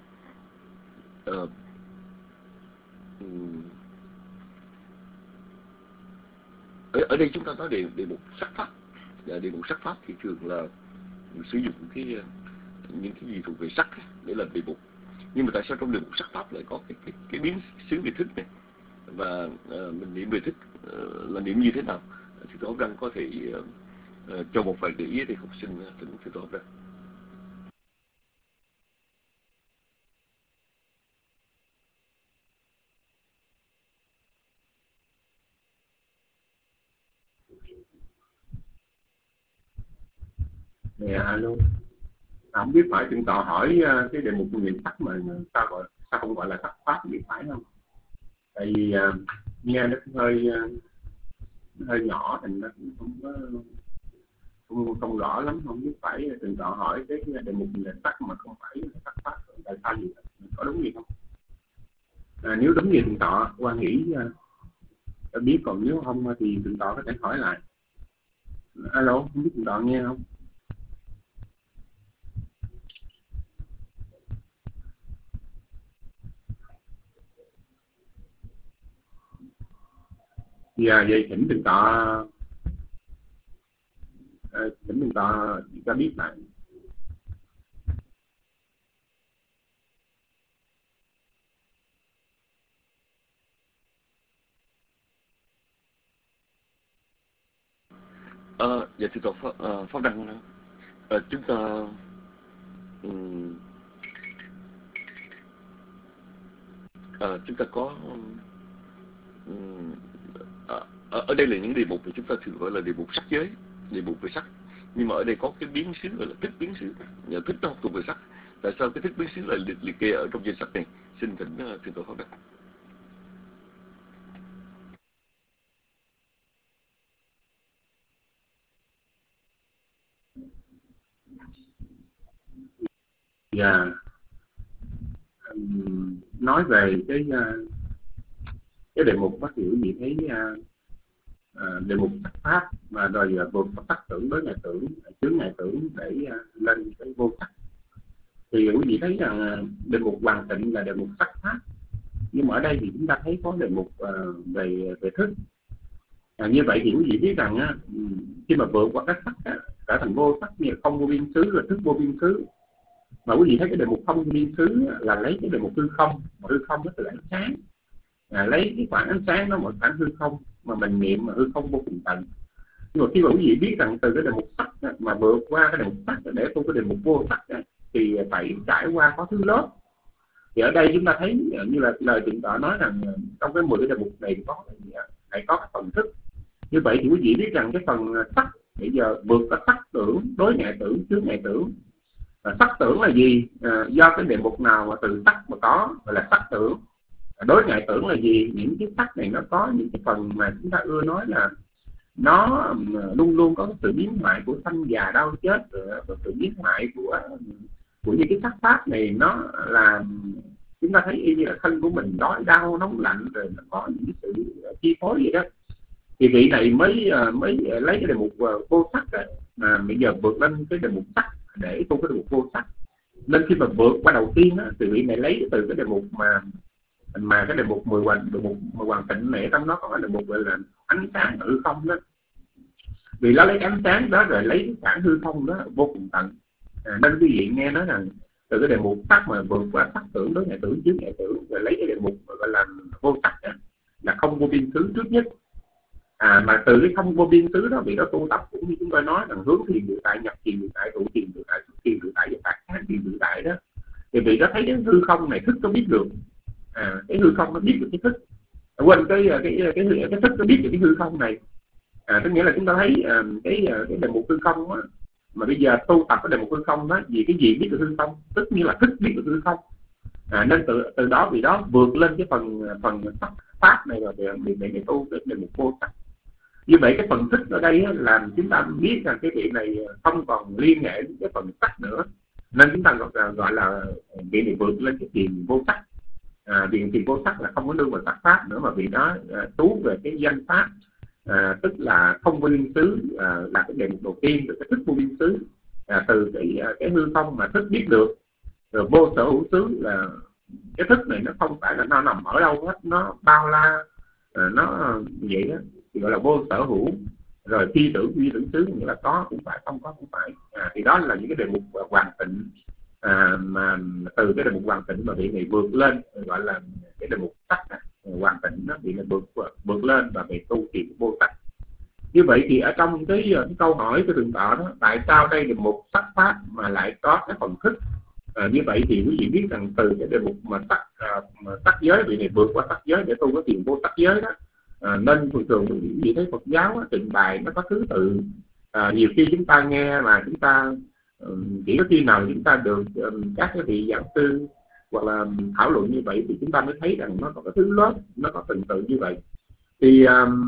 Ở đây chúng ta nói đề mục sắc pháp. Đề mục sắc pháp thì thường là sử dụng những cái gì thuộc về sắc để làm đề mục. Nhưng mà tại sao trong đề mục sắc pháp lại có cái biến xứ về thức này? Và mình niệm về thức là niệm như thế nào? Thì Tổ Đăng có thể cho một vài gợi ý để học sinh thỉnh thử Tổ Đăng. Alo. Không biết phải thượng tọa hỏi cái đề mục niệm sắc mà sao không gọi là sắc pháp biết phải không? Tại vì nghe nó hơi nhỏ thành nó cũng không rõ lắm, không biết phải thượng tọa hỏi cái đề mục niệm sắc mà không phải sắc pháp tại sao gì, có đúng gì không? Nếu đúng gì thượng tọa quan nghĩ biết, còn nếu không thì thượng tọa có thể hỏi lại. Alo, không biết thượng tọa nghe không? Dạ, vậy thỉnh thượng tọa cho biết lại. Dạ thưa tọa Pháp Đăng, chúng ta có ở đây là những đề mục mà chúng ta thường gọi là đề mục sắc giới, đề mục về sắc. Nhưng mà ở đây có cái biến xứ gọi là thức biến xứ. Thức nó không thuộc về sắc. Tại sao cái thức biến xứ lại liệt kê ở trong danh sách này? Xin thỉnh thượng tọa Pháp Đăng. Dạ, nói về cái đề mục bác hiểu gì thấy đề mục sắc pháp mà rồi vượt sắc tưởng đối ngại tưởng, chướng ngại tưởng để lên cái vô sắc, thì quý vị thấy rằng đề mục hoàn tịnh là đề mục sắc pháp. Nhưng mà ở đây thì chúng ta thấy có đề mục về thức. Như vậy thì quý vị biết rằng khi mà vượt qua các sắc trở thành vô sắc, như không vô biên xứ là thức vô biên xứ. Mà quý vị thấy cái đề mục không vô biên xứ là lấy cái đề mục hư không, mà hư không nó từ ánh sáng, lấy cái khoảng ánh sáng đó một khoảng hư không mà mình niệm mà hư không vô cùng tận. Nhưng mà khi mà quý vị biết rằng từ cái đề mục sắc mà vượt qua cái đề mục sắc để tu cái đề mục vô sắc thì phải trải qua có thứ lớp. Thì ở đây chúng ta thấy như là lời thượng tọa nói rằng trong cái 10 cái đề mục này có phải có cái phần thức. Như vậy thì quý vị biết rằng cái phần sắc bây giờ vượt qua sắc tưởng, đối ngại tưởng, chướng ngại tưởng. Sắc tưởng là gì? Do cái đề mục nào mà từ sắc mà có gọi là sắc tưởng. Đối ngại tưởng là gì? Những cái sắc này nó có những cái phần mà chúng ta ưa nói là nó luôn luôn có sự biến hoại của sanh già đau chết, sự biến hoại của những cái sắc pháp này. Nó là chúng ta thấy y như là thân của mình đói đau nóng lạnh, rồi nó có những cái sự chi phối vậy đó. Thì vị này mới lấy cái đề mục vô sắc mà bây giờ vượt lên cái đề mục sắc để tu cái đề mục vô sắc. Nên khi mà vượt qua đầu tiên á, thì vị này lấy từ cái đề mục mà cái đề mục 10 hoàn tịnh này, trong đó có cái đề mục gọi là ánh sáng hư không đó. Vì nó lấy ánh sáng đó rồi lấy cái khoảng hư không đó vô cùng tận. Nên quý vị nghe nói rằng từ cái đề mục sắc mà vượt qua sắc tưởng, đối ngại tưởng, chướng ngại tưởng, rồi lấy cái đề mục gọi là vô sắc đó, là không vô biên xứ trước nhất. Mà từ cái không vô biên xứ đó vì đó tu tập cũng như chúng tôi nói rằng hướng thiền tự tại, nhập thiền tự tại, trụ thiền tự tại, xuất thiền tự tại và phát sáng thiền tự tại đó, thì vị đó thấy cái hư không này thức có biết được, cái hư không nó biết được cái thức, quên cái thức nó biết được cái hư không này. Tức nghĩa là chúng ta thấy cái đề mục hư không á, mà bây giờ tu tập cái đề mục hư không đó, vì cái gì biết được hư không, tức như là thức biết được hư không. Nên từ đó vì đó vượt lên cái phần sắc pháp này rồi thì mình tu cái đề mục vô sắc. Như vậy cái phần thức ở đây á, làm chúng ta biết rằng cái vị này không còn liên hệ đến cái phần sắc nữa, nên chúng ta gọi là vị này vượt lên cái thiền vô sắc. Thiền vô sắc là không có nương vào sắc pháp nữa, mà vì đó trú về cái danh pháp, tức là không vô biên xứ, là cái đề mục đầu tiên, từ cái thức vô biên xứ, từ cái hư không mà thức biết được. Rồi vô sở hữu xứ là cái thức này nó không phải là nó nằm ở đâu hết, nó bao la, nó vậy đó thì gọi là vô sở hữu. Rồi phi tưởng duy tưởng xứ, nghĩa là có cũng phải, không có cũng phải. Thì đó là những cái đề mục hoàn tịnh, mà từ cái đề mục hoàn tịnh mà vị này vượt lên, gọi là cái đề mục sắc hoàn tịnh đó, vị này vượt lên và về tu thiền vô sắc. Như vậy thì ở trong cái câu hỏi của Thượng Tọa đó, tại sao đây là một sắc pháp mà lại có cái phần thức? Như vậy thì quý vị biết rằng từ cái đề mục mà sắc giới, vị này vượt qua sắc giới để tu cái thiền vô sắc giới đó, nên thường quý vị thấy Phật giáo trình bày nó có thứ tự. Nhiều khi chúng ta nghe mà chúng ta chỉ có khi nào chúng ta được các cái vị giảng sư hoặc là thảo luận như vậy thì chúng ta mới thấy rằng nó có cái thứ lớp, nó có trình tự như vậy. Thì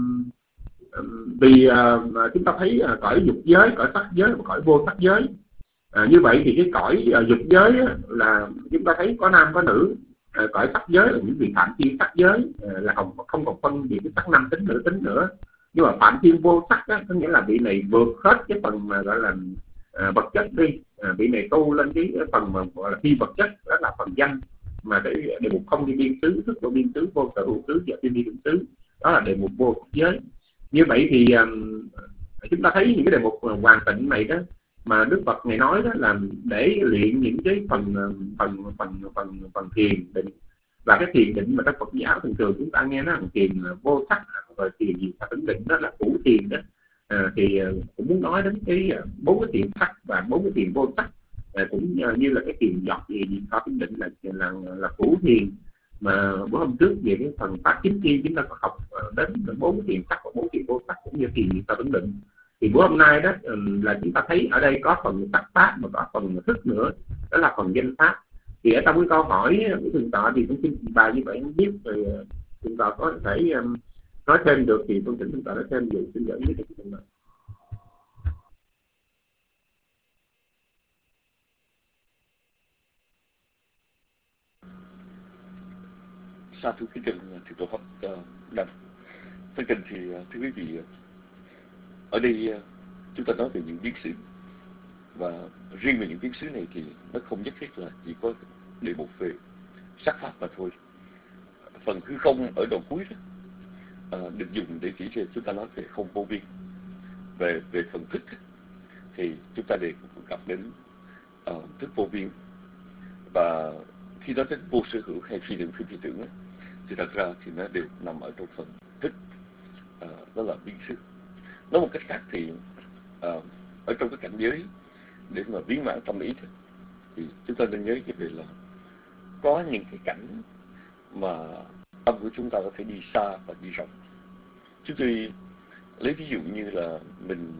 vì chúng ta thấy cõi dục giới, cõi sắc giới và cõi vô sắc giới. Như vậy thì cái cõi dục giới là chúng ta thấy có nam có nữ. Cõi sắc giới là những vị phạm thiên sắc giới, là không còn phân biệt cái sắc nam tính nữ tính nữa. Nhưng mà phạm thiên vô sắc á, có nghĩa là vị này vượt hết cái phần mà gọi là vật chất đi, vị này tu lên cái phần mà gọi là phi vật chất, đó là phần danh, mà để đề mục không đi biên xứ, thức vô biên xứ, vô sở hữu xứ và phi biên xứ, đó là đề mục vô sắc giới. Như vậy thì chúng ta thấy những cái đề mục hoàn tịnh này đó mà Đức Phật này nói đó là để luyện những cái phần thiền định. Và cái thiền định mà trong Phật giáo thường thường chúng ta nghe nó là thiền vô sắc, rồi thiền gì ta định đó là phủ thiền đó. Thì cũng muốn nói đến cái 4 cái thiền sắc và 4 cái thiền vô sắc, cũng như là cái thiền dọc gì ta định là phủ thiền. Mà bữa hôm trước về cái phần pháp chính chi chúng ta có học đến 4 cái thiền sắc và 4 thiền vô sắc cũng như thiền gì ta định. Thì bữa hôm nay đó là chúng ta thấy ở đây có phần sắc pháp mà có phần thức nữa, đó là phần danh pháp. Thì ở trong cái câu hỏi của Thượng Tọa thì cũng xin bài như vậy không biết rồi Thượng Tọa có thể nói thêm được thì tôi xin Thượng Tọa nói thêm về xin dẫn với Thượng Tọa. Sa thưa kính trình thì tổ hợp đọc phân trình thì thưa quý vị, ở đây chúng ta nói về những biến xứ, và riêng về những biến xứ này thì nó không nhất thiết là chỉ có đề mục về sắc pháp mà thôi. Phần hư không ở đầu cuối đó được dùng để chỉ cho chúng ta nói về không vô biên. Về phần thức thì chúng ta đề cập đến thức vô biên, và khi nói đến vô sở hữu hay phi tưởng phi tưởng thì thật ra thì nó đều nằm ở trong phần thức, đó là biến xứ. Nói một cách khác thì ở trong cái cảnh giới để mà biến mãn tâm ý thì chúng ta nên nhớ về là có những cái cảnh mà tâm của chúng ta có thể đi xa và đi rộng. Chúng tôi lấy ví dụ như là mình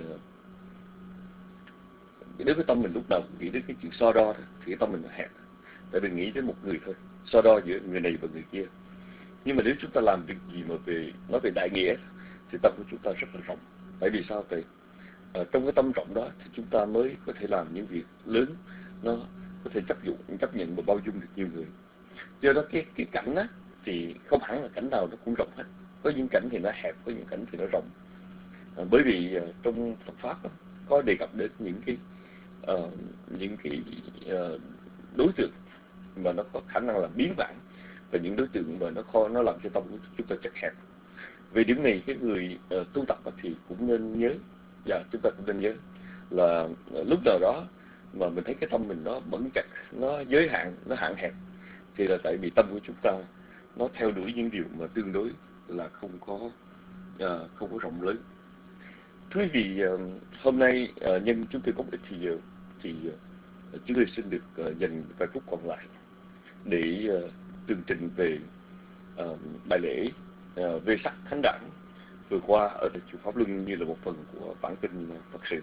nếu cái tâm mình lúc nào nghĩ đến cái chuyện so đo thì cái tâm mình là hẹp, tại vì nghĩ đến một người thôi, so đo giữa người này và người kia. Nhưng mà nếu chúng ta làm việc gì mà nói về đại nghĩa thì tâm của chúng ta rất là rộng. Tại vì sao? Tại trong cái tâm rộng đó thì chúng ta mới có thể làm những việc lớn, nó có thể chấp nhận và bao dung được nhiều người. Do đó cái cảnh đó thì không hẳn là cảnh nào nó cũng rộng hết. Có những cảnh thì nó hẹp, có những cảnh thì nó rộng. Bởi vì trong Phật pháp đó, có đề cập đến những cái đối tượng mà nó có khả năng là biến vãng, và những đối tượng mà nó làm cho tâm của chúng ta chật hẹp. Về điểm này cái người tu tập thì cũng nên nhớ, và chúng ta cũng nên nhớ là lúc nào đó mà mình thấy cái tâm mình nó bẩn chặt, nó giới hạn, nó hạn hẹp, thì là tại vì tâm của chúng ta nó theo đuổi những điều mà tương đối là không có rộng lớn. Thưa quý vị, hôm nay nhân chúng tôi có một ít thì chúng tôi xin được dành vài phút còn lại để tường trình về đại lễ Vesak Thánh Đản vừa qua ở tại chùa Pháp Luân như là một phần của bản kinh Phật sự.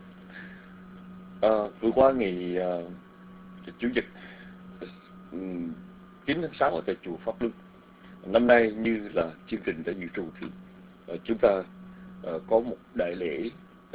Vừa qua ngày Chủ nhật 9 tháng 6 ở tại chùa Pháp Luân, năm nay như là chương trình đã dự trù thì chúng ta có một đại lễ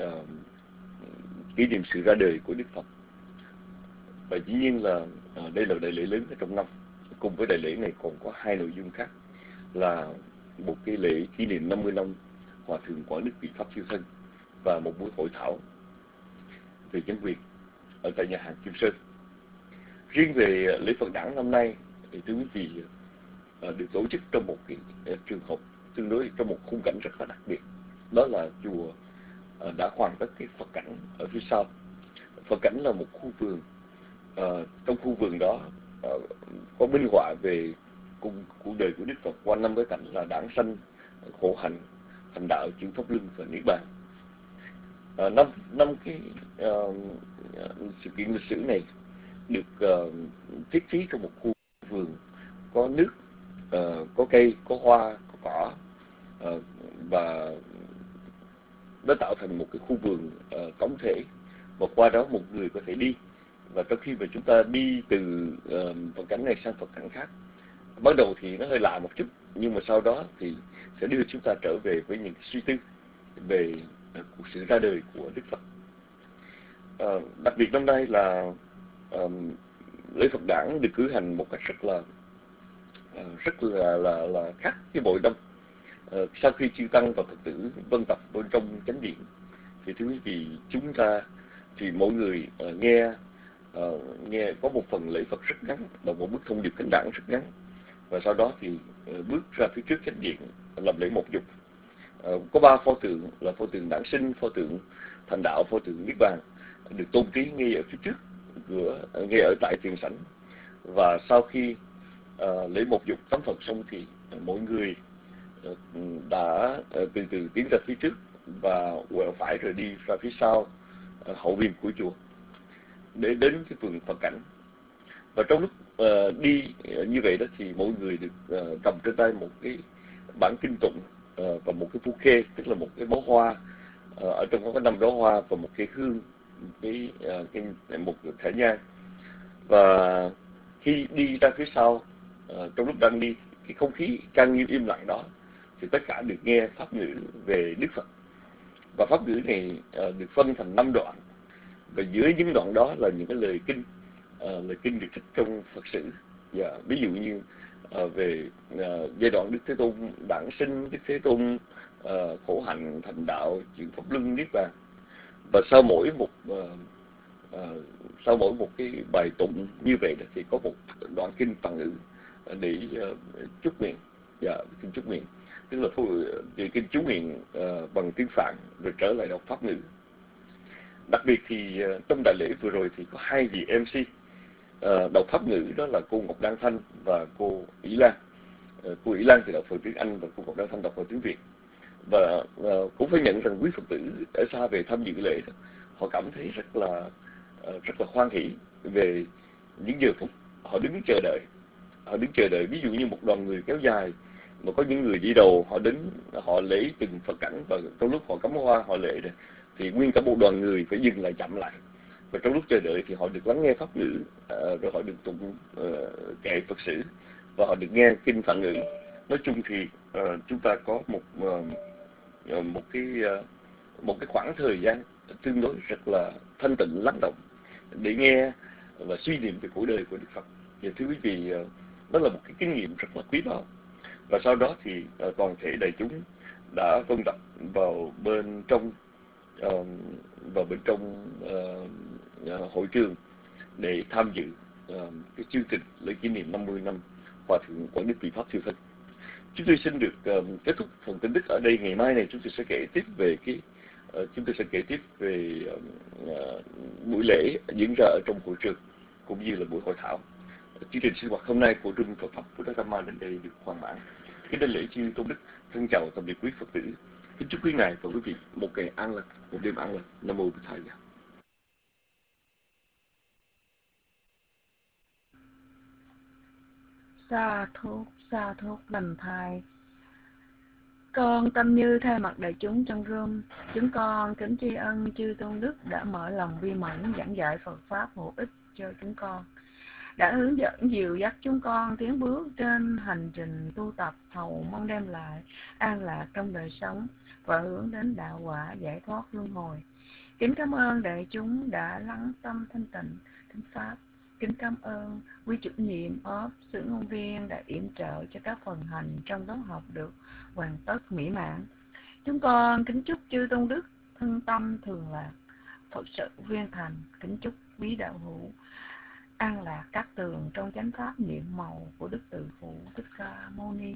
kỷ niệm sự ra đời của Đức Phật. Và dĩ nhiên là đây là đại lễ lớn ở trong năm. Cùng với đại lễ này còn có hai nội dung khác, là một cái lễ kỷ niệm 50 năm Hòa Thượng Quảng Đức Vị Pháp Siêu Thân và một buổi hội thảo về nhân quyền ở tại nhà hàng Kim Sơn. Riêng về lễ Phật đản năm nay thì thưa quý vị, được tổ chức trong một cái trường hợp tương đối trong một khung cảnh rất là đặc biệt, đó là chùa đã hoàn tất cái Phật cảnh ở phía sau. Phật cảnh là một khu vườn, trong khu vườn đó có minh họa về cuộc đời của Đức Phật qua năm cái cảnh là đản sanh, khổ hạnh, thành đạo, chứng pháp luân và niết bàn. Năm cái sự kiện lịch sử này được thiết trí trong một khu vườn có nước, có cây, có hoa, có cỏ, và nó tạo thành một cái khu vườn tổng thể, và qua đó một người có thể đi. Và trong khi mà chúng ta đi từ Phật cảnh này sang Phật cảnh khác, ban đầu thì nó hơi lạ một chút, nhưng mà sau đó thì sẽ đưa chúng ta trở về với những suy tư về cuộc sự ra đời của Đức Phật. Đặc biệt năm nay là lễ Phật đản được cử hành một cách rất là khác cái bội đông. Sau khi chư tăng và Phật tử vân tập bên trong chánh điện thì thưa quý vị, chúng ta thì mỗi người nghe có một phần lễ Phật rất ngắn và một bức thông điệp Thánh Đản rất ngắn, và sau đó thì bước ra phía trước chánh điện làm lễ một dục. Có 3 pho tượng là pho tượng đản sinh, pho tượng thành đạo, pho tượng niết bàn được tôn trí ngay ở phía trước cửa, ngay ở tại tiền sảnh. Và sau khi lễ một dục tắm Phật xong thì mỗi người đã từ từ tiến ra phía trước và quẹo phải rồi đi ra phía sau hậu viện của chùa để đến cái vườn Phật cảnh. Và trong lúc đi như vậy đó thì mỗi người được cầm trên tay một cái bản kinh tụng và một cái phu khê, tức là một cái bó hoa, ở trong có 5 bó hoa và một cái hương, một thẻ nhang. Và khi đi ra phía sau, trong lúc đang đi, cái không khí trang nghiêm im lặng đó thì tất cả được nghe pháp ngữ về Đức Phật. Và pháp ngữ này được phân thành 5 đoạn, và dưới những đoạn đó là những cái lời kinh được trích trong Phật sử. Ví dụ như về giai đoạn Đức Thế Tôn đản sinh, Đức Thế Tôn khổ hạnh, thành đạo, chuyển pháp luân, niết bàn. Và sau mỗi một cái bài tụng như vậy đó, thì có một đoạn kinh phật ngữ để chúc nguyện, kinh chúc nguyện, tức là kinh chú nguyện bằng tiếng Phạn rồi trở lại đọc pháp ngữ. Đặc biệt thì trong đại lễ vừa rồi thì có 2 vị MC đọc pháp ngữ, đó là cô Ngọc Đăng Thanh và cô Ý Lan. Cô Ý Lan thì đọc phần tiếng Anh và cô Ngọc Đăng Thanh đọc phần tiếng Việt. Và cũng phải nhận rằng quý Phật tử ở xa về tham dự lễ đó, họ cảm thấy rất là hoan hỷ về những giờ phút họ đứng chờ đợi. Ví dụ như một đoàn người kéo dài mà có những người đi đầu, họ đến họ lễ từng Phật cảnh, và trong lúc họ cắm hoa họ lễ này, thì nguyên cả một đoàn người phải dừng lại chậm lại. Và trong lúc chờ đợi thì họ được lắng nghe pháp ngữ, rồi họ được tụng kệ Phật sử, và họ được nghe kinh phạn ngữ. Nói chung thì chúng ta có một cái khoảng thời gian tương đối rất là thanh tịnh, lắng động để nghe và suy niệm về cuộc đời của Đức Phật. Và thưa quý vị, đó là một cái kinh nghiệm rất là quý báu. Và sau đó thì toàn thể đại chúng đã vân tập vào bên trong hội trường để tham dự cái chương trình lễ kỷ niệm 50 năm Hòa Thượng Quảng Đức Vị Pháp Siêu Thân. Chúng tôi xin được kết thúc phần tin tức ở đây. Ngày mai này chúng tôi sẽ kể tiếp về buổi lễ diễn ra ở trong hội trường cũng như là buổi hội thảo. Chương trình sinh hoạt hôm nay của Trung Phật Pháp Buddha Dhamma đến đây được hoàn mãn. Kính đảnh lễ chư tôn đức, thân chào tạm biệt quý Phật tử. Kính chúc quý ngài và quý vị một ngày an lành, một đêm an lành. Nam mô Bổn Thầy. Sa thốt lành thai. Con Tâm Như thay mặt đại chúng trong room, chúng con kính tri ân chư tôn đức đã mở lòng vi mẫn giảng dạy Phật pháp hữu ích cho chúng con, đã hướng dẫn dìu dắt chúng con tiến bước trên hành trình tu tập hầu mong đem lại an lạc trong đời sống và hướng đến đạo quả giải thoát luân hồi. Kính cảm ơn đại chúng đã lắng tâm thanh tịnh thính pháp. Kính cảm ơn quý chủ nhiệm sự ngôn viên đã yểm trợ cho các phần hành trong lớp học được hoàn tất mỹ mãn. Chúng con kính chúc chư tôn đức thân tâm thường lạc, Phật sự viên thành. Kính chúc quý đạo hữu an lạc các tường trong chánh pháp niệm màu của Đức Từ Phụ Thích Ca Mâu Ni.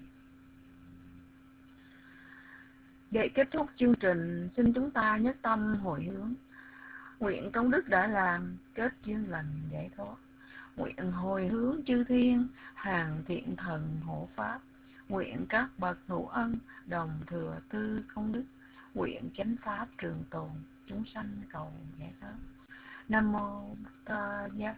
Để kết thúc chương trình, xin chúng ta nhất tâm hồi hướng. Nguyện công đức đã làm kết duyên lành giải thoát. Nguyện hồi hướng chư thiên hàng thiện thần hộ pháp. Nguyện các bậc hữu ân đồng thừa tư công đức. Nguyện chánh pháp trường tồn, chúng sanh cầu giải thoát. Nam mô Ta Giác.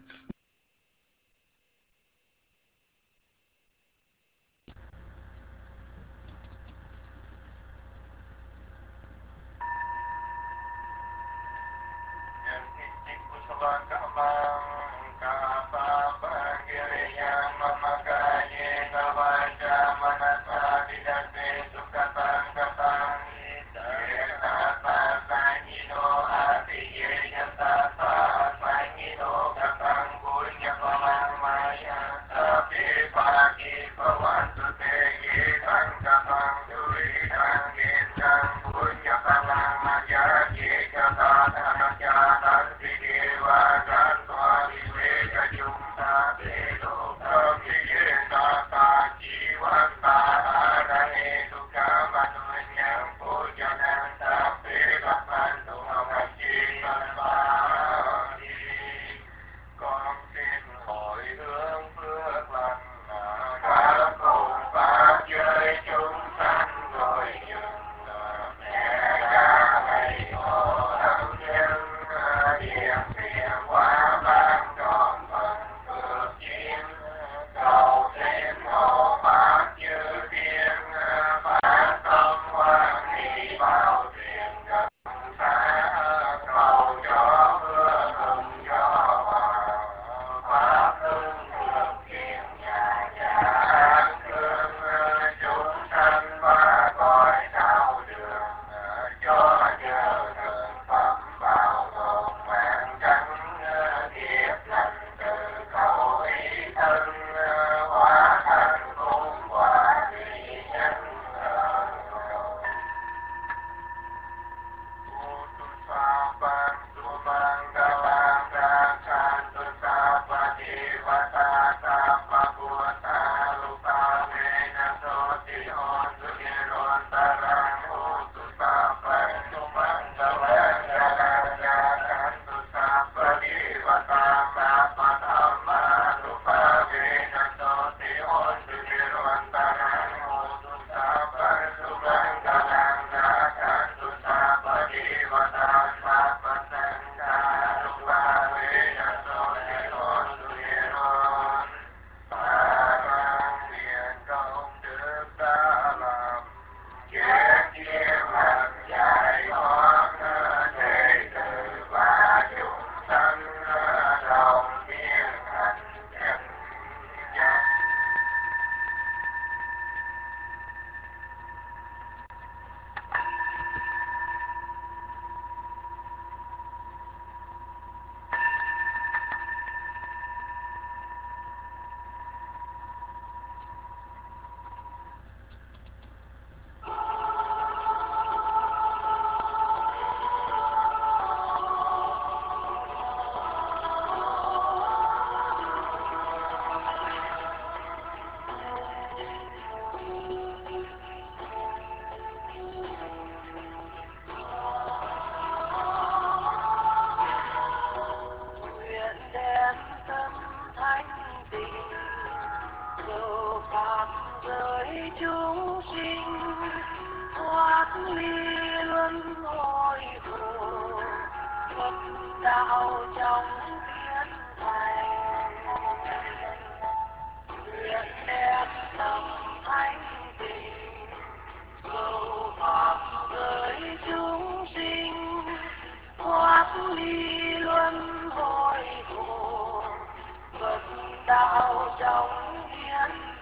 trong thiên thành nguyện đem sao trong thiên